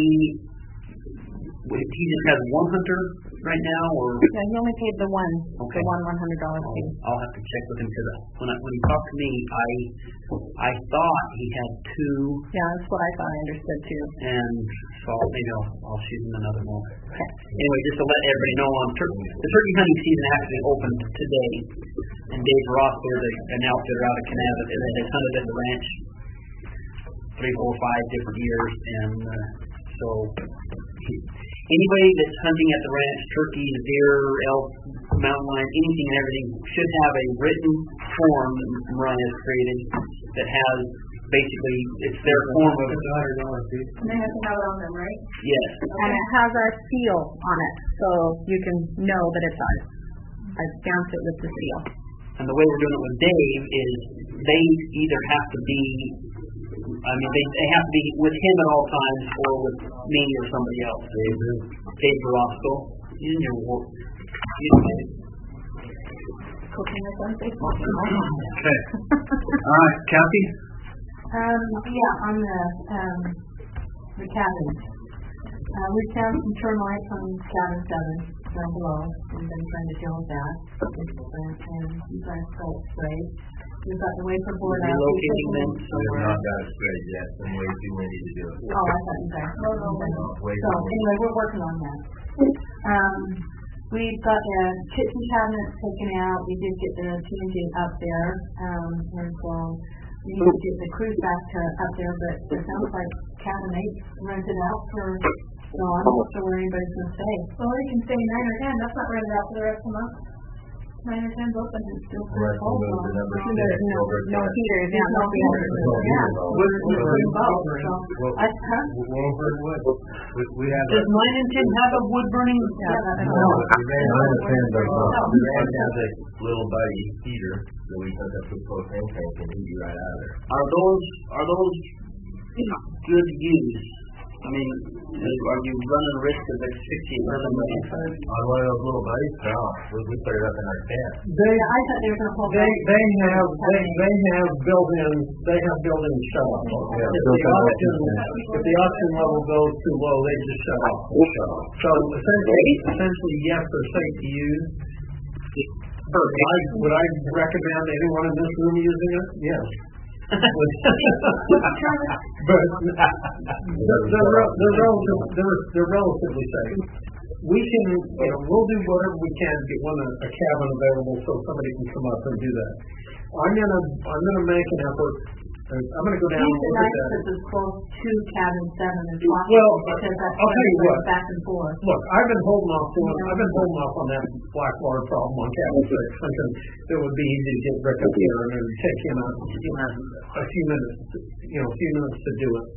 He just has one hunter right now, or Yeah, he only paid the one, Okay. the one one hundred dollar fee. I'll have to check with him because when I, when he talked to me, I I thought he had two, Yeah, that's what I thought I understood too. and so I'll, maybe I'll, I'll shoot him another one. Okay. Anyway, just to let everybody know, on tur- the turkey hunting season actually opened today, and Dave Roth, there's a, an outfitter out of Canada that has hunted at the ranch three, four, five different years, and uh, so he, anybody that's hunting at the ranch, turkeys, deer, elk, mountain lion, anything and everything, should have a written form that Mariah has created that has basically, it's their form of, It's a hundred dollar fee. And they have to have it on them, right? yes. And it has our seal on it, so you can know that it's ours. I stamped it with the seal. And the way we're doing it with Dave is they either have to be, I mean, they, they have to be with him at all times or with me or somebody else. Dave, Dave Roscoe, in your work. You know, Cooking with on Facebook. Okay. All right, Kathy? Um, yeah, on the, um, the cabins. Uh, we found some termites on cabin seven down below. We've been trying to deal with that. And you guys got it sprayed. We've got the wafer board out. relocating them We have somewhere. not got it sprayed yet, and way too windy to do it. Oh, I thought you guys. No, no, no. Way So too windy. anyway, we're working on that. Um, we've got the kitchen cabinets taken out. We did get the changing up there. Um, and so we need to get the crews back to up there, but it sounds like cabin eight rented out for, so I'm not sure where anybody's gonna stay. Well, you can say nine or ten, that's not rented out for the rest of the month. Nine or ten's open, it's still The rest will move to number No, six no, over No to- heaters, yeah, no No heaters. heaters. Yeah. What, what, Both, so, what, I, huh? well, what, we, we have. Does nine and ten have a wood burning? Yeah, that's No, all. nine and ten does not. The man has a little buddy heater that we hook up to a propane tank and heat you right out of there. Are those, are those good to use? I mean, are you running a risk of asphyxiating them? On one of those little buddies, no, we, we put it up in our tent. They, I thought they were gonna pull they, back. they have, they, they have built-in, they have built-in shut-off. If the oxygen, if the oxygen level goes too low, they just shut off. So essentially, essentially, yes, they're safe to use. Would I, would I recommend anyone in this room using it? Yes. But they're, they're, rel- they're, relative, they're, they're relatively safe. We can, you know, we'll do whatever we can to get one a, a cabin available so somebody can come up and do that. I'm gonna, I'm gonna make an effort. uh, I'm gonna go down and Keep it look at nice that. because it's close to cabin seven and possible, Well, because that's I'll tell you where what. it's back and forth. Look, I've been holding off doing, I've been holding off on that black water problem on cabin six, thinking it would be easy to get Rick up here and it'd take him a, you know, a few minutes, to- you know, a few minutes to do it.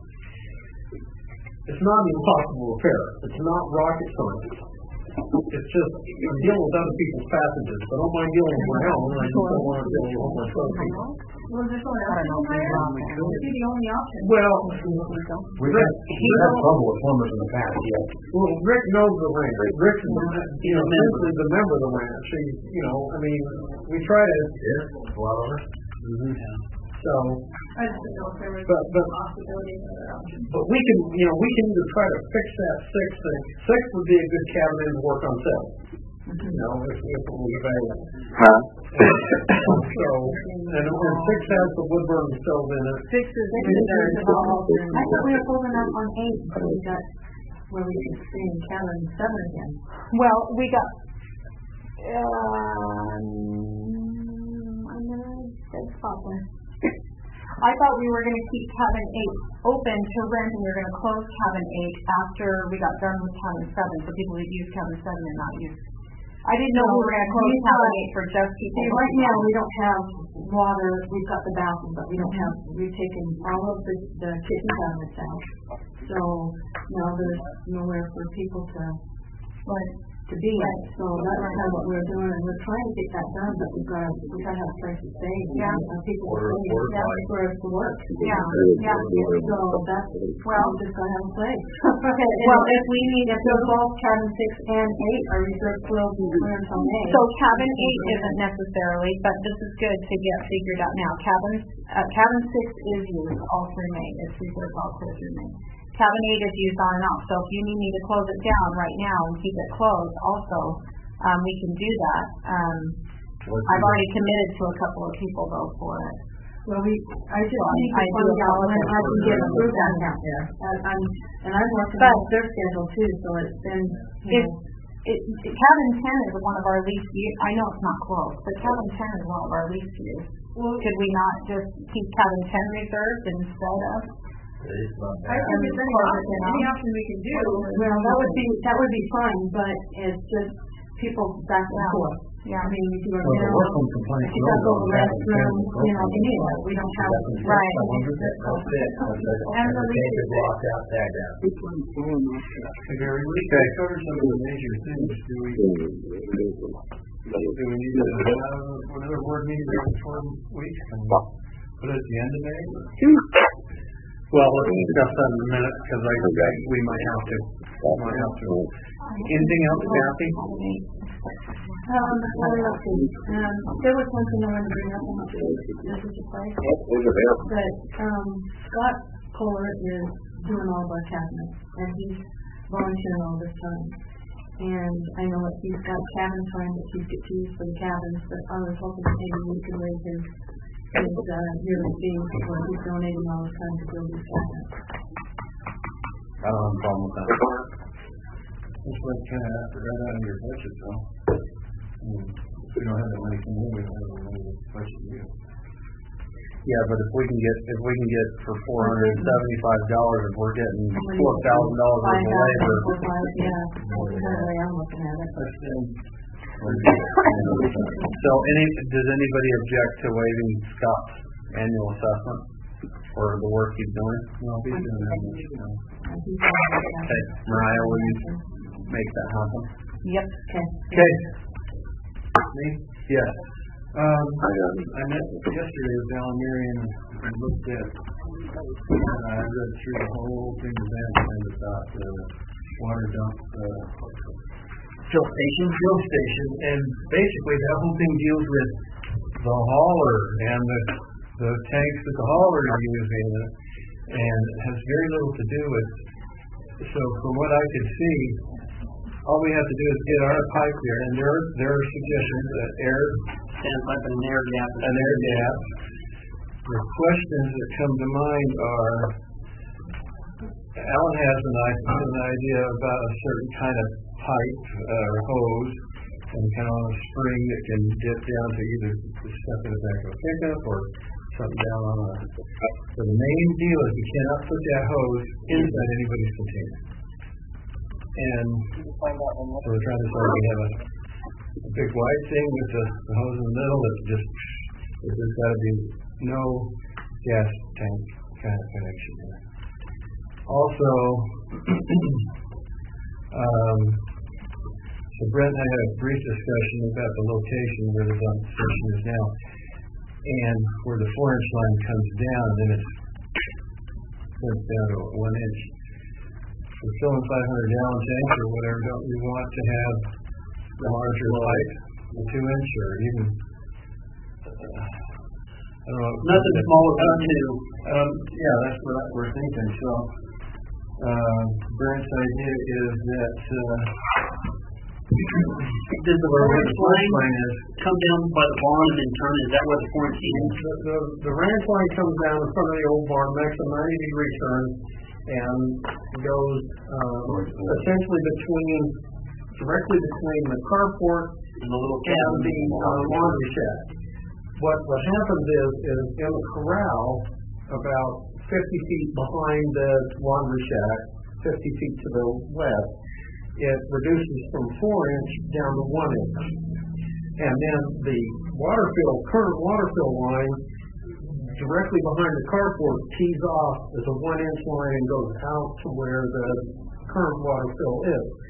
It's not an impossible repair. It's not rocket science. It's just, I'm dealing with other people's passages, but I don't mind dealing with my own, and I just don't want to deal with my own people. Well, is there someone else you can hire? It'd be the only option. Well, We've had, we've had trouble with plumbers in the past, yes. Well, Rick knows the ranch. Rick's, you know, essentially the member of the ranch. He, you know, I mean, we try to. Yeah, a lot of it. So, I just didn't know if there was but, but, a possibility of another option. but we can, you know, we can either try to fix that six thing. Six would be a good cabin in to work on seven. You know, if, if it was available. Huh? So, and, and six has the wood burning stove in it. Six is, six is there as well. I thought we were pulling up on eight, but we got where we could stay in cabin seven again. Well, we got, um, I'm gonna say something. I thought we were gonna keep cabin eight open to rent and we were gonna close cabin eight after we got done with cabin seven, for people who use cabin seven and not use. I didn't know we were gonna close We've cabin got- eight for just people. See, right now, we don't have water, we've got the bathroom, but we don't have, we've taken all of the, the kitchen cabinets out. So, now there's nowhere for people to but to be at. So that's kind of what we're doing, and we're trying to get that done, but we've got, we've got to have a place to stay. Yeah. And people Or- to stay, or and that's like- for us to work. Yeah, yeah. So that's, well, we just gotta have a place. Okay, well, if we need, If they're both cabin six and eight are reserved twelve and clear until May. so cabin eight isn't necessarily, but this is good to get figured out now. Cabin, uh, cabin six is used all through May. It's reserved all clear through May. Cabin eight is used on and off. So if you need me to close it down right now and keep it closed also, um, we can do that. Um, I've already committed to a couple of people though for it. Well, we, I just So need I to do find out when I can get apologize. approved on that there. And I'm, and I'm working But- on their schedule too, so it's been, you If, know, it, it, cabin ten is one of our least used, I know it's not closed, but cabin ten is one of our least used. Well, could we not just keep cabin ten reserved instead of? It's not I bad. think it's any option, any option we can do. well, that would be, that would be fine, but it's just people back and Yeah. forth. Yeah. I mean, if you So are the down, workman complaints if you gotta go to the over restroom, you know, you need it. We don't have, Right. That's it. And the Take lease the block out, tag down. Hey, Gary, we can cover some of the major things. Do we, do we need to have whatever board meeting every four weeks and put it at the end of May? Well, let's discuss that in a minute, because I, we might have to, might have to. Anything else, Kathy? Um, well, let's see, um, there was one thing I wanted to bring up, I'm not sure if this is the place. But, um, Scott Kohler is doing all of our cabinets, and he's volunteering all this time. And I know that he's got cabin time that he's get to use for the cabins, but I was hoping that maybe we could raise his, his, uh, yearly fee, where he's donating all his time to build these cabinets. I don't have a problem with that. This went kind of right out of your budget, though. I mean, if we don't have the money coming in, we don't have the money in the budget either. Yeah, but if we can get, if we can get for four hundred and seventy-five dollars, if we're getting four thousand dollars worth of labor. Four, five, yeah, that's kind of the way I'm looking at it. So any, does anybody object to waiving Scott's annual assessment for the work he's doing? No, he's doing that much, you know. Okay, Mariah, will you make that happen? Yep. Okay. Okay. Me? Yes. Um, I met yesterday with Val Marion and looked at, uh, I read through the whole thing with them and about the water dump, uh, fill station, fill station, and basically that whole thing deals with the hauler and the, the tanks that the hauler is using, and it has very little to do with, so from what I could see, all we have to do is get our pipe there, and there, there are suggestions that air Stands up in an air gap. an air gap. The questions that come to mind are, Alan has an, i- an idea about a certain kind of pipe uh, or hose, and kind of on a spring that can dip down to either the stuff in the back of a pickup or something down on a. So the main deal is you cannot put that hose inside anybody's container. And so we're trying to say we have a a big white thing with the, the hose in the middle that's just, there's got to be no gas tank kind of connection there. Also, um, so Brent and I had a brief discussion about the location where the dump station is now, and where the four inch line comes down, then it's comes down to one inch. For filling five hundred gallon tanks or whatever, don't we want to have the larger pipe, the two inch or even, uh, I don't know. Nothing smaller than two. Um, yeah, that's what I- we're thinking. So, uh, Brent's idea is that, uh, Does the where four the inch first line line is, come down by the barn and then turn? Is that where the four inch ends? The, the, the ranch line comes down in front of the old barn, makes a ninety degree turn, and goes, uh, essentially between, directly between the carport And the little and cabin. the uh, laundry shed. What, what happens is, is in the corral, about fifty feet behind the laundry shack, fifty feet to the west, it reduces from four inch down to one inch. And then the water fill, current water fill line, directly behind the carport tees off as a one inch line and goes out to where the current water fill is.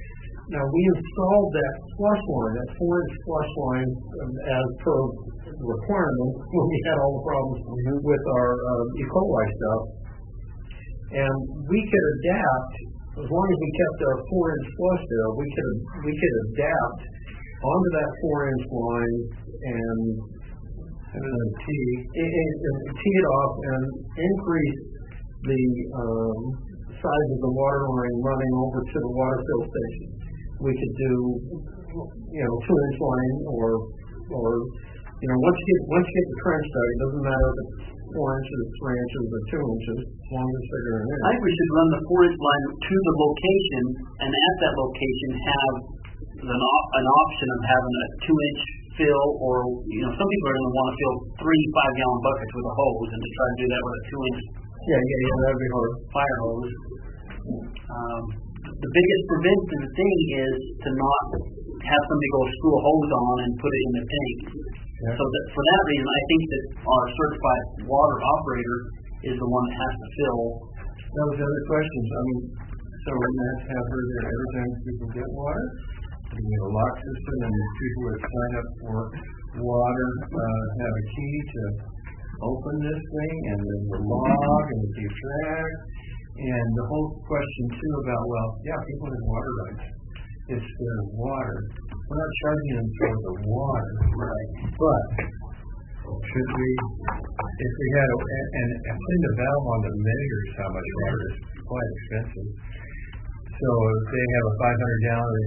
now we installed that flush line, that four inch flush line um, as per requirement when we had all the problems with our uh, E. coli stuff. And we could adapt, as long as we kept our four inch flush there, we could we could adapt onto that four inch line and have it on tee, and, and tee it off and increase the um, size of the water line running over to the water fill station. We could do, you know, two inch line or or you know, once you get once you get the trench dug, it doesn't matter if it's four inches, three inches, or two inches, as long as they're in there. I think we should run the four inch line to the location, and at that location have an, op- an option of having a two inch fill, or you know, some people are going to want to fill three five gallon buckets with a hose, and to try to do that with a two inch. Yeah, yeah, yeah, that'd be hard. Fire hose. Um, the biggest preventative thing is to not have somebody go screw a hose on and put it in the tank. Yeah. So that, for that reason, I think that our certified water operator is the one that has to fill. That was the other questions. I mean, so we're going to have to have her there every time people get water. We have a lock system, and the people that sign up for water uh, have a key to open this thing, and then the log and the keep track. And the whole question too about, well, yeah, people have water rights. It's their water. We're not charging them for the water, right? But should we, if we had, a, and, and putting the valve on the measures how much water is quite expensive. So if they have a five hundred gallon,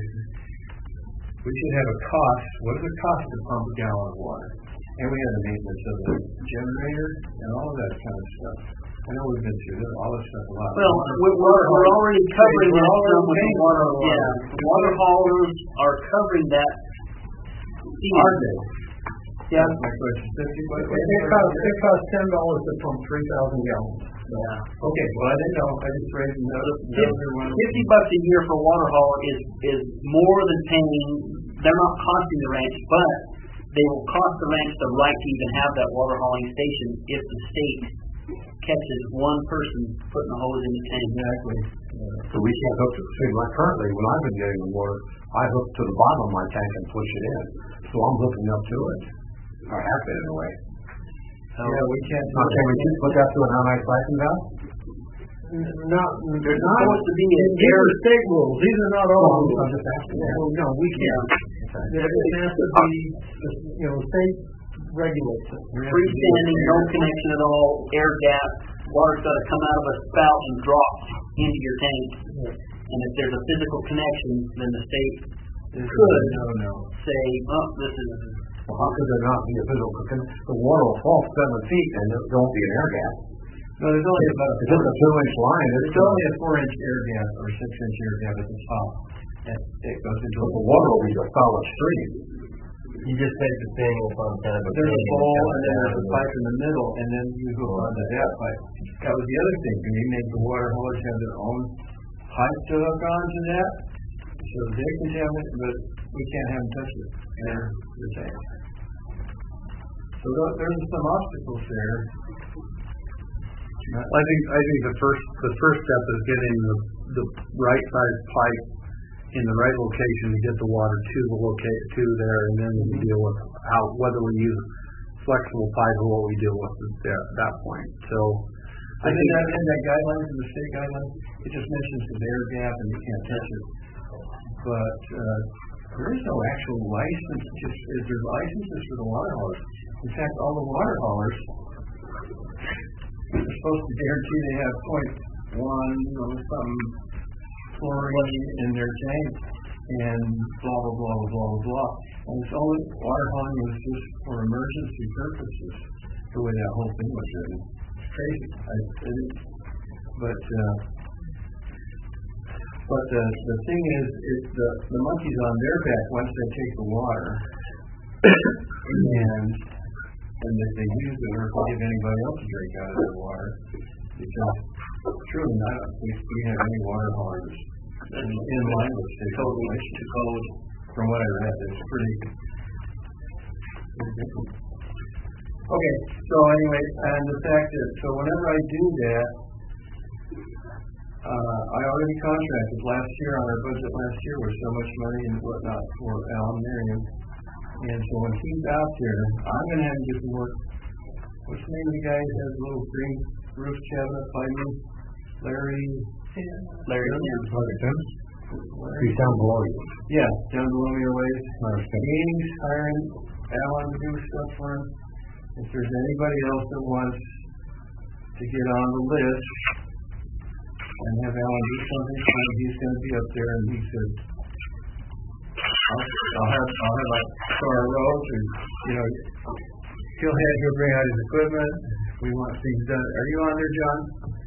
we should have a cost. What does it cost to pump a gallon of water? And we have the maintenance of the generator and all of that kind of stuff. I know we've been through this, all this stuff a lot. Well, we're, we're, we're already covering we're that already stuff with the water. Yeah, the water haulers are covering that. Are they? Yeah. That's my question. Fifty, what, It, it costs it costs ten dollars to pump three thousand gallons. Yeah. Okay, well I didn't know. I just raised another. another Fifty bucks a year for a water hauler is is more than paying. They're not costing the ranch, but they will cost the ranch the right to even have that water hauling station if the state catches one person putting a hose in the tank. Exactly. So we can't hook to, see, like currently, when I've been getting the water, I hook to the bottom of my tank and push it in. So I'm hooking up to it. Or have been in a way. So, yeah, we can't. Now, can we just put that to an anti siphon valve? Not, there's not supposed to be a these are state rules. These are not our rules. I'm just asking. No, no, we can't. It it has to be, you know, state regulates it. Freestanding, no connection at all, air gap, water's got to come out of a spout and drop into your tank. And if there's a physical connection, then the state could no, no. say, oh, this is... Well, how could there not be a physical connection? The water will fall seven feet and there won't be an air gap. No, there's only about a, it's just a two inch line. It's only a four inch air gap or six inch air gap at the top. And it goes into the water will be a solid stream. You just take the thing on kind of a there's a bowl and then there's a pipe in the middle and then you hook onto that pipe. That was the other thing. Can you make the water haulers have their own pipe to hook onto that? So they can have it, but we can't have them touch it. And the tank. So there's some obstacles there. Well, I think I think the first the first step is getting the the right size pipe in the right location to get the water to the locate to there, and then we deal with how whether we use flexible pipe or what we deal with there at that point. So I think that in that guidelines, in the state guidelines, it just mentions the air gap and you can't touch it. But uh, there is no actual license. Just is there licenses for the water haulers? In fact, all the water haulers are supposed to guarantee they have point one or something chlorine in their tank and blah blah blah blah blah blah. And it's only water hauling was just for emergency purposes. The way that whole thing was written, it's crazy. I, it, but uh, but the the thing is, is the the monkey's on their back once they take the water, and and if they use it or if they give anybody else a drink out of their water, because truly not we we have any water haulers in, in line with state regulation to code. From what I read, it's pretty. pretty different. Okay, so anyway, and the fact is, so whenever I do that, uh, I already contracted last year on our budget last year was so much money and whatnot for Alan Marion. And so when he's out there, I'm going to have him do some work. What's the name of the guy that has a little green roof cabinet by me? Larry. Larry Sims. Larry Sims? He's down below you. Yeah, down below your ways. He's hiring Alan to do stuff for him. If there's anybody else that wants to get on the list and have Alan do something for him, he's going to be up there, and he said, I'll, I'll have I'll have a Star Road, and you know, he'll have he'll bring out his equipment. We want things done. Are you on there, John?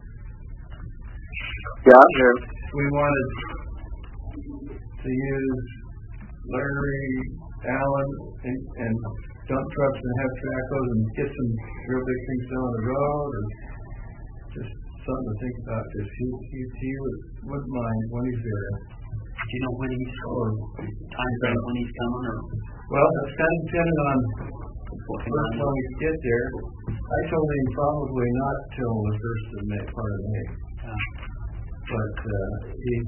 Yeah, I'm here. We wanted to use Larry, Alan, and, and dump trucks and have trackloads and get some real big things done on the road, or just something to think about. Because he he he would wouldn't mind when he's there. Do you know when he's or time frame when he's coming? Or well, it's kind of dependent on first when we get there. I told him probably not till the first of May, part of May. Yeah. But uh, he's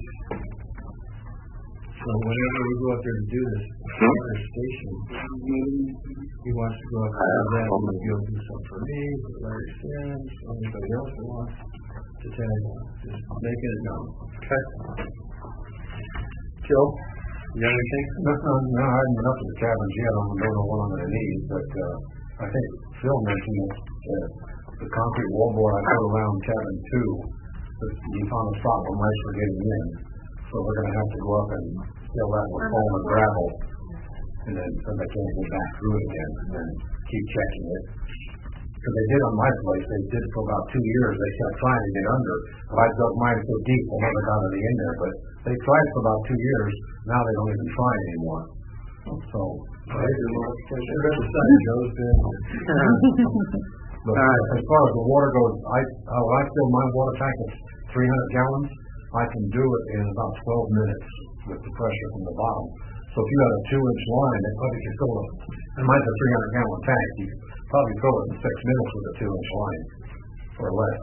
so whenever we go up there to do this fire station, he wants to go up there and that and he'll do something for me, for Larry Sims, or anybody else that wants to tag on. Just making it known. Okay. Joe, you got anything? No, no, no, I haven't been up to the cabins yet. I don't know what I'm going to need, but uh, I think Phil mentioned that uh, the concrete wallboard I put around cabin two, we found a spot where mice were getting in, so we're going to have to go up and fill that with foam and gravel, and then so they can't go back through it again, and then keep checking it. Because they did on my place, they did for about two years. They kept trying to get under, but I dug mine so deep they never got any in there. But they tried for about two years. Now they don't even try anymore. So, I do more. The sun goes in. But right. As far as the water goes, I uh, when I fill my water tank at three hundred gallons, I can do it in about twelve minutes with the pressure from the bottom. So if you had a two-inch line, it probably could fill it. And mine's a three hundred gallon tank. You could probably fill it in six minutes with a two-inch line or less.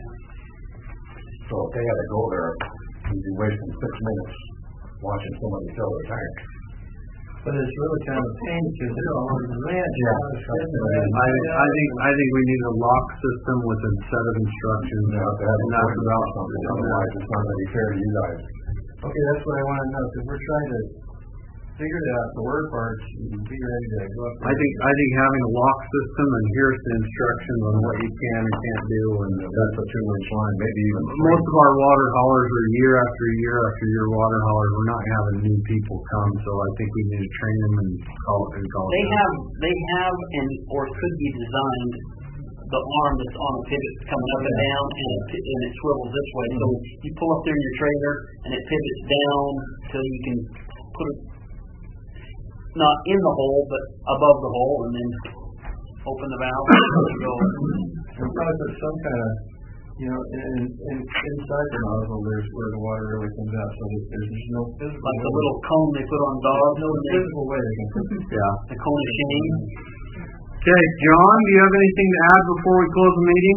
So if they had to go there, you'd be wasting six minutes watching somebody fill their tank. But it's really kind of a pain because they're all over the ranch. Yeah. I, I think I think we need a lock system with a set of instructions. Yeah, to have and that's about something. Otherwise, it's not going to be fair to you guys. Okay, that's what I want to know because we're trying to figure it out, the word parts, and be ready to go up there. I think I think having a lock system and here's the instructions on what you can and can't do, and that's a two-inch line, maybe even. Most of our water haulers are year after year after year water haulers. We're not having new people come, so I think we need to train them and call it and call it. They have they have and or could be designed the arm that's on a pivot coming up and down, and it, and it swivels this way. So you pull up there in your trailer, and it pivots down till you can put it not in the hole, but above the hole, and then open the valve and go. We'll probably put some kind of, you know, in, in, inside the nozzle, there's where the water really comes out, so that there's just no physical like the little cone they put on dogs. No physical way they can put it. Yeah. The cone of shame. Okay, John, do you have anything to add before we close the meeting?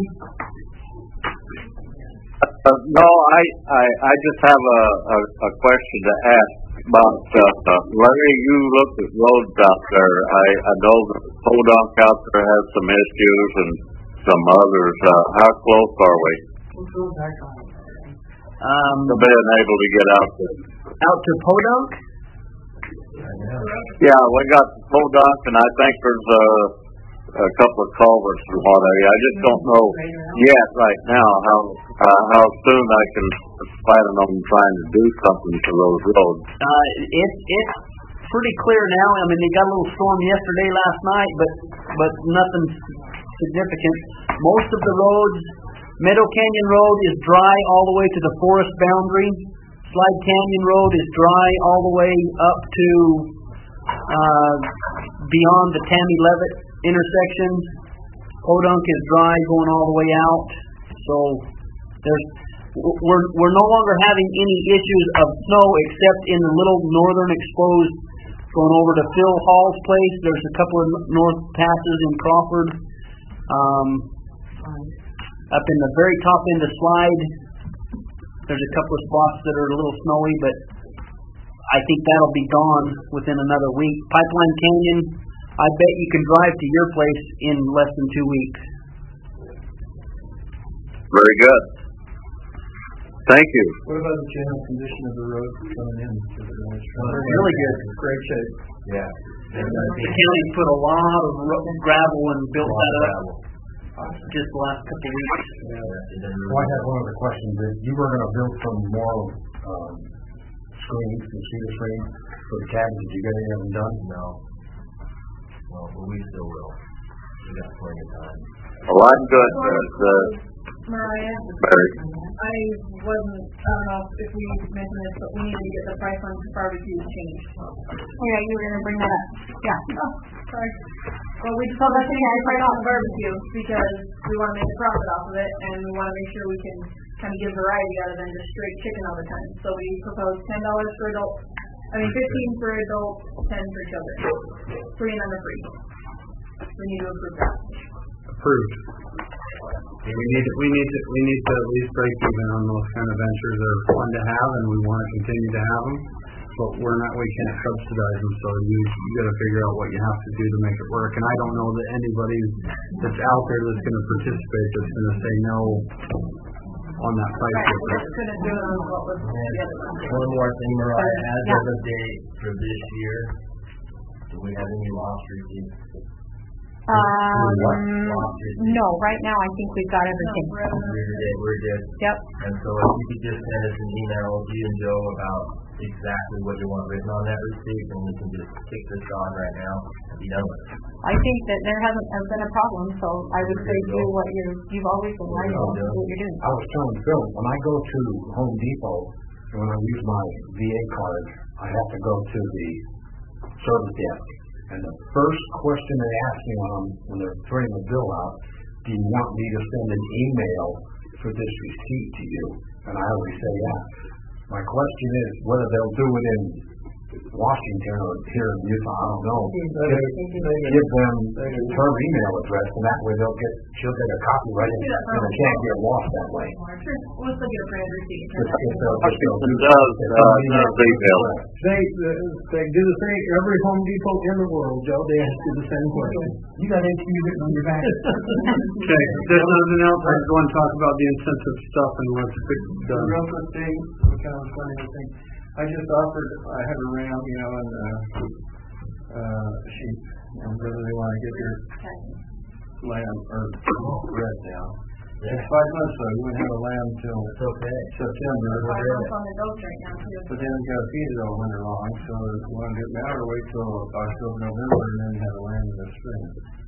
Uh, no, I, I I just have a, a, a question to ask about uh, uh, Larry. You looked at roads out there. I, I know that Podunk out there has some issues and some others. Uh, how close are we Um, to being able to get out there? out to Podunk. Yeah, we got Podunk, and I think there's a, a couple of culverts in one area. I just don't know yet right now how uh, how soon I can plan on trying to do something to those roads. Uh, it, it's pretty clear now. I mean, they got a little storm yesterday, last night, but but nothing significant. Most of the roads, Meadow Canyon Road is dry all the way to the forest boundary. Slide Canyon Road is dry all the way up to uh, beyond the Tammy Levitt intersection. Podunk is dry going all the way out. So there's we're we're no longer having any issues of snow except in the little northern exposed going over to Phil Hall's place. There's a couple of north passes in Crawford. Um, up in the very top end of Slide, There's a couple of spots that are a little snowy, but I think that'll be gone within another week. Pipeline Canyon, I bet you can drive to your place in less than two weeks. Very good. Thank you. What about the general condition of the road coming in to the ranch? Really good. Great shape. Yeah. The county put a lot of ro- gravel and built that up just the last couple of weeks. Well, I had one other question. That you were going to build some more um, screens, some cedar screens for the cabins. Did you get any of them done? No. No, but we still will. We got plenty of time. Well, I'm good. Uh, the, Mariah, Mary. I wasn't, I don't know if we mentioned this, but we need to get the price on barbecue changed. Oh, yeah, you were going to bring that up. Yeah. Oh, sorry. Well, we just want to change the price on barbecue because we want to make a profit off of it, and we want to make sure we can kind of give variety other than just straight chicken all the time. So we propose ten dollars for adults, I mean fifteen for adults, ten for children. Free and under free. We need to approve that. Approved. We need, we need to, we need to at least break even on those kind of ventures. They're fun to have, and we want to continue to have them. But we're not, we can't subsidize them. So you, you got to figure out what you have to do to make it work. And I don't know that anybody that's out there that's going to participate that's going to say no on that price. Right, we just couldn't do it on what was the other one. One more thing, Mariah, as Yeah. of the date for this year, do we have any lost receipts? Um, no, right now I think we've got everything. We're good, we're good. Yep. And so if you could just send us an email, you and Joe, about exactly what you want written on that receipt, and we can just kick this on right now and be done with it. I think that there hasn't has been a problem, so I would say do what you you've always been right on, do what you're doing. I was telling Phil, when I go to Home Depot, and when I use my V A card, I have to go to the service desk. And the first question they ask me when, I'm, when they're throwing the bill out, do you want me to send an email for this receipt to you? And I always say, yeah. My question is whether they'll do it in Washington or here in Utah, I don't know. Give, give them her email address, and that way they'll get, she'll get a copy right in, and it can't get lost that way. Sure, we'll still get a brand receipt. Just get the, just go do Does, uh, does email. They, they do the same, every Home Depot in the world, Joe, they ask you the same question. You got H P written on your back. Okay, if there's nothing else, I just want to talk about the incentive stuff and let's fix it The done. real quick thing, kind of funny thing, I just offered, I have a ram, you know, and, uh, uh, sheep, and whether they want to get their lamb, or red now. It's five months though, you wouldn't have a lamb till okay. September. Five months on the adults right now, too. But then we gotta feed it all winter long, so you wanna do it now or wait till October, November, and then have a lamb in the spring.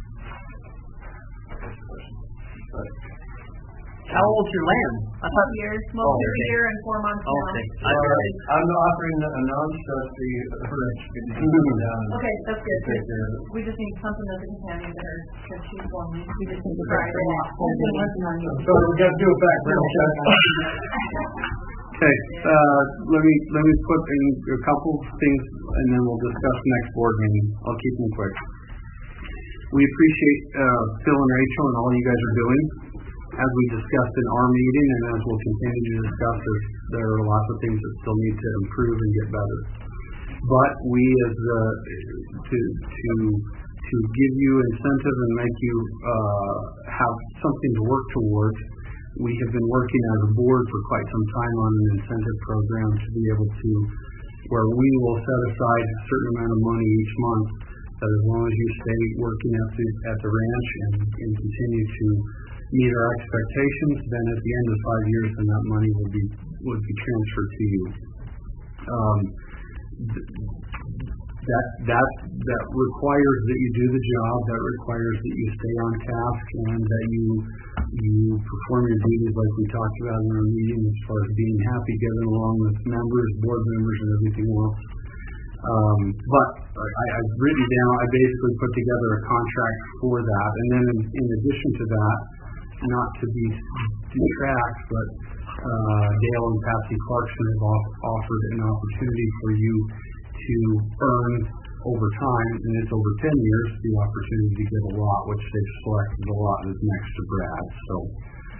But How old's your lamb? I thought Two years, most of a year and four months now. Okay. Uh, I'm offering a non-trustee herd down. Okay, that's good. Take care of it. We just need something that's a companion to her, because she's born, we just need to Right. try it out. We've been working on you. So we gotta do a background check. Okay, uh, let me, let me put in a couple of things and then we'll discuss next board meeting. I'll keep them quick. We appreciate, uh, Phil and Rachel and all you guys are doing. As we discussed in our meeting and as we'll continue to discuss, there's, there are lots of things that still need to improve and get better. But we as, uh, to, to, to give you incentive and make you, uh, have something to work towards, we have been working as a board for quite some time on an incentive program to be able to, where we will set aside a certain amount of money each month, that as long as you stay working at the, at the ranch and, and continue to meet our expectations, then at the end of five years, then that money will be, would be transferred to you. Um, th- that, that, that requires that you do the job, that requires that you stay on task and that you, you perform your duties like we talked about in our meeting as far as being happy, getting along with members, board members, and everything else. Um, but I, I've written down, I basically put together a contract for that. And then in, in addition to that, not to be detract, but uh, Dale and Patsy Clarkson have off, offered an opportunity for you to earn over time, and it's over ten years, the opportunity to get a lot, which they've selected a lot is next to Brad. So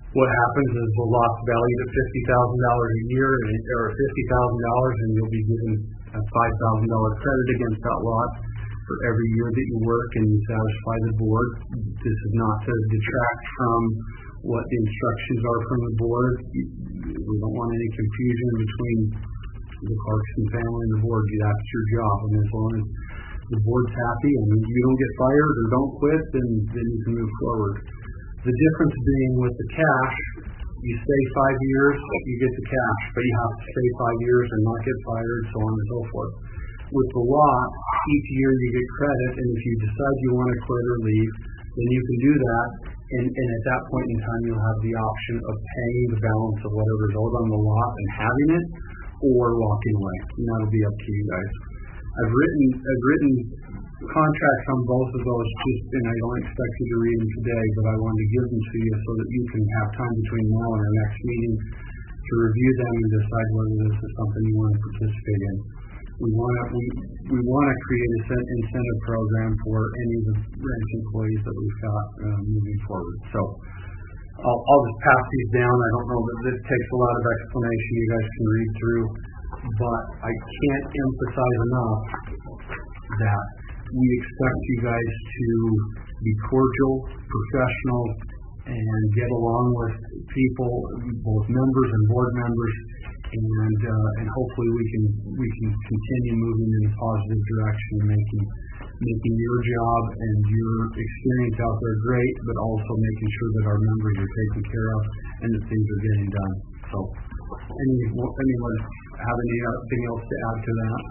what happens is the lot's valued at fifty thousand dollars a year, and, or fifty thousand dollars, and you'll be given a five thousand dollars credit against that lot for every year that you work and you satisfy the board. This is not to detract from what the instructions are from the board. We don't want any confusion between the Clarkson family and the board. That's your job, and as long as the board's happy and you don't get fired or don't quit, then, then you can move forward. The difference being with the cash, you stay five years, you get the cash, but you have to stay five years and not get fired, so on and so forth. With the lot, each year you get credit, and if you decide you want to quit or leave, then you can do that, and, and at that point in time you'll have the option of paying the balance of whatever's owed on the lot and having it, or walking away, and that'll be up to you guys. I've written, I've written contracts on both of those, just, and I don't expect you to read them today, but I wanted to give them to you so that you can have time between now and our next meeting to review them and decide whether this is something you want to participate in. We want to we, we want to create a set incentive program for any of the ranch employees that we've got uh, moving forward. So I'll, I'll just pass these down. I don't know that this takes a lot of explanation. You guys can read through, but I can't emphasize enough that we expect you guys to be cordial, professional, and get along with people, both members and board members, and uh, and hopefully we can we can continue moving in a positive direction, making making your job and your experience out there great, but also making sure that our members are taken care of and that things are getting done. So, any anyone have anything else to add to that?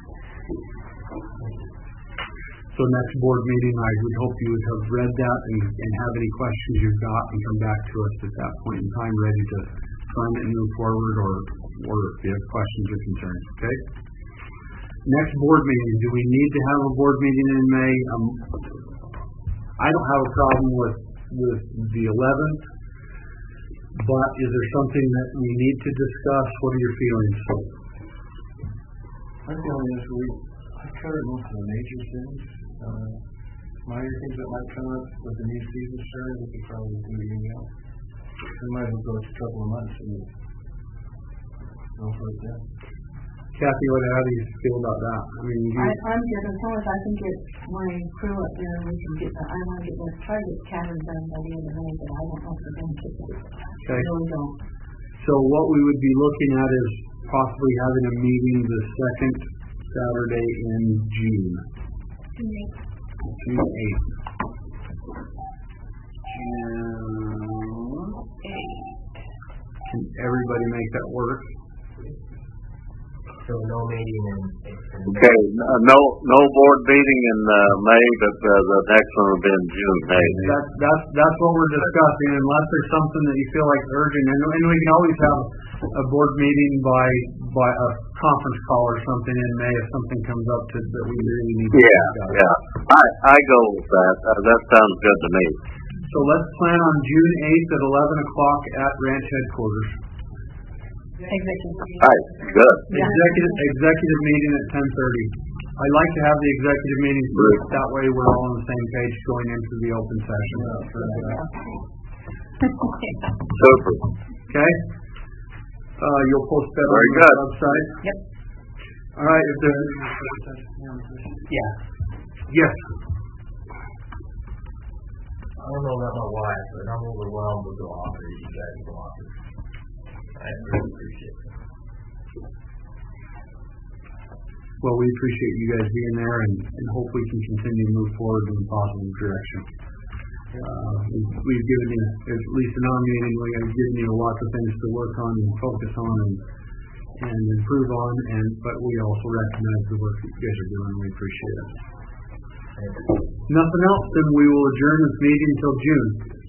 So next board meeting, I would hope you would have read that and, and have any questions you've got and come back to us at that point in time, ready to sign it and move forward, or, or if you have questions or concerns, okay? Next board meeting, do we need to have a board meeting in May? Um, I don't have a problem with, with the eleventh, but is there something that we need to discuss? What are your feelings? My feeling is we, I covered most of the major things. Uh, minor things that might come up with the new season starting, we could probably do it email. We might as well go a couple of months and go for it then. Kathy, what, how do you feel about that? I mean, you, I, I'm good as long as I can get my crew up there and we can get that. I want to get that, try to get the cabin done by the end of the night, but I don't know if they're going to get it. okay. I really don't. So what we would be looking at is possibly having a meeting the second Saturday in June. June eighth. June eighth. June eighth. Can everybody make that work? So no meeting in, in Okay, n- no, no board meeting in uh, May, but uh, the next one will be in June. Hey. That's that's that's what we're discussing. Unless there's something that you feel like is urgent, and, and we can always have a board meeting by by a conference call or something in May if something comes up to, that we really need to Yeah, discuss. yeah. I I go with that. Uh, that sounds good to me. So let's plan on June eighth at eleven o'clock at ranch headquarters. Executive. All right, good. Yeah. Executive executive meeting at ten thirty. I like to have the executive meeting first. That way we're all on the same page going into the open session. Super. Okay. Uh, you'll post that Very on good. the website. Yep. All right. If there, Yeah. yes. I don't know about my wife, but I'm overwhelmed with the offers you guys have offered. I really appreciate it. Well, we appreciate you guys being there, and, and hope we can continue to move forward in a positive direction. Uh, we've, we've given you, at least in our meeting, we have given you lots of things to work on and focus on and, and improve on, and but we also recognize the work that you guys are doing. We appreciate it. Nothing else, then we will adjourn this meeting until June.